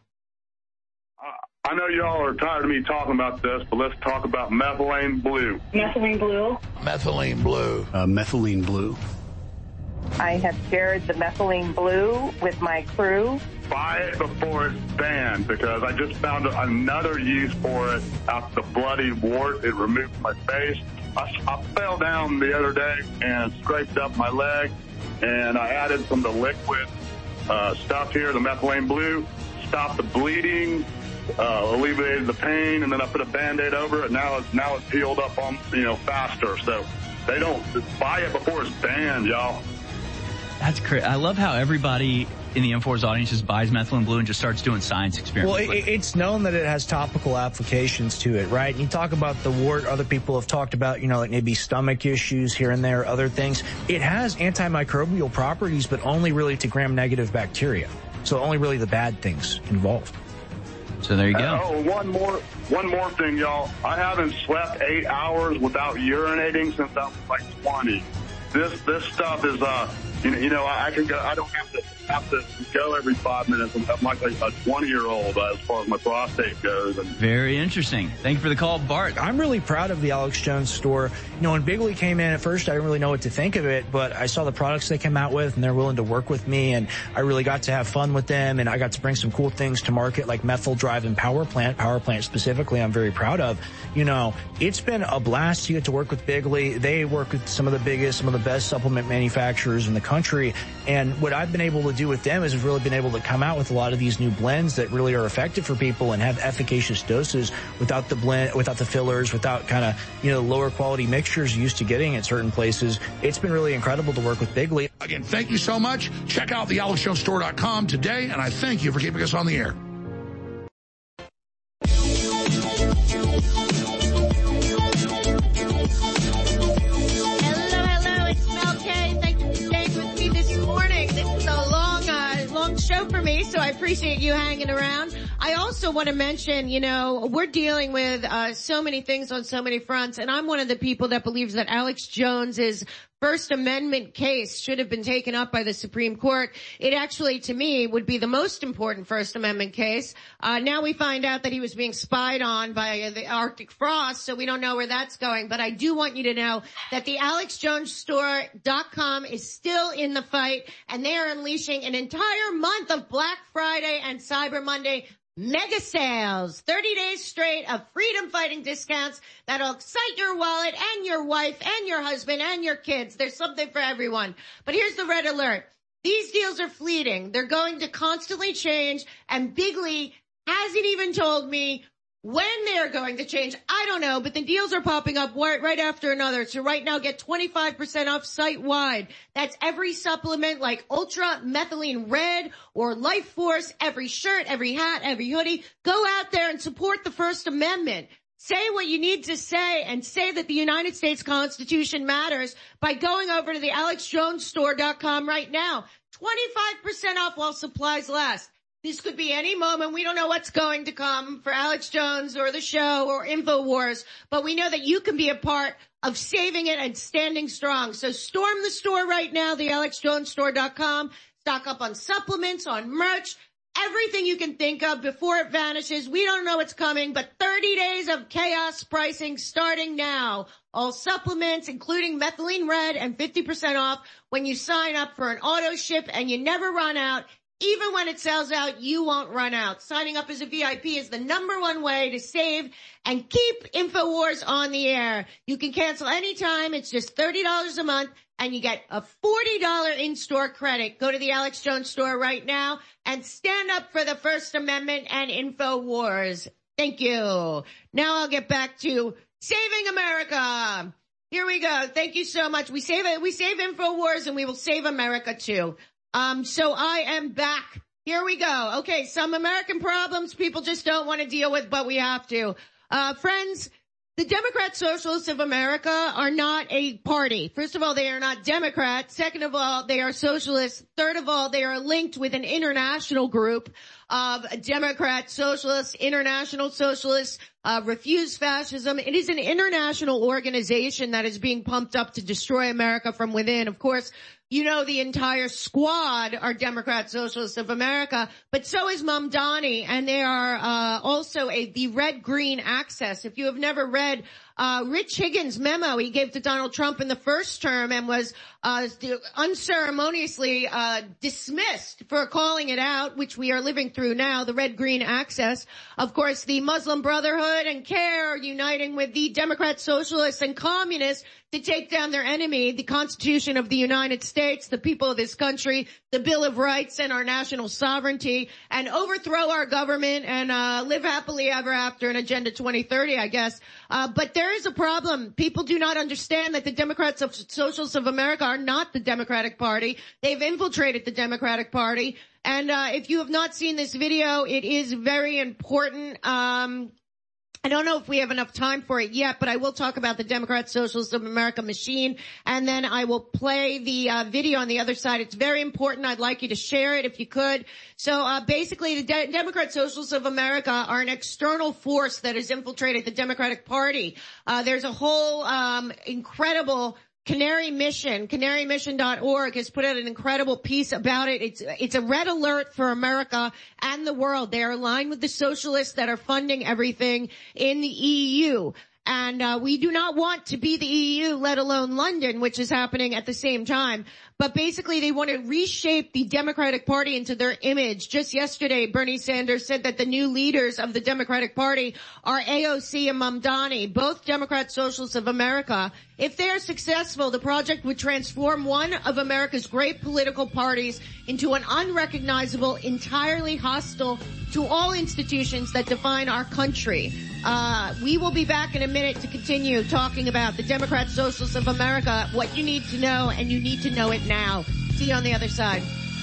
I know y'all are tired of me talking about this, but let's talk about methylene blue. Methylene blue? Methylene blue. Uh, methylene blue. I have shared the methylene blue with my crew, buy it before it's banned, because I just found another use for it after the bloody wart it removed from my face. I, I fell down the other day and scraped up my leg, and I added some of the liquid uh, stuff here, the methylene blue, stopped the bleeding, uh, alleviated the pain, and then I put a Band-Aid over it. Now it's, now it's healed up on, you know, faster. So they don't buy it before it's banned, y'all. That's great. I love how everybody in the InfoWars audience just buys methylene blue and just starts doing science experiments. Well, it, it's known that it has topical applications to it, right? And you talk about the wart, other people have talked about, you know, like maybe stomach issues here and there, other things. It has antimicrobial properties, but only really to gram-negative bacteria. So only really the bad things involved. So there you go. Oh, one more, one more thing, y'all. I haven't slept eight hours without urinating since I was like twenty. This, this stuff is, uh, you know, you know, I can go, I don't have to have to go every five minutes. I'm like a twenty year old uh, as far as my prostate goes. And very interesting. Thank you for the call, Bart. I'm really proud of the Alex Jones store. You know, when Bigley came in at first, I didn't really know what to think of it, but I saw the products they came out with and they're willing to work with me, and I really got to have fun with them, and I got to bring some cool things to market like Methyl Drive and Power Plant. Power Plant specifically, I'm very proud of. You know, it's been a blast to get to work with Bigley. They work with some of the biggest, some of the best supplement manufacturers in the country, and what I've been able to do with them is we've really been able to come out with a lot of these new blends that really are effective for people and have efficacious doses without the blend, without the fillers, without kind of, you know, lower quality mixtures used to getting at certain places. It's been really incredible to work with Bigley. Again, thank you so much. Check out the alex jones store dot com today, and I thank you for keeping us on the air. Show for me, so I appreciate you hanging around. I also want to mention, you know, we're dealing with uh so many things on so many fronts, and I'm one of the people that believes that Alex Jones's First Amendment case should have been taken up by the Supreme Court. It actually, to me, would be the most important First Amendment case. Uh now we find out that he was being spied on by the Arctic Frost, so we don't know where that's going. But I do want you to know that the alex jones store dot com is still in the fight, and they are unleashing an entire month of Black Friday and Cyber Monday mega sales. thirty days straight of freedom fighting discounts that'll excite your wallet and your wife and your husband and your kids. There's something for everyone. But here's the red alert. These deals are fleeting. They're going to constantly change, and Bigley hasn't even told me when they're going to change. I don't know, but the deals are popping up right after another. So right now, get twenty-five percent off site-wide. That's every supplement like Ultra Methylene Red or Life Force, every shirt, every hat, every hoodie. Go out there and support the First Amendment. Say what you need to say and say that the United States Constitution matters by going over to the alex jones store dot com right now. twenty-five percent off while supplies last. This could be any moment. We don't know what's going to come for Alex Jones or the show or InfoWars, but we know that you can be a part of saving it and standing strong. So storm the store right now, the alex jones store dot com. Stock up on supplements, on merch, everything you can think of before it vanishes. We don't know what's coming, but thirty days of chaos pricing starting now. All supplements, including Methylene Red, and fifty percent off when you sign up for an auto ship, and you never run out. Even when it sells out, you won't run out. Signing up as a V I P is the number one way to save and keep InfoWars on the air. You can cancel anytime. It's just thirty dollars a month, and you get a forty dollars in-store credit. Go to the Alex Jones store right now and stand up for the First Amendment and InfoWars. Thank you. Now I'll get back to saving America. Here we go. Thank you so much. We save it. We save InfoWars, and we will save America too. Um, so I am back. Here we go. Okay, some American problems people just don't want to deal with, but we have to. Uh, friends, the Democrat Socialists of America are not a party. First of all, they are not Democrats. Second of all, they are socialists. Third of all, they are linked with an international group of Democrat Socialists, International Socialists, uh, Refuse Fascism. It is an international organization that is being pumped up to destroy America from within. Of course, you know, the entire squad are Democrat Socialists of America, but so is Mamdani, and they are uh also a the Red Green Axis. If you have never read uh, Rich Higgins' memo he gave to Donald Trump in the first term and was uh, unceremoniously uh, dismissed for calling it out, which we are living through now, the red-green axis. Of course, the Muslim Brotherhood and CARE are uniting with the Democrats, socialists, and communists to take down their enemy, the Constitution of the United States, the people of this country, the Bill of Rights, and our national sovereignty, and overthrow our government and uh live happily ever after in Agenda twenty thirty, I guess. Uh but there is a problem. People do not understand that the Democrats of Socialists of America are not the Democratic Party. They've infiltrated the Democratic Party. And uh if you have not seen this video, it is very important. Um I don't know if we have enough time for it yet, but I will talk about the Democrat Socialists of America machine, and then I will play the uh, video on the other side. It's very important. I'd like you to share it if you could. So uh, basically, the De- Democrat Socialists of America are an external force that has infiltrated the Democratic Party. Uh, there's a whole um, incredible Canary Mission, canary mission dot org has put out an incredible piece about it. It's, it's a red alert for America and the world. They are aligned with the socialists that are funding everything in the E U. And uh, we do not want to be the E U, let alone London, which is happening at the same time. But basically, they want to reshape the Democratic Party into their image. Just yesterday, Bernie Sanders said that the new leaders of the Democratic Party are A O C and Mamdani, both Democrat Socialists of America. If they are successful, the project would transform one of America's great political parties into an unrecognizable, entirely hostile to all institutions that define our country. Uh, we will be back in a minute to continue talking about the Democrat Socialists of America, what you need to know, and you need to know it now. See you on the other side.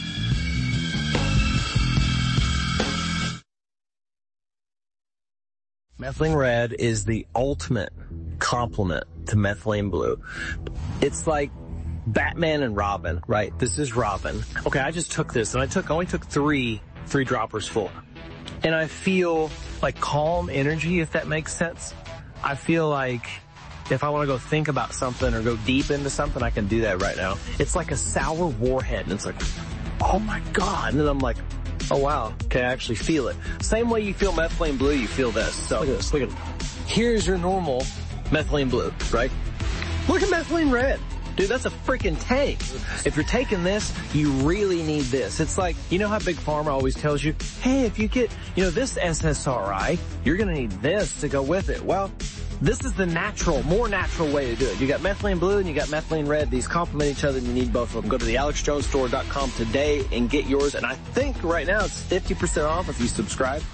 Methylene red is the ultimate complement to methylene blue. It's like Batman and Robin, right? This is Robin. Okay, I just took this and I took, only took three, three droppers full. And I feel like calm energy, if that makes sense. I feel like if I want to go think about something or go deep into something, I can do that right now. It's like a sour warhead, and it's like, oh my God. And then I'm like, oh wow, okay, I actually feel it. Same way you feel methylene blue, you feel this. So look at this, look at it. Here's your normal methylene blue, right? Look at methylene red. Dude, that's a freaking tank. If you're taking this, you really need this. It's like, you know how Big Pharma always tells you, hey, if you get, you know, this S S R I, you're going to need this to go with it. Well, this is the natural, more natural way to do it. You got methylene blue and you got methylene red. These complement each other and you need both of them. Go to the alex jones store dot com today and get yours. And I think right now it's fifty percent off if you subscribe.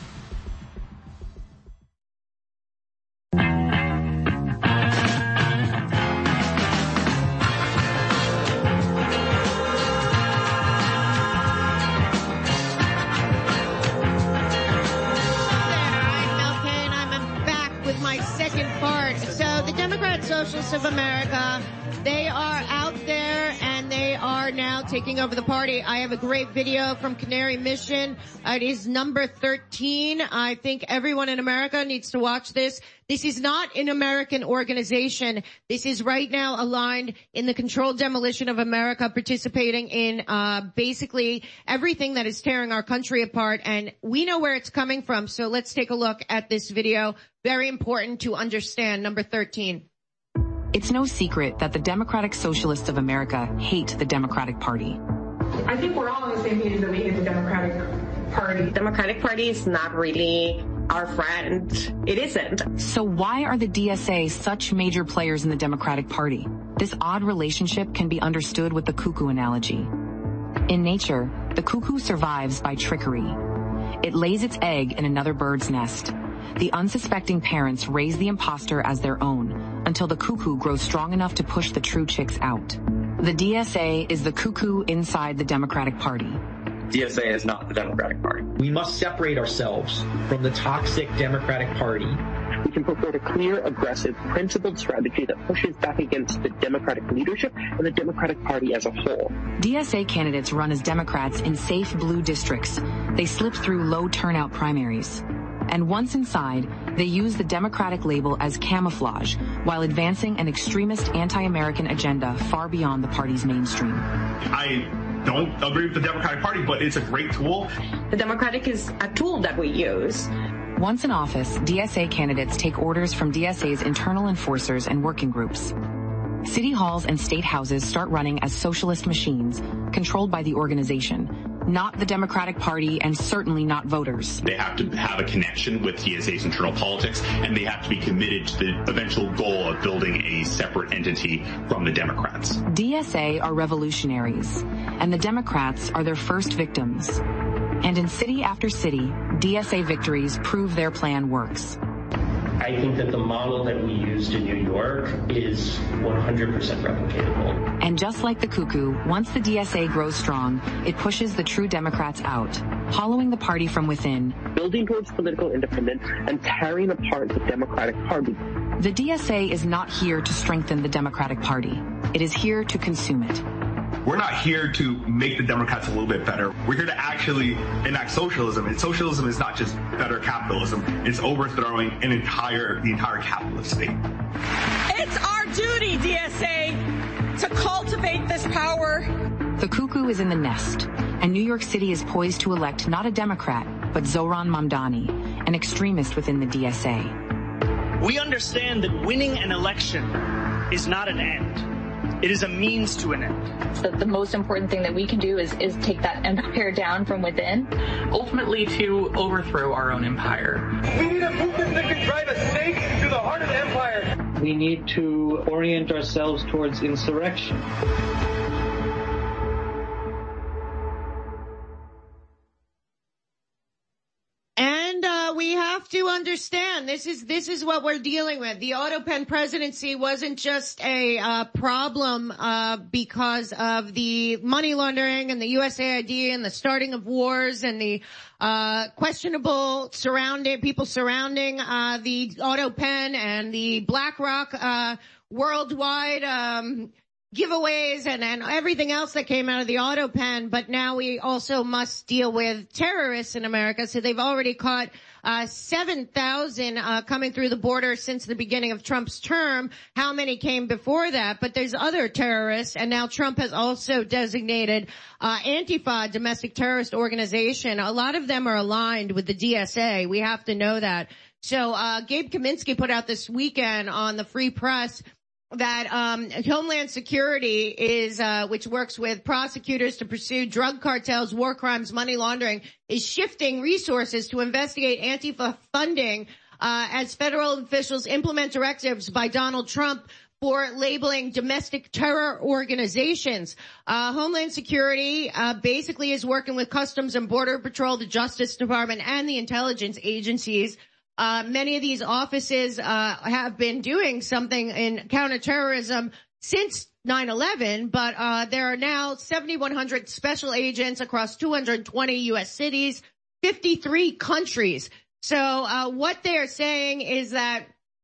Socialists of America, they are out there and they are now taking over the party. I have a great video from Canary Mission. It is number thirteen. I think everyone in America needs to watch this. This is not an American organization. This is right now aligned in the controlled demolition of America, participating in uh basically everything that is tearing our country apart. And we know where it's coming from. So let's take a look at this video. Very important to understand. Number thirteen. It's no secret that the Democratic Socialists of America hate the Democratic Party. I think we're all on the same page that we hate the Democratic Party. The Democratic Party is not really our friend. It isn't. So why are the D S A such major players in the Democratic Party? This odd relationship can be understood with the cuckoo analogy. In nature, the cuckoo survives by trickery. It lays its egg in another bird's nest. The unsuspecting parents raise the imposter as their own until the cuckoo grows strong enough to push the true chicks out. The D S A is the cuckoo inside the Democratic Party. D S A is not the Democratic Party. We must separate ourselves from the toxic Democratic Party. We can put forward a clear, aggressive, principled strategy that pushes back against the Democratic leadership and the Democratic Party as a whole. D S A candidates run as Democrats in safe blue districts. They slip through low turnout primaries. And once inside, they use the Democratic label as camouflage while advancing an extremist anti-American agenda far beyond the party's mainstream. I don't agree with the Democratic Party, but it's a great tool. The Democratic is a tool that we use Once in office, D S A candidates take orders from D S A's internal enforcers and working groups. City halls and state houses start running as socialist machines, controlled by the organization, not the Democratic Party and certainly not voters. They have to have a connection with D S A's internal politics, and they have to be committed to the eventual goal of building a separate entity from the Democrats. D S A are revolutionaries, and the Democrats are their first victims. And in city after city, D S A victories prove their plan works. I think that the model that we used in New York is one hundred percent replicatable. And just like the cuckoo, once the D S A grows strong, it pushes the true Democrats out, hollowing the party from within. Building towards political independence and tearing apart the Democratic Party. The D S A is not here to strengthen the Democratic Party. It is here to consume it. We're not here to make the Democrats a little bit better. We're here to actually enact socialism. And socialism is not just better capitalism. It's overthrowing an entire, the entire capitalist state. It's our duty, D S A, to cultivate this power. The cuckoo is in the nest, and New York City is poised to elect not a Democrat, but Zohran Mamdani, an extremist within the D S A. We understand that winning an election is not an end. It is a means to an end. So the most important thing that we can do is, is take that empire down from within. Ultimately to overthrow our own empire. We need a movement that can drive a stake through the heart of the empire. We need to orient ourselves towards insurrection. And uh, we have to understand this is this is what we're dealing with. The Autopen presidency wasn't just a uh, problem uh, because of the money laundering and the U S A I D and the starting of wars and the uh questionable surrounding people surrounding uh the Autopen and the BlackRock uh worldwide um giveaways and, and everything else that came out of the Autopen, but now we also must deal with terrorists in America. So they've already caught uh seven thousand uh coming through the border since the beginning of Trump's term. How many came before that? But there's other terrorists, and now Trump has also designated uh Antifa, domestic terrorist organization. A lot of them are aligned with the D S A. We have to know that. So uh Gabe Kaminsky put out this weekend on the Free Press that um Homeland Security is uh which works with prosecutors to pursue drug cartels, war crimes, money laundering, is shifting resources to investigate Antifa funding uh as federal officials implement directives by Donald Trump for labeling domestic terror organizations. Uh Homeland Security uh basically is working with Customs and Border Patrol, the Justice Department, and the intelligence agencies. Uh, many of these offices, uh, have been doing something in counterterrorism since nine eleven, but, uh, there are now seventy-one hundred special agents across two hundred twenty U S cities, fifty-three countries. So, uh, what they're saying is that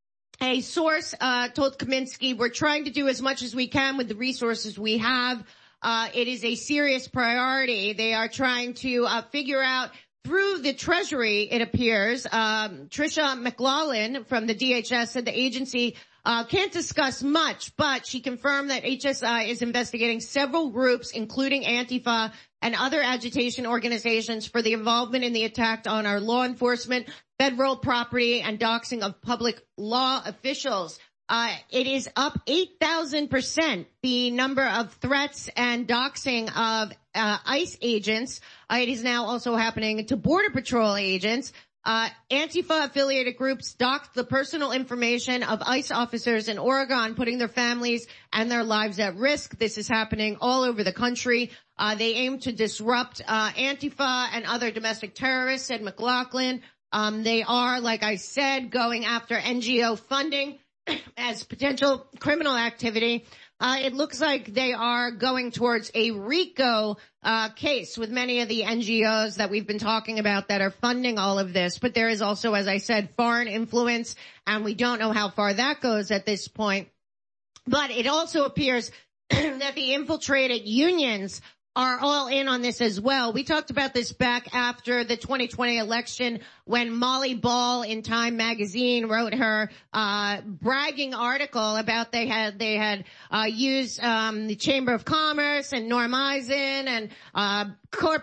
a source, uh, told Kaminsky, we're trying to do as much as we can with the resources we have. Uh, it is a serious priority. They are trying to, uh, figure out through the Treasury, it appears. Um, Tricia McLaughlin from the D H S said the agency uh can't discuss much, but she confirmed that H S I is investigating several groups, including Antifa and other agitation organizations, for the involvement in the attack on our law enforcement, federal property, and doxing of public law officials. Uh, it is up eight thousand percent, the number of threats and doxing of uh, ICE agents. Uh, it is now also happening to Border Patrol agents. Uh, Antifa-affiliated groups doxed the personal information of ICE officers in Oregon, putting their families and their lives at risk. This is happening all over the country. Uh, they aim to disrupt uh, Antifa and other domestic terrorists, said McLaughlin. Um, they are, like I said, going after N G O funding as potential criminal activity. Uh, it looks like they are going towards a RICO uh case with many of the N G Os that we've been talking about that are funding all of this. But there is also, as I said, foreign influence, and we don't know how far that goes at this point. But it also appears that the infiltrated unions are all in on this as well. We talked about this back after the twenty twenty election when Molly Ball in Time magazine wrote her uh bragging article about they had they had uh used um the Chamber of Commerce and Norm Eisen and uh corporate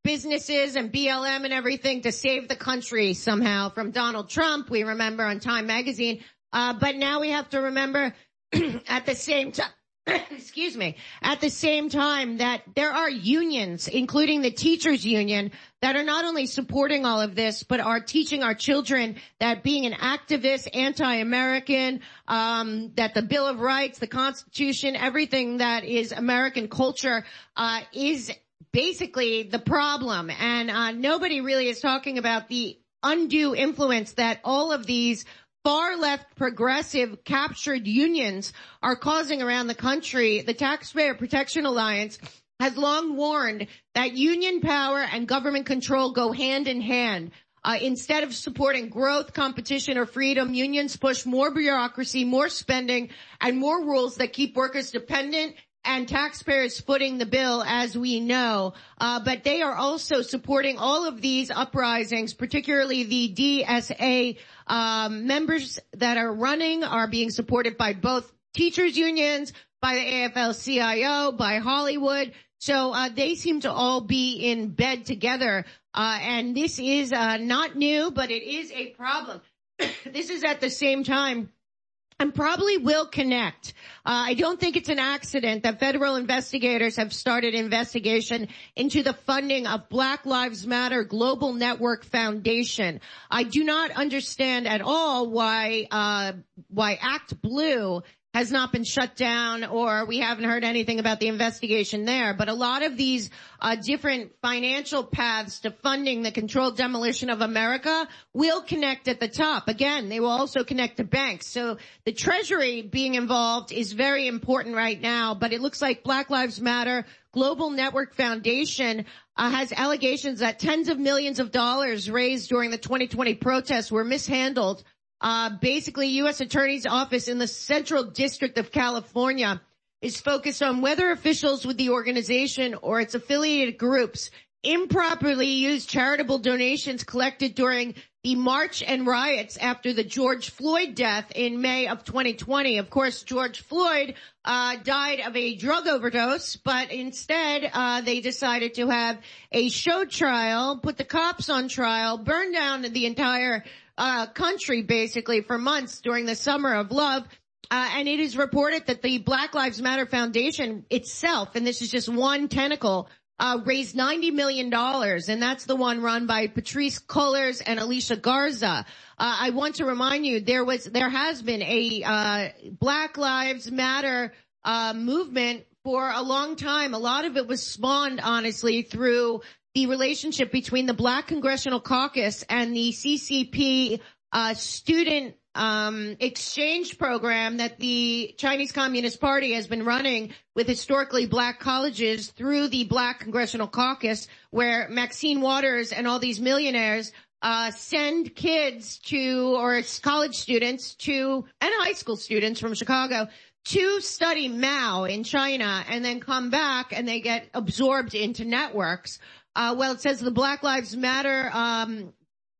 businesses and B L M and everything to save the country somehow from Donald Trump. We remember on Time Magazine. Uh, but now we have to remember at the same time, excuse me, at the same time that there are unions, including the teachers union, that are not only supporting all of this, but are teaching our children that being an activist, anti-American, um, that the Bill of Rights, the Constitution, everything that is American culture, uh, is basically the problem. And, uh, nobody really is talking about the undue influence that all of these far left progressive captured unions are causing around the country. The Taxpayer Protection Alliance has long warned that union power and government control go hand in hand. Uh, instead of supporting growth, competition, or freedom, unions push more bureaucracy, more spending, and more rules that keep workers dependent and taxpayers footing the bill, as we know. Uh, but they are also supporting all of these uprisings, particularly the D S A um, members that are running are being supported by both teachers unions, by the A F L C I O, by Hollywood. So uh, they seem to all be in bed together. Uh, and this is uh, not new, but it is a problem. This is at the same time and probably will connect. Uh, I don't think it's an accident that federal investigators have started investigation into the funding of Black Lives Matter Global Network Foundation. I do not understand at all why, uh, why Act Blue has not been shut down, or we haven't heard anything about the investigation there. But a lot of these uh different financial paths to funding the controlled demolition of America will connect at the top. Again, they will also connect to banks. So the Treasury being involved is very important right now. But it looks like Black Lives Matter Global Network Foundation uh, has allegations that tens of millions of dollars raised during the twenty twenty protests were mishandled. Uh, basically, U S Attorney's Office in the Central District of California is focused on whether officials with the organization or its affiliated groups improperly used charitable donations collected during the march and riots after the George Floyd death in May of twenty twenty. Of course, George Floyd uh died of a drug overdose, but instead uh they decided to have a show trial, put the cops on trial, burn down the entire Uh, country basically for months during the summer of love. Uh, and it is reported that the Black Lives Matter Foundation itself, and this is just one tentacle, uh, raised ninety million dollars. And that's the one run by Patrice Cullors and Alicia Garza. Uh, I want to remind you, there was, there has been a, uh, Black Lives Matter, uh, movement for a long time. A lot of it was spawned, honestly, through the relationship between the Black Congressional Caucus and the C C P uh student um exchange program that the Chinese Communist Party has been running with historically black colleges through the Black Congressional Caucus, where Maxine Waters and all these millionaires uh send kids to, or college students to, and high school students from Chicago to study Mao in China, and then come back and they get absorbed into networks. Uh, well, it says the Black Lives Matter, um,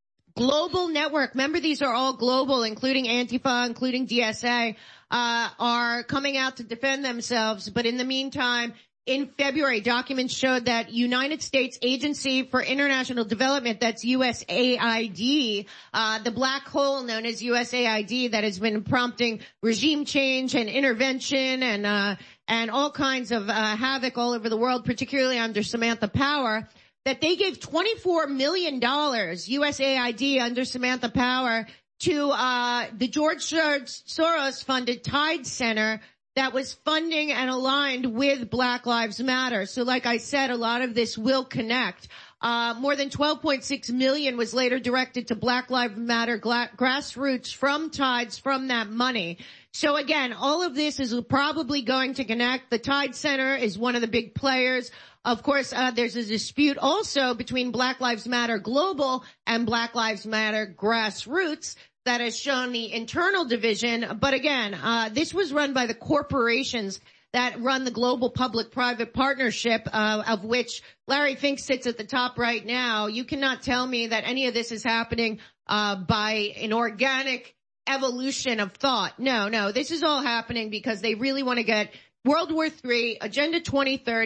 global network. Remember, these are all global, including Antifa, including D S A, uh, are coming out to defend themselves. But in the meantime, in February, documents showed that United States Agency for International Development, that's U S A I D, uh, the black hole known as U S A I D that has been prompting regime change and intervention and, uh, and all kinds of, uh, havoc all over the world, particularly under Samantha Power, that they gave twenty-four million dollars, U S A I D under Samantha Power, to uh the George Soros funded Tide Center that was funding and aligned with Black Lives Matter. So like I said, a lot of this will connect. Uh more than twelve point six million was later directed to Black Lives Matter gla- grassroots from Tides, from that money. So again, all of this is probably going to connect. The Tide Center is one of the big players. Of course, uh, there's a dispute also between Black Lives Matter Global and Black Lives Matter Grassroots that has shown the internal division. But again, uh, this was run by the corporations that run the global public-private partnership, uh, of which Larry Fink sits at the top right now. You cannot tell me that any of this is happening, uh, by an organic evolution of thought. No, no, this is all happening because they really want to get World War Three, Agenda twenty thirty,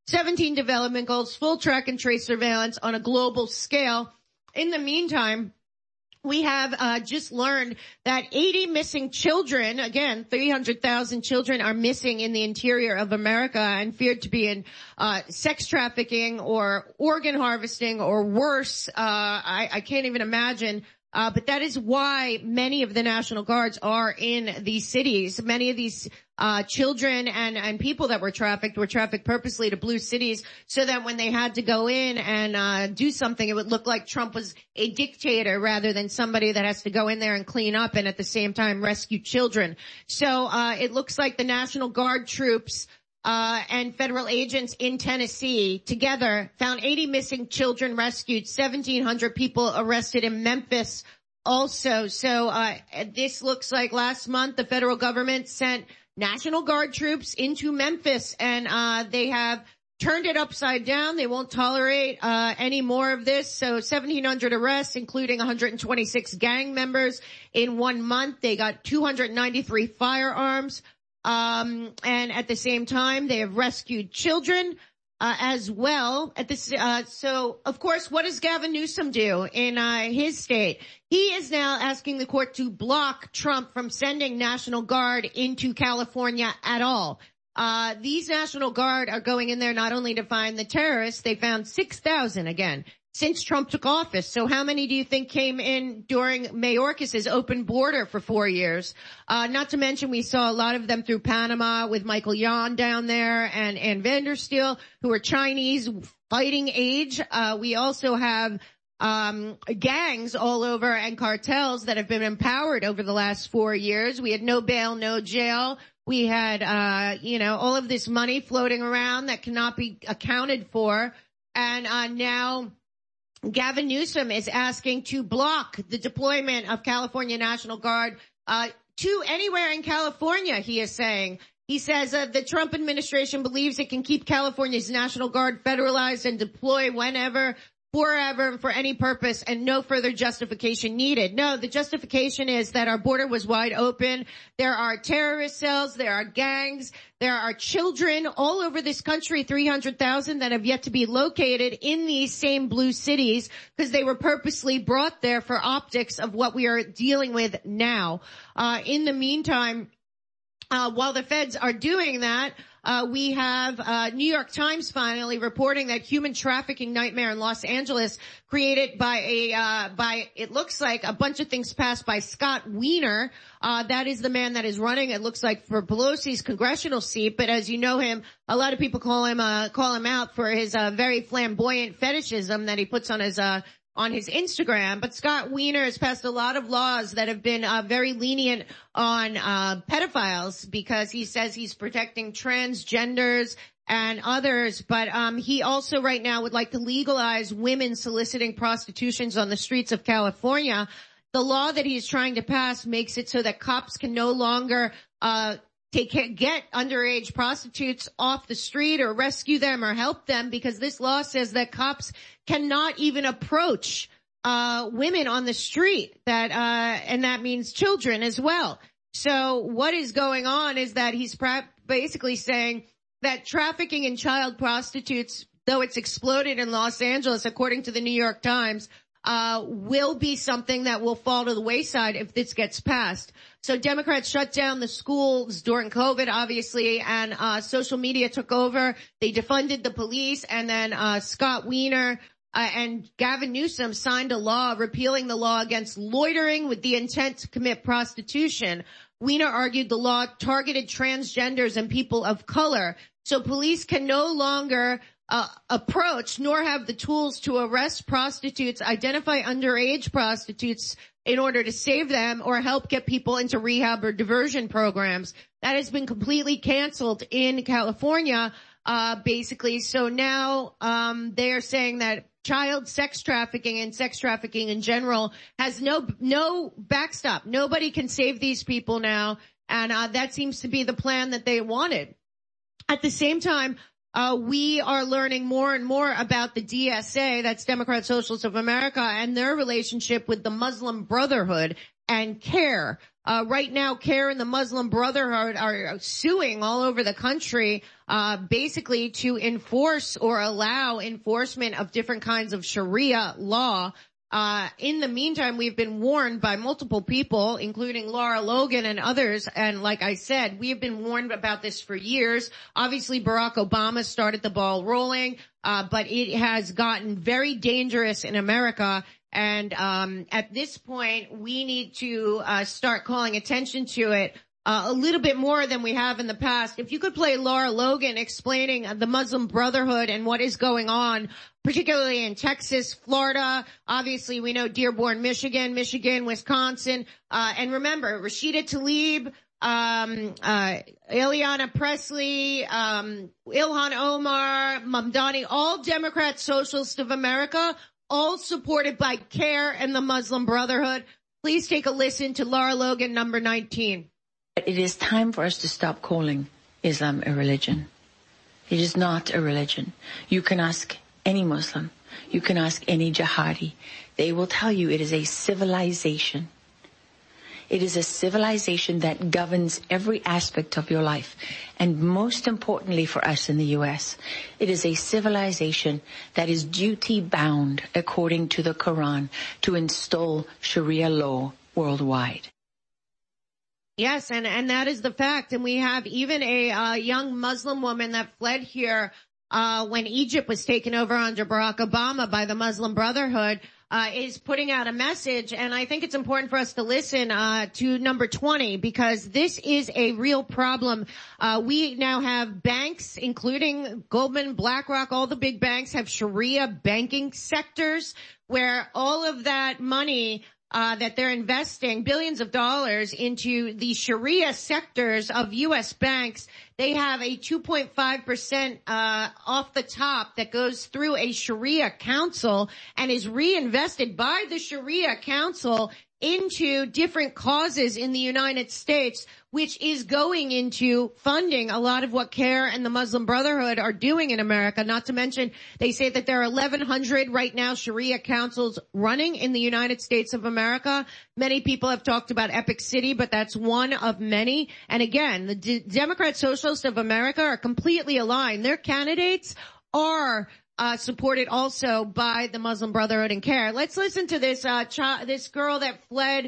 seventeen development goals, full track and trace surveillance on a global scale. In the meantime, we have uh just learned that eighty missing children, again, three hundred thousand children are missing in the interior of America and feared to be in uh sex trafficking or organ harvesting or worse. Uh I, I can't even imagine. Uh but that is why many of the National Guards are in these cities. Many of these uh children and and people that were trafficked were trafficked purposely to blue cities so that when they had to go in and uh do something, it would look like Trump was a dictator rather than somebody that has to go in there and clean up and at the same time rescue children. So uh it looks like the National Guard troops uh and federal agents in Tennessee together found eighty missing children rescued, seventeen hundred people arrested in Memphis also. So uh this looks like last month the federal government sent National Guard troops into Memphis and uh they have turned it upside down. They won't tolerate uh any more of this. So seventeen hundred arrests, including one hundred twenty-six gang members in one month. They got two hundred ninety-three firearms. Um, and at the same time, they have rescued children, uh, as well. At this, uh, so of course, what does Gavin Newsom do in, uh, his state? He is now asking the court to block Trump from sending National Guard into California at all. Uh, these National Guard are going in there not only to find the terrorists, they found six thousand again since Trump took office. So how many do you think came in during Mayorkas's open border for four years? Uh, not to mention we saw a lot of them through Panama with Michael Yon down there and, and Vandersteel, who are Chinese fighting age. Uh, we also have um gangs all over and cartels that have been empowered over the last four years. We had no bail, no jail. We had, uh, you know, all of this money floating around that cannot be accounted for. And, uh, now Gavin Newsom is asking to block the deployment of California National Guard, uh, to anywhere in California, he is saying. He says uh, the Trump administration believes it can keep California's National Guard federalized and deploy whenever, forever, and for any purpose, and no further justification needed. No, the justification is that our border was wide open. There are terrorist cells, there are gangs, there are children all over this country, three hundred thousand that have yet to be located in these same blue cities because they were purposely brought there for optics of what we are dealing with now. Uh, in the meantime, uh, while the feds are doing that, Uh, we have, uh, New York Times finally reporting that human trafficking nightmare in Los Angeles created by a, uh, by, it looks like a bunch of things passed by Scott Wiener. Uh, that is the man that is running, it looks like, for Pelosi's congressional seat. But as you know him, a lot of people call him, uh, call him out for his, uh, very flamboyant fetishism that he puts on his, uh, on his Instagram. But Scott Wiener has passed a lot of laws that have been uh, very lenient on uh pedophiles because he says he's protecting transgenders and others. But um he also right now would like to legalize women soliciting prostitutions on the streets of California. The law that he's trying to pass makes it so that cops can no longer uh take get underage prostitutes off the street or rescue them or help them, because this law says that cops cannot even approach uh women on the street, that uh and that means children as well. So what is going on is that he's pra- basically saying that trafficking in child prostitutes, though it's exploded in Los Angeles according to the New York Times, uh will be something that will fall to the wayside if this gets passed. So Democrats shut down the schools during COVID, obviously, and uh social media took over. They defunded the police, and then uh Scott Wiener uh, and Gavin Newsom signed a law repealing the law against loitering with the intent to commit prostitution. Wiener argued the law targeted transgenders and people of color, so police can no longer Uh, approach nor have the tools to arrest prostitutes, identify underage prostitutes in order to save them, or help get people into rehab or diversion programs. That has been completely canceled in California, uh, basically. So now, um, they are saying that child sex trafficking and sex trafficking in general has no, no backstop. Nobody can save these people now. And, uh, that seems to be the plan that they wanted. At the same time, Uh, we are learning more and more about the D S A, that's Democrat Socialists of America, and their relationship with the Muslim Brotherhood and CARE. Uh, right now, CAIR and the Muslim Brotherhood are suing all over the country, uh, basically to enforce or allow enforcement of different kinds of Sharia law. Uh, in the meantime, we've been warned by multiple people, including Lara Logan and others. And like I said, we have been warned about this for years. Obviously, Barack Obama started the ball rolling, uh, but it has gotten very dangerous in America. And um, at this point, we need to uh, start calling attention to it uh, a little bit more than we have in the past. If you could play Lara Logan explaining the Muslim Brotherhood and what is going on, particularly in Texas, Florida, obviously we know Dearborn, Michigan, Michigan, Wisconsin, uh, and remember, Rashida Tlaib, um, uh, Ileana Presley, um, Ilhan Omar, Mamdani, all Democrat Socialists of America, all supported by CAIR and the Muslim Brotherhood. Please take a listen to Lara Logan, number nineteen. It is time for us to stop calling Islam a religion. It is not a religion. You can ask any Muslim, you can ask any jihadi. They will tell you it is a civilization. It is a civilization that governs every aspect of your life. And most importantly for us in the U S, it is a civilization that is duty-bound, according to the Quran, to install Sharia law worldwide. Yes, and, and that is the fact. And we have even a uh, young Muslim woman that fled here uh when Egypt was taken over under Barack Obama by the Muslim Brotherhood, uh is putting out a message. And I think it's important for us to listen uh to number twenty, because this is a real problem. Uh we now have banks, including Goldman, BlackRock, all the big banks have Sharia banking sectors where all of that money Uh, that they're investing billions of dollars into the Sharia sectors of U S banks. They have a two point five percent uh off the top that goes through a Sharia council and is reinvested by the Sharia council into different causes in the United States, which is going into funding a lot of what CAIR and the Muslim Brotherhood are doing in America. Not to mention, they say that there are eleven hundred right now Sharia councils running in the United States of America. Many people have talked about Epic City, but that's one of many. And again, the D- Democrat Socialists of America are completely aligned. Their candidates are Uh, supported also by the Muslim Brotherhood and CAIR. Let's listen to this, uh, ch- this girl that fled,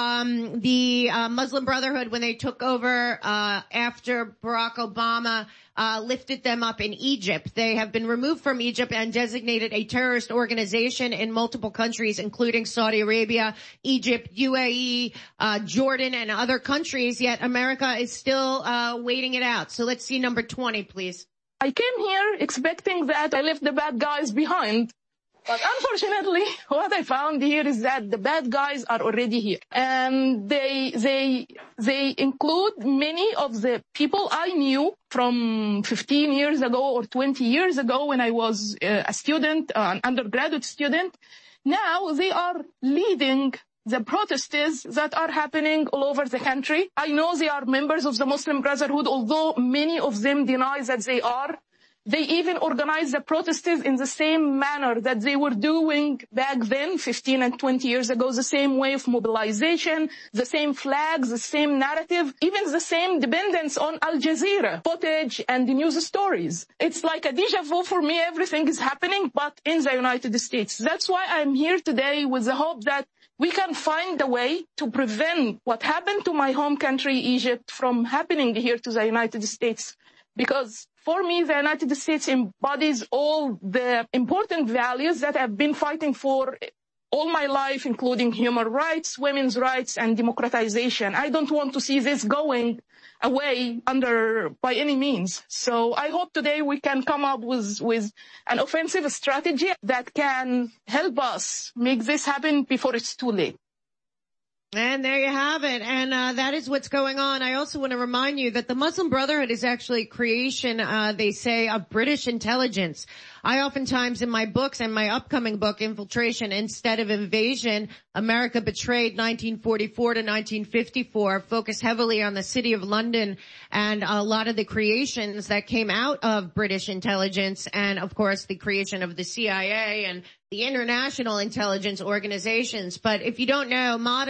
um, the, uh, Muslim Brotherhood when they took over, uh, after Barack Obama, uh, lifted them up in Egypt. They have been removed from Egypt and designated a terrorist organization in multiple countries, including Saudi Arabia, Egypt, U A E, uh, Jordan, and other countries, yet America is still, uh, waiting it out. So let's see number twenty, please. I came here expecting that I left the bad guys behind. But unfortunately, what I found here is that the bad guys are already here. And they, they, they include many of the people I knew from fifteen years ago or twenty years ago when I was uh, a student, uh, an undergraduate student. Now they are leading the protests that are happening all over the country. I know they are members of the Muslim Brotherhood, although many of them deny that they are. They even organize the protests in the same manner that they were doing back then, fifteen and twenty years ago, the same way of mobilization, the same flags, the same narrative, even the same dependence on Al Jazeera footage and the news stories. It's like a deja vu for me. Everything is happening, but in the United States. That's why I'm here today with the hope that we can find a way to prevent what happened to my home country, Egypt, from happening here to the United States. Because for me, the United States embodies all the important values that I've been fighting for all my life, including human rights, women's rights, and democratization. I don't want to see this going away under by any means. So I hope today we can come up with, with an offensive strategy that can help us make this happen before it's too late. And there you have it. And uh, that is what's going on. I also want to remind you that the Muslim Brotherhood is actually creation, uh, they say, of British intelligence. I oftentimes in my books and my upcoming book, Infiltration Instead of Invasion, America Betrayed nineteen forty-four to nineteen fifty-four, focus heavily on the city of London and a lot of the creations that came out of British intelligence and, of course, the creation of the C I A and the international intelligence organizations. But if you don't know, modern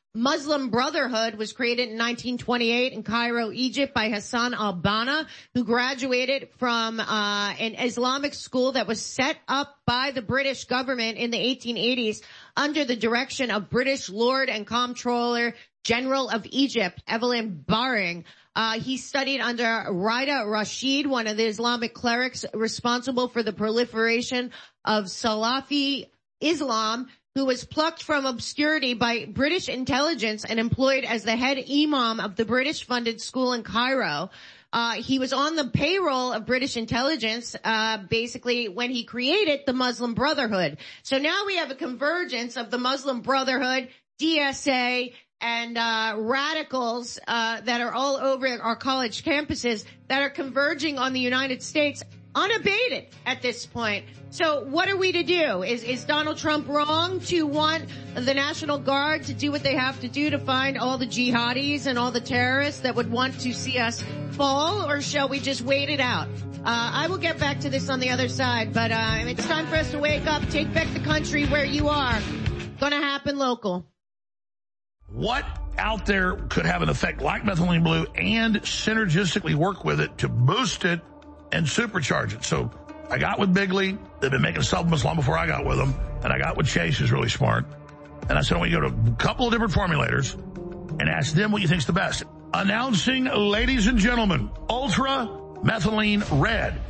Muslim Brotherhood was created in nineteen twenty-eight in Cairo, Egypt by Hassan al-Banna, who graduated from uh an Islamic school that was set up by the British government in the eighteen eighties under the direction of British Lord and Comptroller General of Egypt, Evelyn Baring. Uh, he studied under Raida Rashid, one of the Islamic clerics responsible for the proliferation of Salafi Islam, who was plucked from obscurity by British intelligence and employed as the head imam of the British-funded school in Cairo. Uh, he was on the payroll of British intelligence, uh, basically when he created the Muslim Brotherhood. So now we have a convergence of the Muslim Brotherhood, D S A, and uh radicals uh that are all over our college campuses that are converging on the United States unabated at this point. So what are we to do? Is is Donald Trump wrong to want the National Guard to do what they have to do to find all the jihadis and all the terrorists that would want to see us fall, or shall we just wait it out? Uh I will get back to this on the other side, but uh it's time for us to wake up, take back the country where you are. Gonna happen local. What out there could have an effect like methylene blue and synergistically work with it to boost it and supercharge it? So I got with Bigley. They've been making supplements long before I got with them. And I got with Chase, who's really smart. And I said, I want you to go to a couple of different formulators and ask them what you think's the best. Announcing, ladies and gentlemen, Ultra Methylene Red.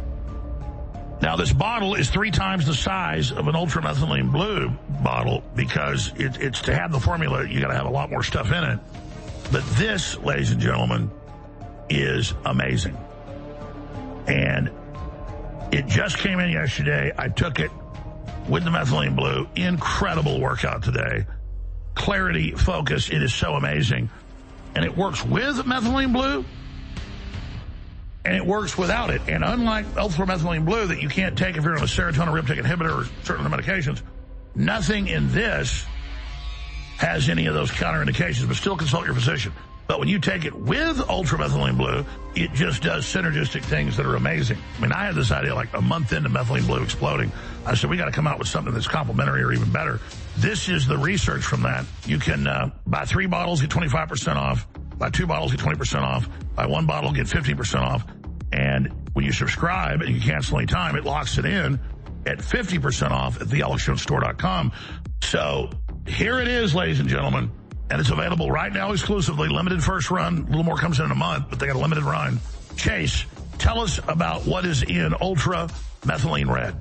Now, this bottle is three times the size of an Ultra Methylene Blue bottle because it, it's to have the formula, you got to have a lot more stuff in it. But this, ladies and gentlemen, is amazing. And it just came in yesterday. I took it with the Methylene Blue. Incredible workout today. Clarity, focus, it is so amazing. And it works with Methylene Blue. And it works without it. And unlike Ultra Methylene Blue that you can't take if you're on a serotonin reuptake inhibitor or certain medications, nothing in this has any of those counterindications, but still consult your physician. But when you take it with Ultra Methylene Blue, it just does synergistic things that are amazing. I mean, I had this idea like a month into Methylene Blue exploding. I said, we got to come out with something that's complementary or even better. This is the research from that. You can uh, buy three bottles, get twenty-five percent off. Buy two bottles, get twenty percent off. Buy one bottle, get fifteen percent off. And when you subscribe and you cancel any time, it locks it in at fifty percent off at the alex jones store dot com. So here it is, ladies and gentlemen. And it's available right now exclusively. Limited first run. A little more comes in in a month, but they got a limited run. Chase, tell us about what is in Ultra Methylene Red.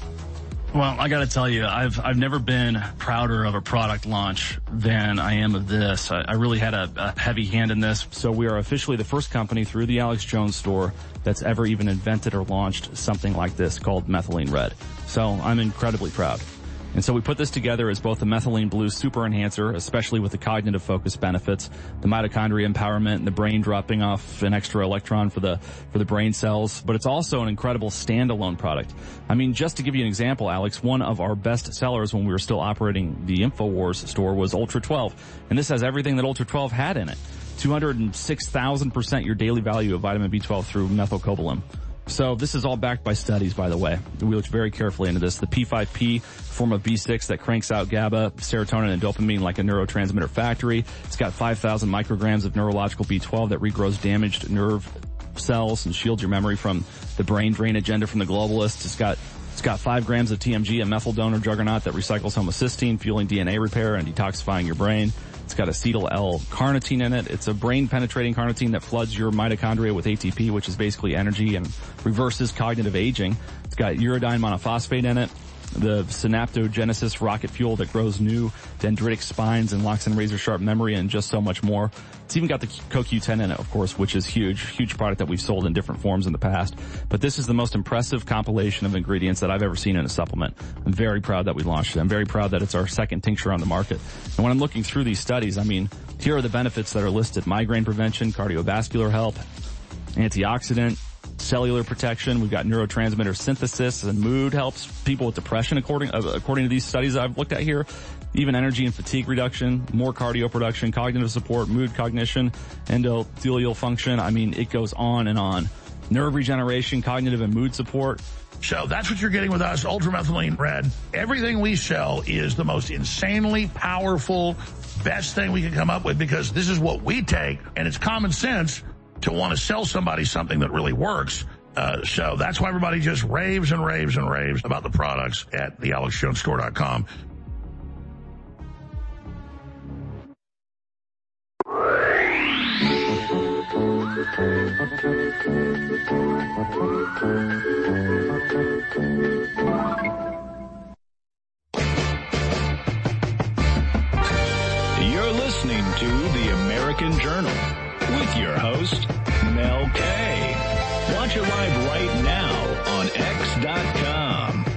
Well, I got to tell you, I've I've never been prouder of a product launch than I am of this. I, I really had a, a heavy hand in this. So we are officially the first company through the Alex Jones store that's ever even invented or launched something like this called Methylene Red. So I'm incredibly proud. And so we put this together as both the Methylene Blue super enhancer, especially with the cognitive focus benefits, the mitochondria empowerment, and the brain dropping off an extra electron for the for the brain cells. But it's also an incredible standalone product. I mean, just to give you an example, Alex, one of our best sellers when we were still operating the InfoWars store was Ultra twelve. And this has everything that Ultra twelve had in it. two hundred six thousand percent your daily value of vitamin B twelve through methylcobalamin. So this is all backed by studies, by the way. We looked very carefully into this. The P five P, form of B six that cranks out GABA, serotonin, and dopamine like a neurotransmitter factory. It's got five thousand micrograms of neurological B twelve that regrows damaged nerve cells and shields your memory from the brain drain agenda from the globalists. It's got It's got five grams of T M G, a methyl donor juggernaut that recycles homocysteine, fueling D N A repair and detoxifying your brain. It's got acetyl L-carnitine in it. It's a brain-penetrating carnitine that floods your mitochondria with A T P, which is basically energy and reverses cognitive aging. It's got uridine monophosphate in it. The synaptogenesis rocket fuel that grows new dendritic spines and locks in razor-sharp memory and just so much more. It's even got the C O Q ten in it, of course, which is huge. Huge product that we've sold in different forms in the past. But this is the most impressive compilation of ingredients that I've ever seen in a supplement. I'm very proud that we launched it. I'm very proud that it's our second tincture on the market. And when I'm looking through these studies, I mean, here are the benefits that are listed. Migraine prevention, cardiovascular health, antioxidant, cellular protection. We've got neurotransmitter synthesis and mood helps people with depression according uh, according to these studies I've looked at here. Even energy and fatigue reduction, more cardio production, cognitive support, mood cognition, endothelial function. I mean, it goes on and on. nerve regeneration, cognitive and mood support. So that's what you're getting with us, Ultramethylene Red. Everything we sell is the most insanely powerful, best thing we can come up with because this is what we take, and it's common sense to want to sell somebody something that really works. Uh, so that's why everybody just raves and raves and raves about the products at the alex jones store dot com. You're listening to The American Journal with your host, Mel K. Watch it live right now on X dot com.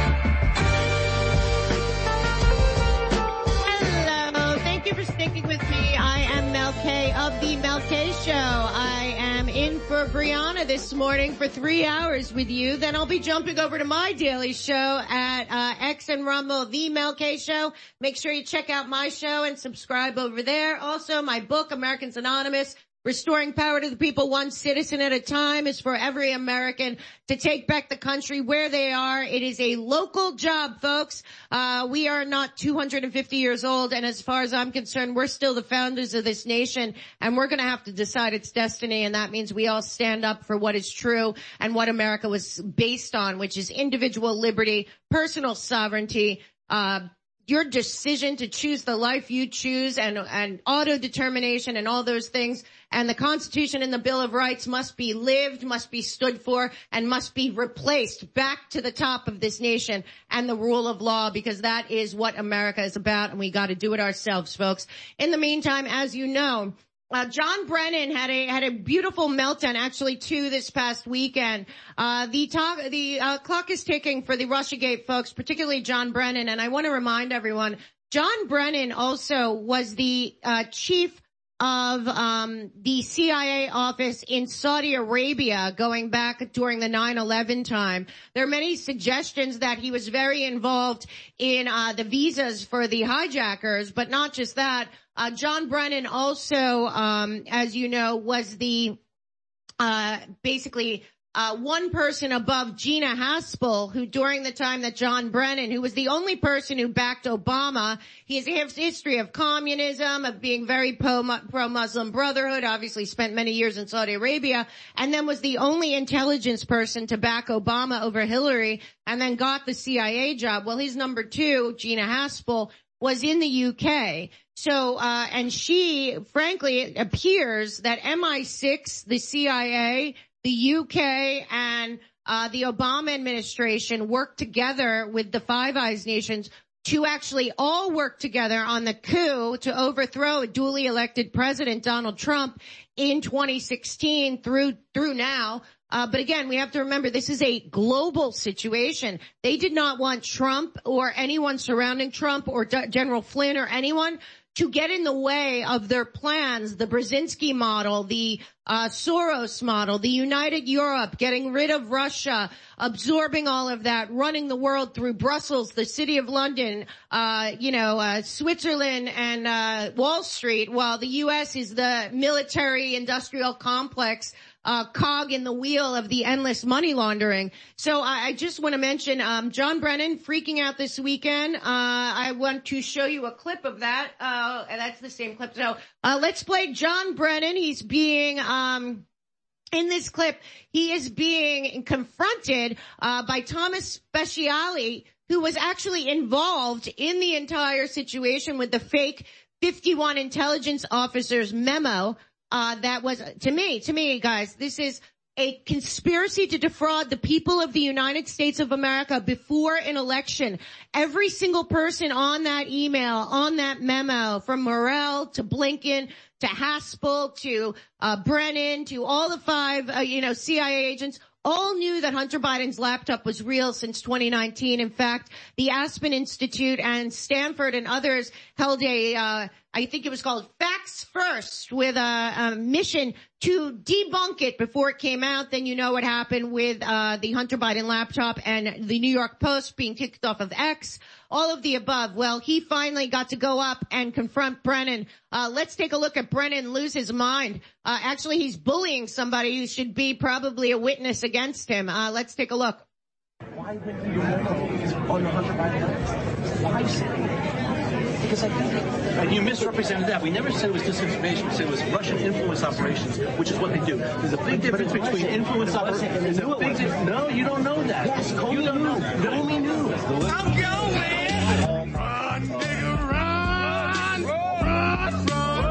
Hello. Thank you for sticking with me. I am Mel K of The Mel K Show. I am in for Brianna this morning for three hours with you. Then I'll be jumping over to my daily show at uh, X and Rumble, The Mel K Show. Make sure you check out my show and subscribe over there. Also, my book, Americans Anonymous, Restoring Power to the People, One Citizen at a Time, is for every American to take back the country where they are. It is a local job, folks. Uh, we are not two hundred fifty years old, and as far as I'm concerned, we're still the founders of this nation, and we're going to have to decide its destiny, and that means we all stand up for what is true and what America was based on, which is individual liberty, personal sovereignty, uh, your decision to choose the life you choose, and, and auto-determination and all those things. And the Constitution and the Bill of Rights must be lived, must be stood for, and must be replaced back to the top of this nation and the rule of law, because that is what America is about, and we got to do it ourselves, folks. In the meantime, as you know, Uh, John Brennan had a, had a beautiful meltdown, actually, too, this past weekend. Uh, the talk, the, uh, clock is ticking for the Russiagate folks, particularly John Brennan. And I want to remind everyone, John Brennan also was the, uh, chief of, um, the C I A office in Saudi Arabia going back during the nine eleven time. There are many suggestions that he was very involved in, uh, the visas for the hijackers, but not just that. Uh, John Brennan also, um, as you know, was the, uh, basically, uh, one person above Gina Haspel, who during the time that John Brennan, who was the only person who backed Obama, he has a history of communism, of being very pro-Muslim Brotherhood, obviously spent many years in Saudi Arabia, and then was the only intelligence person to back Obama over Hillary, and then got the C I A job. Well, his number two, Gina Haspel, was in the U K. So, uh, and she, frankly, it appears that M I six, the C I A, the U K, and, uh, the Obama administration worked together with the Five Eyes nations to actually all work together on the coup to overthrow a duly elected president, Donald Trump, in twenty sixteen through, through now. Uh, but again, we have to remember this is a global situation. They did not want Trump or anyone surrounding Trump or D- General Flynn or anyone to get in the way of their plans, the Brzezinski model, the uh Soros model, the United Europe, getting rid of Russia, absorbing all of that, running the world through Brussels, the City of London, uh, you know, uh Switzerland and uh Wall Street, while the U S is the military industrial complex, uh cog in the wheel of the endless money laundering. So I, I just want to mention um John Brennan freaking out this weekend. Uh I want to show you a clip of that. Uh and that's the same clip. So uh let's play John Brennan. He's being um in this clip, he is being confronted uh by Thomas Speciale, who was actually involved in the entire situation with the fake fifty-one intelligence officers memo. Uh, that was, to me, to me, guys, this is a conspiracy to defraud the people of the United States of America before an election. Every single person on that email, on that memo, from Morell to Blinken to Haspel to, uh, Brennan to all the five, uh, you know, C I A agents, all knew that Hunter Biden's laptop was real since twenty nineteen. In fact, the Aspen Institute and Stanford and others held a, uh, I think it was called Facts First, with a, a mission to debunk it before it came out. Then you know what happened with uh the Hunter Biden laptop and the New York Post being kicked off of X. All of the above. Well, he finally got to go up and confront Brennan. Uh, let's take a look at Brennan lose his mind. Uh, actually, he's bullying somebody who should be probably a witness against him. Uh, let's take a look. Why went through your memos on the Hunter Biden laptop? Why say it? Because I think, and you misrepresented that. We never said it was disinformation. We said it was Russian influence operations, which is what they do. There's a big difference between influence operations. There's a big difference. No, you don't know that. Yes, Comey you don't know. Comey knew. I'm going. Run, nigga, run, run, run,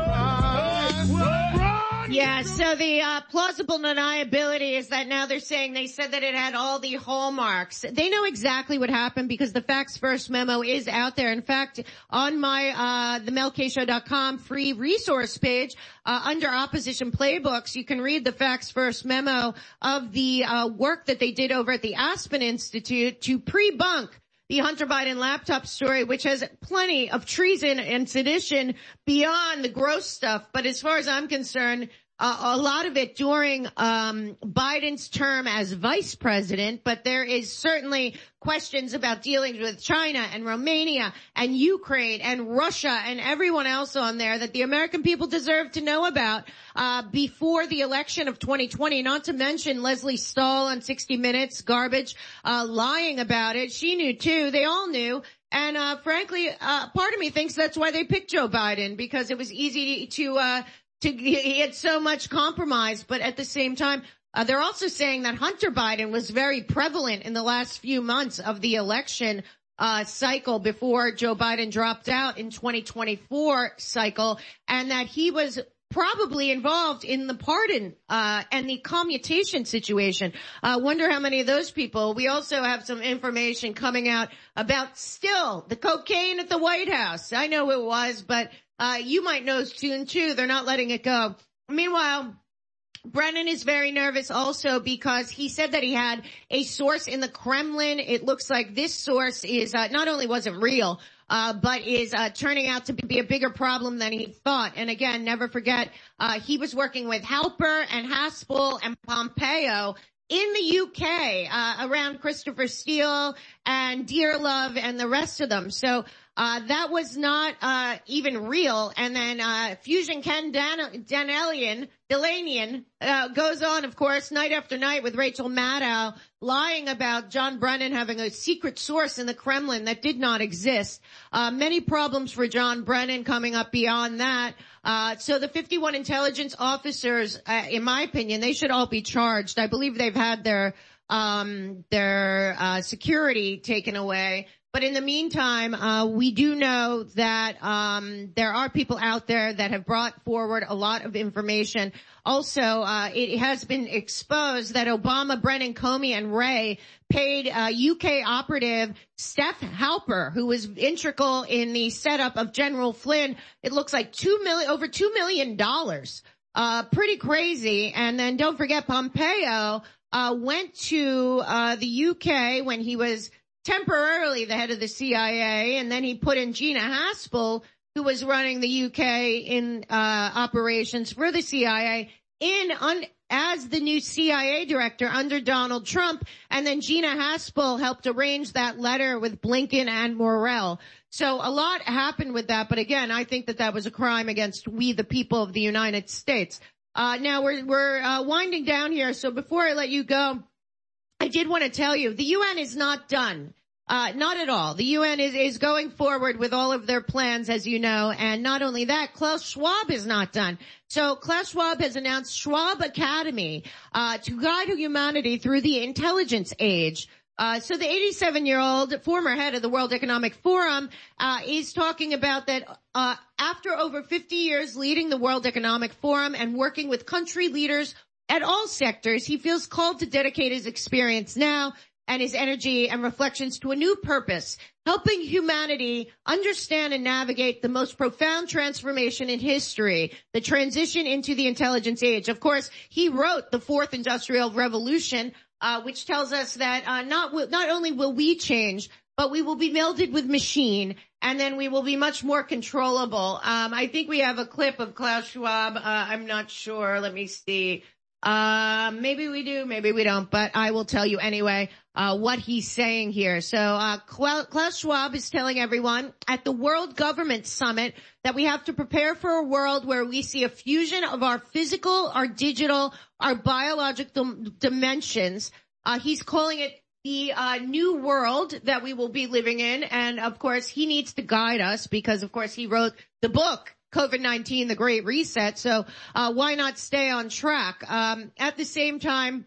run, run. Yeah, so the uh, plausible deniability is that now they're saying they said that it had all the hallmarks. They know exactly what happened because the Facts First memo is out there. In fact, on my uh the mel k show dot com free resource page, uh under opposition playbooks, you can read the Facts First memo of the uh work that they did over at the Aspen Institute to pre-bunk the Hunter Biden laptop story, which has plenty of treason and sedition beyond the gross stuff. But as far as I'm concerned, uh, a lot of it during um Biden's term as vice president, but there is certainly questions about dealings with China and Romania and Ukraine and Russia and everyone else on there that the American people deserve to know about uh before the election of twenty twenty, not to mention Leslie Stahl on sixty minutes, garbage, uh lying about it. She knew too. They all knew. And uh frankly, uh part of me thinks that's why they picked Joe Biden, because it was easy to uh to he had so much compromise. But at the same time, Uh, they're also saying that Hunter Biden was very prevalent in the last few months of the election uh cycle before Joe Biden dropped out in twenty twenty-four cycle, and that he was probably involved in the pardon uh and the commutation situation. Uh wonder how many of those people. We also have some information coming out about still the cocaine at the White House. I know it was, but uh you might know soon too. They're not letting it go. Meanwhile, Brennan is very nervous also because he said that he had a source in the Kremlin. It looks like this source is uh, not only wasn't real, uh but is uh turning out to be a bigger problem than he thought. And again, never forget, uh he was working with Halper and Haspel and Pompeo in the U K, uh around Christopher Steele and Dearlove and the rest of them. So Uh, that was not, uh, even real. And then, uh, Fusion Ken Dan- Danelian, Delanian, uh, goes on, of course, night after night with Rachel Maddow, lying about John Brennan having a secret source in the Kremlin that did not exist. Uh, many problems for John Brennan coming up beyond that. Uh, so the fifty-one intelligence officers, uh, in my opinion, they should all be charged. I believe they've had their, um, their, uh, security taken away. But in the meantime, uh, we do know that, um, there are people out there that have brought forward a lot of information. Also, uh, it has been exposed that Obama, Brennan, Comey, and Wray paid, uh, U K operative Steph Halper, who was integral in the setup of General Flynn. It looks like two million, over two million dollars. Uh, pretty crazy. And then don't forget Pompeo, uh, went to, uh, the U K when he was temporarily the head of the C I A, and then he put in Gina Haspel, who was running the U K in uh operations for the C I A, in un- as the new C I A director under Donald Trump, and then Gina Haspel helped arrange that letter with Blinken and Morell. So a lot happened with that, but again, I think that that was a crime against we the people of the United States. Uh now we're we're uh winding down here, so before I let you go, I did want to tell you, the U N is not done. Uh, not at all. The U N is, is going forward with all of their plans, as you know, and not only that, Klaus Schwab is not done. So Klaus Schwab has announced Schwab Academy, uh, to guide humanity through the intelligence age. Uh, so the eighty-seven-year-old former head of the World Economic Forum, uh, is talking about that, uh, after over fifty years leading the World Economic Forum and working with country leaders at all sectors, he feels called to dedicate his experience now and his energy and reflections to a new purpose, helping humanity understand and navigate the most profound transformation in history, the transition into the intelligence age. Of course, he wrote the Fourth Industrial Revolution, uh, which tells us that uh, not not only will we change, but we will be melded with machine, and then we will be much more controllable. Um, I think we have a clip of Klaus Schwab. Uh, I'm not sure. Let me see. Uh, maybe we do, maybe we don't, but I will tell you anyway, uh, what he's saying here. So, uh, Klaus Schwab is telling everyone at the World Government Summit that we have to prepare for a world where we see a fusion of our physical, our digital, our biological dimensions. Uh, he's calling it the uh, new world that we will be living in. And of course, he needs to guide us because of course he wrote the book, COVID nineteen, The Great Reset. So, uh, why not stay on track? Um, at the same time,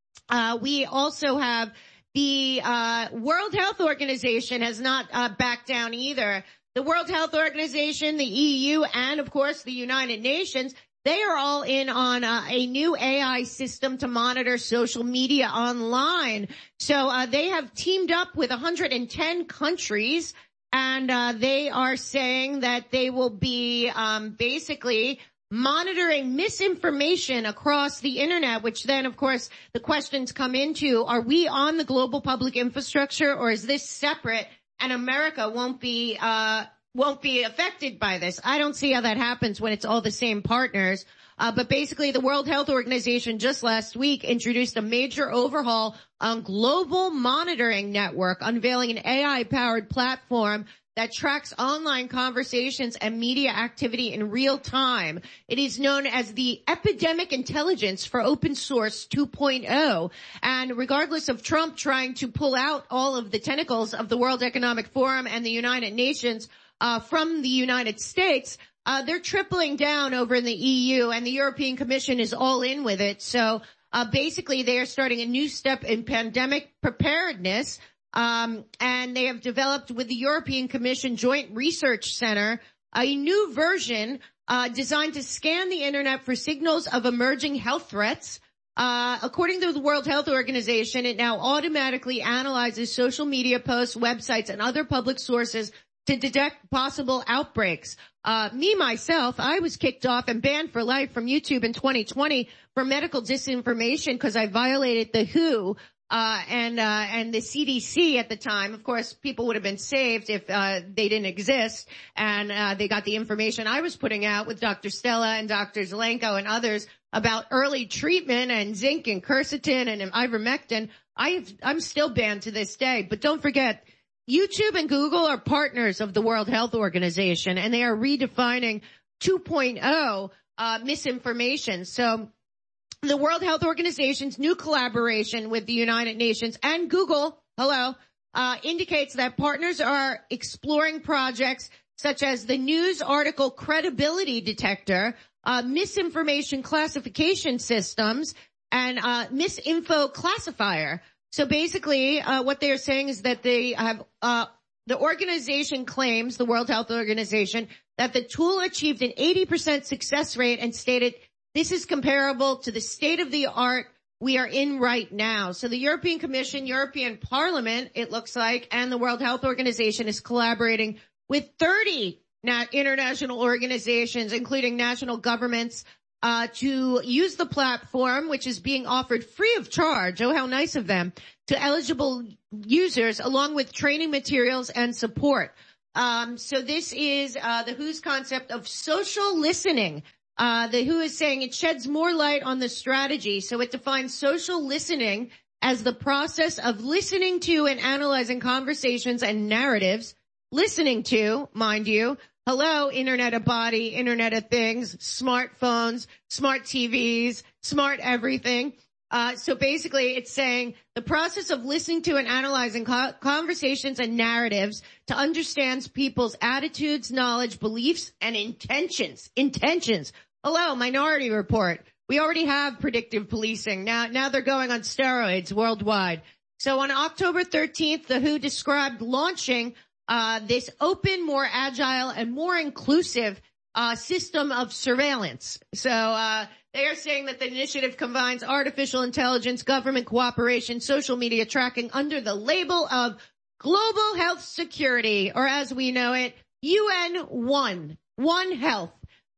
uh, we also have the, uh, World Health Organization has not, uh, backed down either. The World Health Organization, the E U, and of course the United Nations, they are all in on uh, a new A I system to monitor social media online. So uh, they have teamed up with one hundred ten countries, and uh, they are saying that they will be um, basically monitoring misinformation across the internet, which then, of course, the questions come into, are we on the global public infrastructure, or is this separate and America won't be uh won't be affected by this? I don't see how that happens when it's all the same partners. Uh, but basically the World Health Organization just last week introduced a major overhaul on global monitoring network, unveiling an A I-powered platform that tracks online conversations and media activity in real time. It is known as the Epidemic Intelligence for Open Source two point oh. And regardless of Trump trying to pull out all of the tentacles of the World Economic Forum and the United Nations uh from the United States, uh they're tripling down over in the E U, and the European Commission is all in with it. So uh basically they are starting a new step in pandemic preparedness. Um, and they have developed with the European Commission Joint Research Center a new version uh designed to scan the internet for signals of emerging health threats. Uh according to the World Health Organization, it now automatically analyzes social media posts, websites, and other public sources to detect possible outbreaks. Uh me, myself, I was kicked off and banned for life from YouTube in twenty twenty for medical disinformation because I violated the W H O Uh, and, uh, and the C D C at the time. Of course, people would have been saved if, uh, they didn't exist, and, uh, they got the information I was putting out with Doctor Stella and Doctor Zelenko and others about early treatment and zinc and quercetin and ivermectin. I've, I'm still banned to this day. But don't forget, YouTube and Google are partners of the World Health Organization, and they are redefining two point oh, uh, misinformation. So, the World Health Organization's new collaboration with the United Nations and Google, hello, uh, indicates that partners are exploring projects such as the news article credibility detector, uh, misinformation classification systems, and uh, misinfo classifier. So basically, uh, what they are saying is that they have, uh, the organization claims, the World Health Organization, that the tool achieved an eighty percent success rate and stated, this is comparable to the state of the art we are in right now. So the European Commission, European Parliament, it looks like, and the World Health Organization is collaborating with thirty international organizations, including national governments, uh, to use the platform, which is being offered free of charge. Oh, how nice of them, to eligible users, along with training materials and support. Um, so this is, uh, the W H O's concept of social listening. Uh, the W H O is saying it sheds more light on the strategy. So it defines social listening as the process of listening to and analyzing conversations and narratives. Listening to, mind you, hello, Internet of Body, Internet of Things, smartphones, smart T Vs, smart everything. Uh, so basically it's saying the process of listening to and analyzing co- conversations and narratives to understand people's attitudes, knowledge, beliefs, and intentions. Intentions. Hello, Minority Report. We already have predictive policing. Now, now they're going on steroids worldwide. So on October thirteenth, the W H O described launching, uh, this open, more agile, and more inclusive, uh, system of surveillance. So, uh, they are saying that the initiative combines artificial intelligence, government cooperation, social media tracking under the label of global health security, or as we know it, U N one, One Health.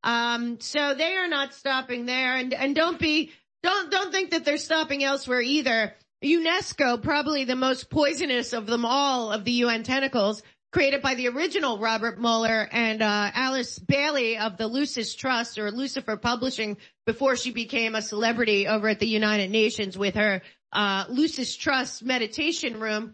Um, so they are not stopping there, and, and don't be, don't, don't think that they're stopping elsewhere either. UNESCO, probably the most poisonous of them all of the U N tentacles, created by the original Robert Mueller and uh Alice Bailey of the Lucis Trust, or Lucifer Publishing, before she became a celebrity over at the United Nations with her uh Lucis Trust meditation room.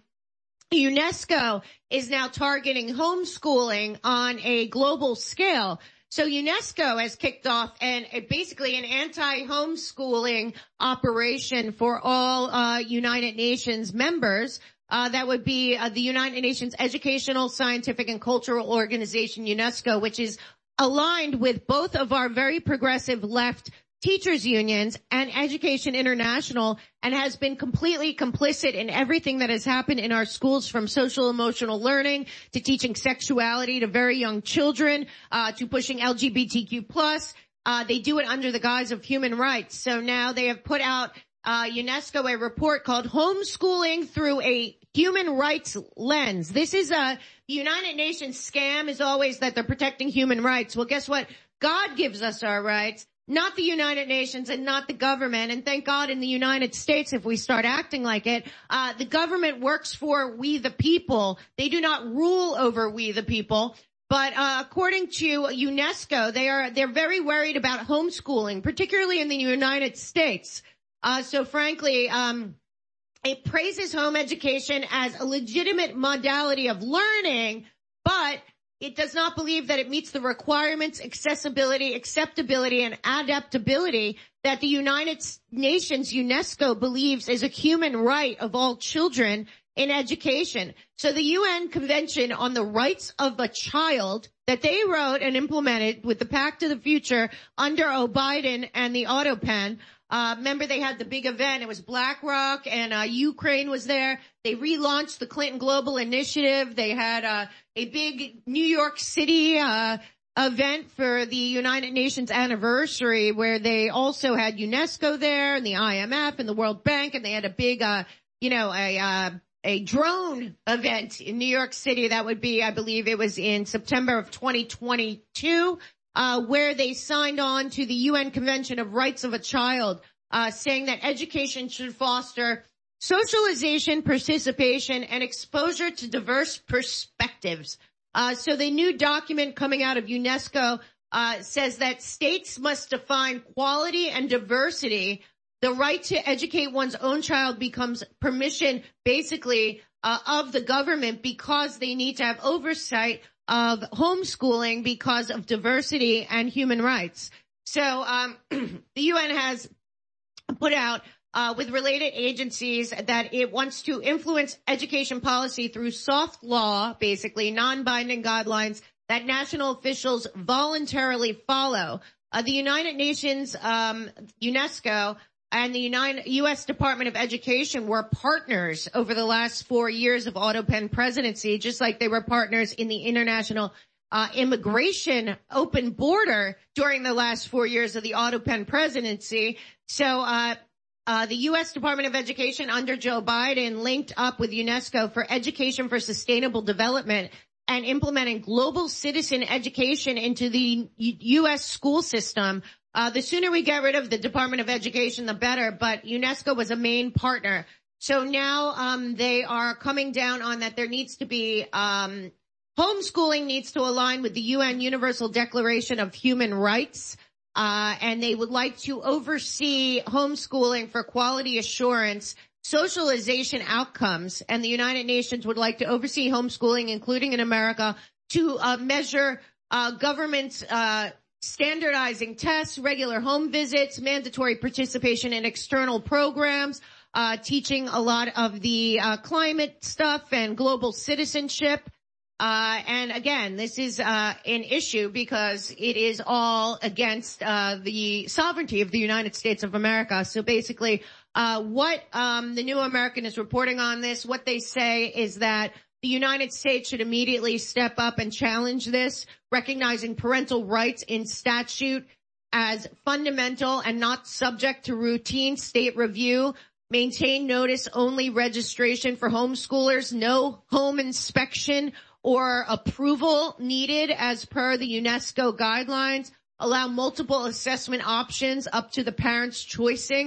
UNESCO is now targeting homeschooling on a global scale. So UNESCO has kicked off an basically an anti-homeschooling operation for all uh United Nations members. Uh, that would be uh, the United Nations Educational, Scientific, and Cultural Organization, UNESCO, which is aligned with both of our very progressive left teachers unions and Education International, and has been completely complicit in everything that has happened in our schools, from social emotional learning to teaching sexuality to very young children, uh, to pushing L G B T Q plus. Uh, they do it under the guise of human rights. So now they have put out Uh, UNESCO a report called Homeschooling Through a Human Rights Lens. This is a United Nations scam, is always that they're protecting human rights. Well, guess what? God gives us our rights, not the United Nations and not the government. And thank God in the United States, if we start acting like it, uh, the government works for we the people. They do not rule over we the people. But uh, according to UNESCO, they are they're very worried about homeschooling, particularly in the United States. Uh, so frankly, um, it praises home education as a legitimate modality of learning, but it does not believe that it meets the requirements, accessibility, acceptability, and adaptability that the United Nations UNESCO believes is a human right of all children in education. So the U N Convention on the Rights of a Child that they wrote and implemented with the Pact of the Future under O. Biden and the AutoPen. Uh, remember they had the big event. It was BlackRock and, uh, Ukraine was there. They relaunched the Clinton Global Initiative. They had, uh, a big New York City, uh, event for the United Nations anniversary where they also had UNESCO there and the I M F and the World Bank, and they had a big, uh, you know, a, uh, a drone event in New York City. That would be, I believe it was in September of twenty twenty-two. Uh, where they signed on to the U N Convention of Rights of a Child, uh, saying that education should foster socialization, participation, and exposure to diverse perspectives. Uh, so the new document coming out of UNESCO, uh, says that states must define quality and diversity. The right to educate one's own child becomes permission, basically, uh, of the government, because they need to have oversight of homeschooling because of diversity and human rights. So um the U N has put out uh with related agencies that it wants to influence education policy through soft law, basically non-binding guidelines that national officials voluntarily follow. Uh, the United Nations, um UNESCO, and the United U S Department of Education were partners over the last four years of AutoPen presidency, just like they were partners in the international uh immigration open border during the last four years of the AutoPen presidency. So uh uh the U S Department of Education under Joe Biden linked up with UNESCO for Education for Sustainable Development and implementing global citizen education into the U S school system. Uh, the sooner we get rid of the Department of Education, the better, but UNESCO was a main partner. So now, um, they are coming down on that there needs to be, um, homeschooling needs to align with the U N Universal Declaration of Human Rights, uh, and they would like to oversee homeschooling for quality assurance, socialization outcomes, and the United Nations would like to oversee homeschooling, including in America, to, uh, measure, uh, government's, uh, standardizing tests, regular home visits, mandatory participation in external programs, uh, teaching a lot of the uh, climate stuff and global citizenship. Uh, and again, this is uh, an issue because it is all against uh, the sovereignty of the United States of America. So basically, uh, what um, the New American is reporting on this, what they say is that the United States should immediately step up and challenge this, recognizing parental rights in statute as fundamental and not subject to routine state review, maintain notice-only registration for homeschoolers, no home inspection or approval needed as per the UNESCO guidelines, allow multiple assessment options up to the parents' choosing,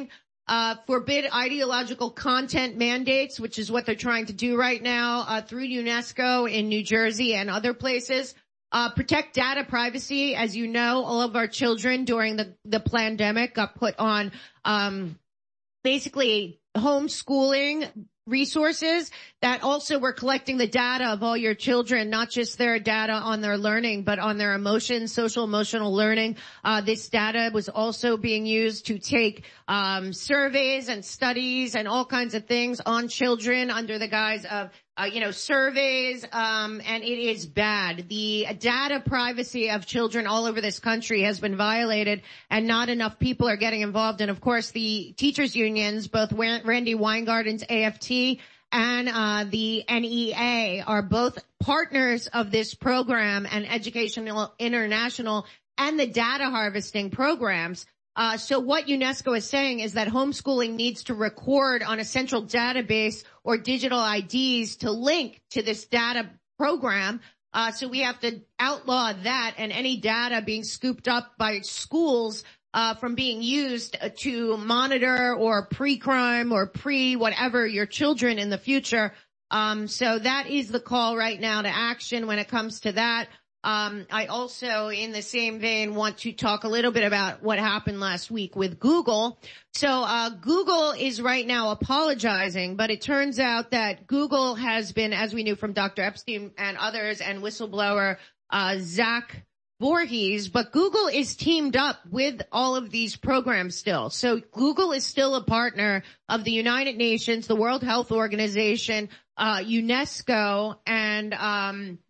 uh, forbid ideological content mandates, which is what they're trying to do right now, uh, through UNESCO in New Jersey and other places. Uh, protect data privacy. As you know, all of our children during the, the pandemic got put on, um, basically homeschooling resources that also were collecting the data of all your children, not just their data on their learning, but on their emotions, social emotional learning. Uh, this data was also being used to take um, surveys and studies and all kinds of things on children under the guise of Uh, you know, surveys, um, and it is bad. The data privacy of children all over this country has been violated, and not enough people are getting involved. And of course, the teachers unions, both Randy Weingarten's A F T and uh, the N E A, are both partners of this program and Educational International and the data harvesting programs. Uh, so what UNESCO is saying is that homeschooling needs to record on a central database or digital I Ds to link to this data program. Uh, so we have to outlaw that and any data being scooped up by schools, uh, from being used to monitor or pre-crime or pre-whatever your children in the future. Um, so that is the call right now to action when it comes to that. Um, I also, in the same vein, want to talk a little bit about what happened last week with Google. So, uh, Google is right now apologizing, but it turns out that Google has been, as we knew from Doctor Epstein and others, and whistleblower, uh, Zach Voorhees, but Google is teamed up with all of these programs still. So Google is still a partner of the United Nations, the World Health Organization, uh, UNESCO, and, um,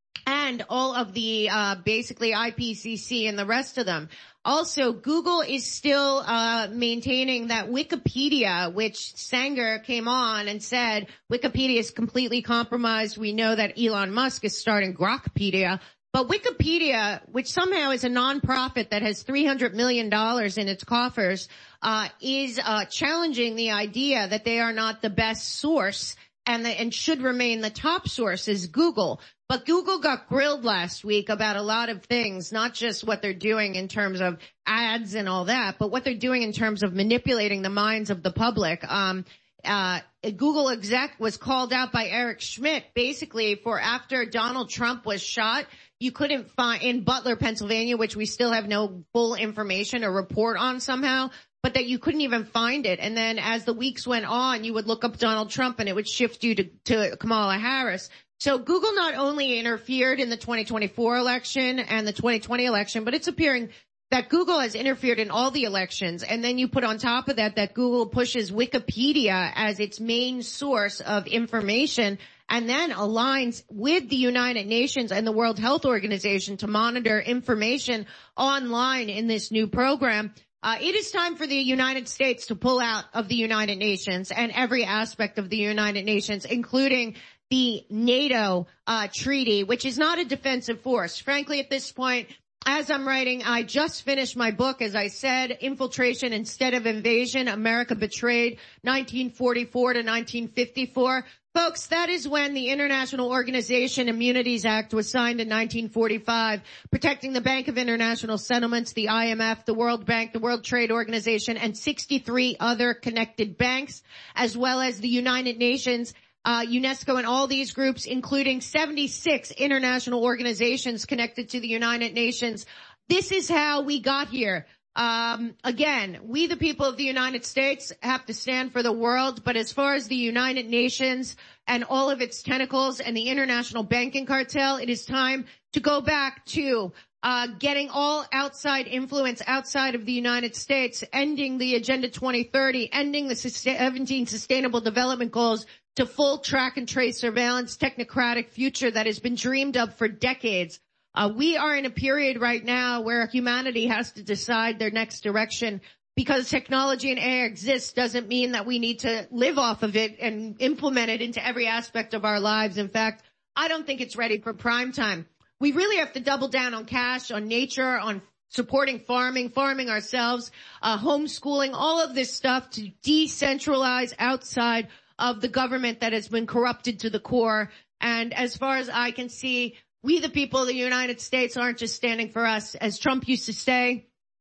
and all of the, uh, basically I P C C and the rest of them. Also, Google is still, uh, maintaining that Wikipedia, which Sanger came on and said Wikipedia is completely compromised. We know that Elon Musk is starting Grokpedia. But Wikipedia, which somehow is a nonprofit that has three hundred million dollars in its coffers, uh, is, uh, challenging the idea that they are not the best source and, the, and should remain the top source is Google. But Google got grilled last week about a lot of things, not just what they're doing in terms of ads and all that, but what they're doing in terms of manipulating the minds of the public. Um, uh, a Google exec was called out by Eric Schmidt basically for after Donald Trump was shot. You couldn't find in Butler, Pennsylvania, which we still have no full information or report on somehow, but that you couldn't even find it. And then as the weeks went on, you would look up Donald Trump and it would shift you to, to Kamala Harris. So Google not only interfered in the twenty twenty-four election and the twenty twenty election, but it's appearing that Google has interfered in all the elections. And then you put on top of that that Google pushes Wikipedia as its main source of information and then aligns with the United Nations and the World Health Organization to monitor information online in this new program. Uh, it is time for the United States to pull out of the United Nations and every aspect of the United Nations, including the NATO uh treaty, which is not a defensive force. Frankly, at this point, as I'm writing, I just finished my book, as I said, Infiltration Instead of Invasion, America Betrayed, nineteen forty-four to nineteen fifty-four. Folks, that is when the International Organization Immunities Act was signed in nineteen forty-five, protecting the Bank of International Settlements, the I M F, the World Bank, the World Trade Organization, and sixty-three other connected banks, as well as the United Nations, Uh, UNESCO and all these groups, including seventy-six international organizations connected to the United Nations. This is how we got here. Um, again, we the people of the United States have to stand for the world, but as far as the United Nations and all of its tentacles and the international banking cartel, it is time to go back to uh getting all outside influence outside of the United States, ending the Agenda twenty thirty, ending the seventeen Sustainable Development Goals, to full track and trace surveillance technocratic future that has been dreamed of for decades. Uh, we are in a period right now where humanity has to decide their next direction. Because technology and A I exists doesn't mean that we need to live off of it and implement it into every aspect of our lives. In fact, I don't think it's ready for prime time. We really have to double down on cash, on nature, on supporting farming, farming ourselves, uh, homeschooling, all of this stuff to decentralize outside of the government that has been corrupted to the core. And as far as I can see, we the people of the United States aren't just standing for us. As Trump used to say,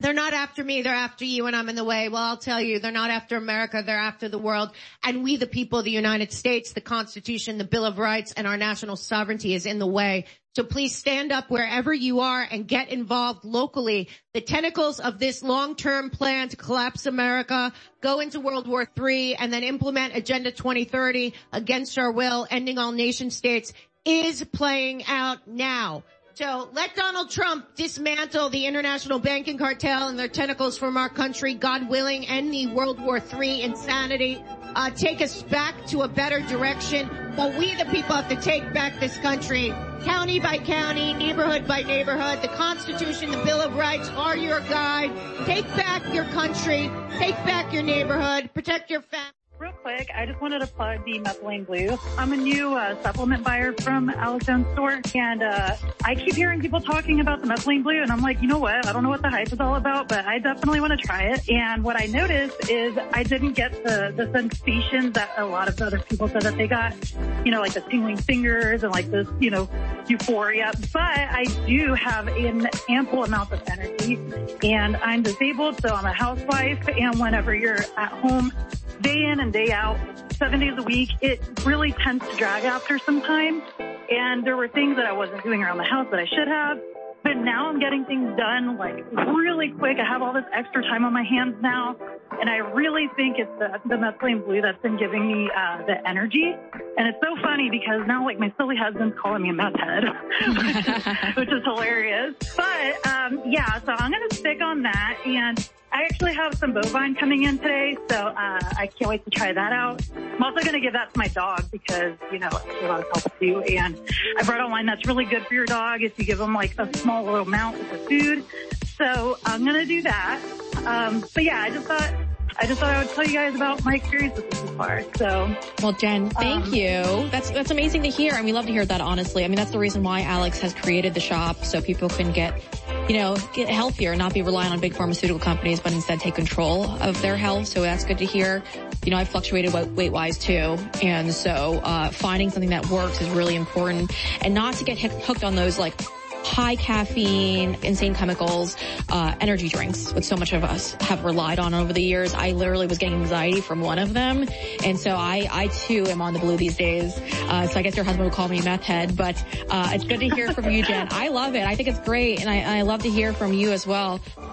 They're not after me, they're after you, and I'm in the way. Well, I'll tell you, they're not after America, they're after the world. And we, the people of the United States, the Constitution, the Bill of Rights, and our national sovereignty is in the way. So please stand up wherever you are and get involved locally. The tentacles of this long-term plan to collapse America, go into World War Three, and then implement Agenda twenty thirty against our will, ending all nation states, is playing out now. So let Donald Trump dismantle the international banking cartel and their tentacles from our country, God willing, end the World War Three insanity, uh, take us back to a better direction. But we, the people, have to take back this country, county by county, neighborhood by neighborhood. The Constitution, the Bill of Rights are your guide. Take back your country, take back your neighborhood, protect your family. Real quick, I just wanted to plug the Methylene Blue. I'm a new uh, supplement buyer from Alex Jones store, and uh, I keep hearing people talking about the Methylene Blue, and I'm like, you know what? I don't know what the hype is all about, but I definitely want to try it. And what I noticed is I didn't get the, the sensation that a lot of other people said that they got, you know, like the tingling fingers and like this, you know, euphoria. But I do have an ample amount of energy, and I'm disabled, so I'm a housewife, and whenever you're at home, day in and day out, seven days a week, it really tends to drag after some time. And there were things that I wasn't doing around the house that I should have. But now I'm getting things done like really quick. I have all this extra time on my hands now. And I really think it's the, the Methylene Blue that's been giving me uh, the energy. And it's so funny because now like my silly husband's calling me a meth head, which, is, which is hilarious. But um, yeah, so I'm going to stick on that. And I actually have some bovine coming in today, so uh, I can't wait to try that out. I'm also going to give that to my dog because, you know, it's a lot of health too. And I brought online that's really good for your dog if you give them like a small little amount of the food. So I'm going to do that. Um, but yeah, I just thought... I just thought I would tell you guys about my experience with this so far. So, well, Jen, thank um, you. That's that's amazing to hear, and we love to hear that. Honestly, I mean, that's the reason why Alex has created the shop so people can get, you know, get healthier, not be relying on big pharmaceutical companies, but instead take control of their health. So that's good to hear. You know, I fluctuated weight wise too, and so uh finding something that works is really important, and not to get hooked on those like high caffeine, insane chemicals, uh, energy drinks, which so much of us have relied on over the years. I literally was getting anxiety from one of them. And so I, I too am on the blue these days. Uh, so I guess your husband would call me a meth head, but, uh, it's good to hear from you, Jen. I love it. I think it's great. And I, I love to hear from you as well.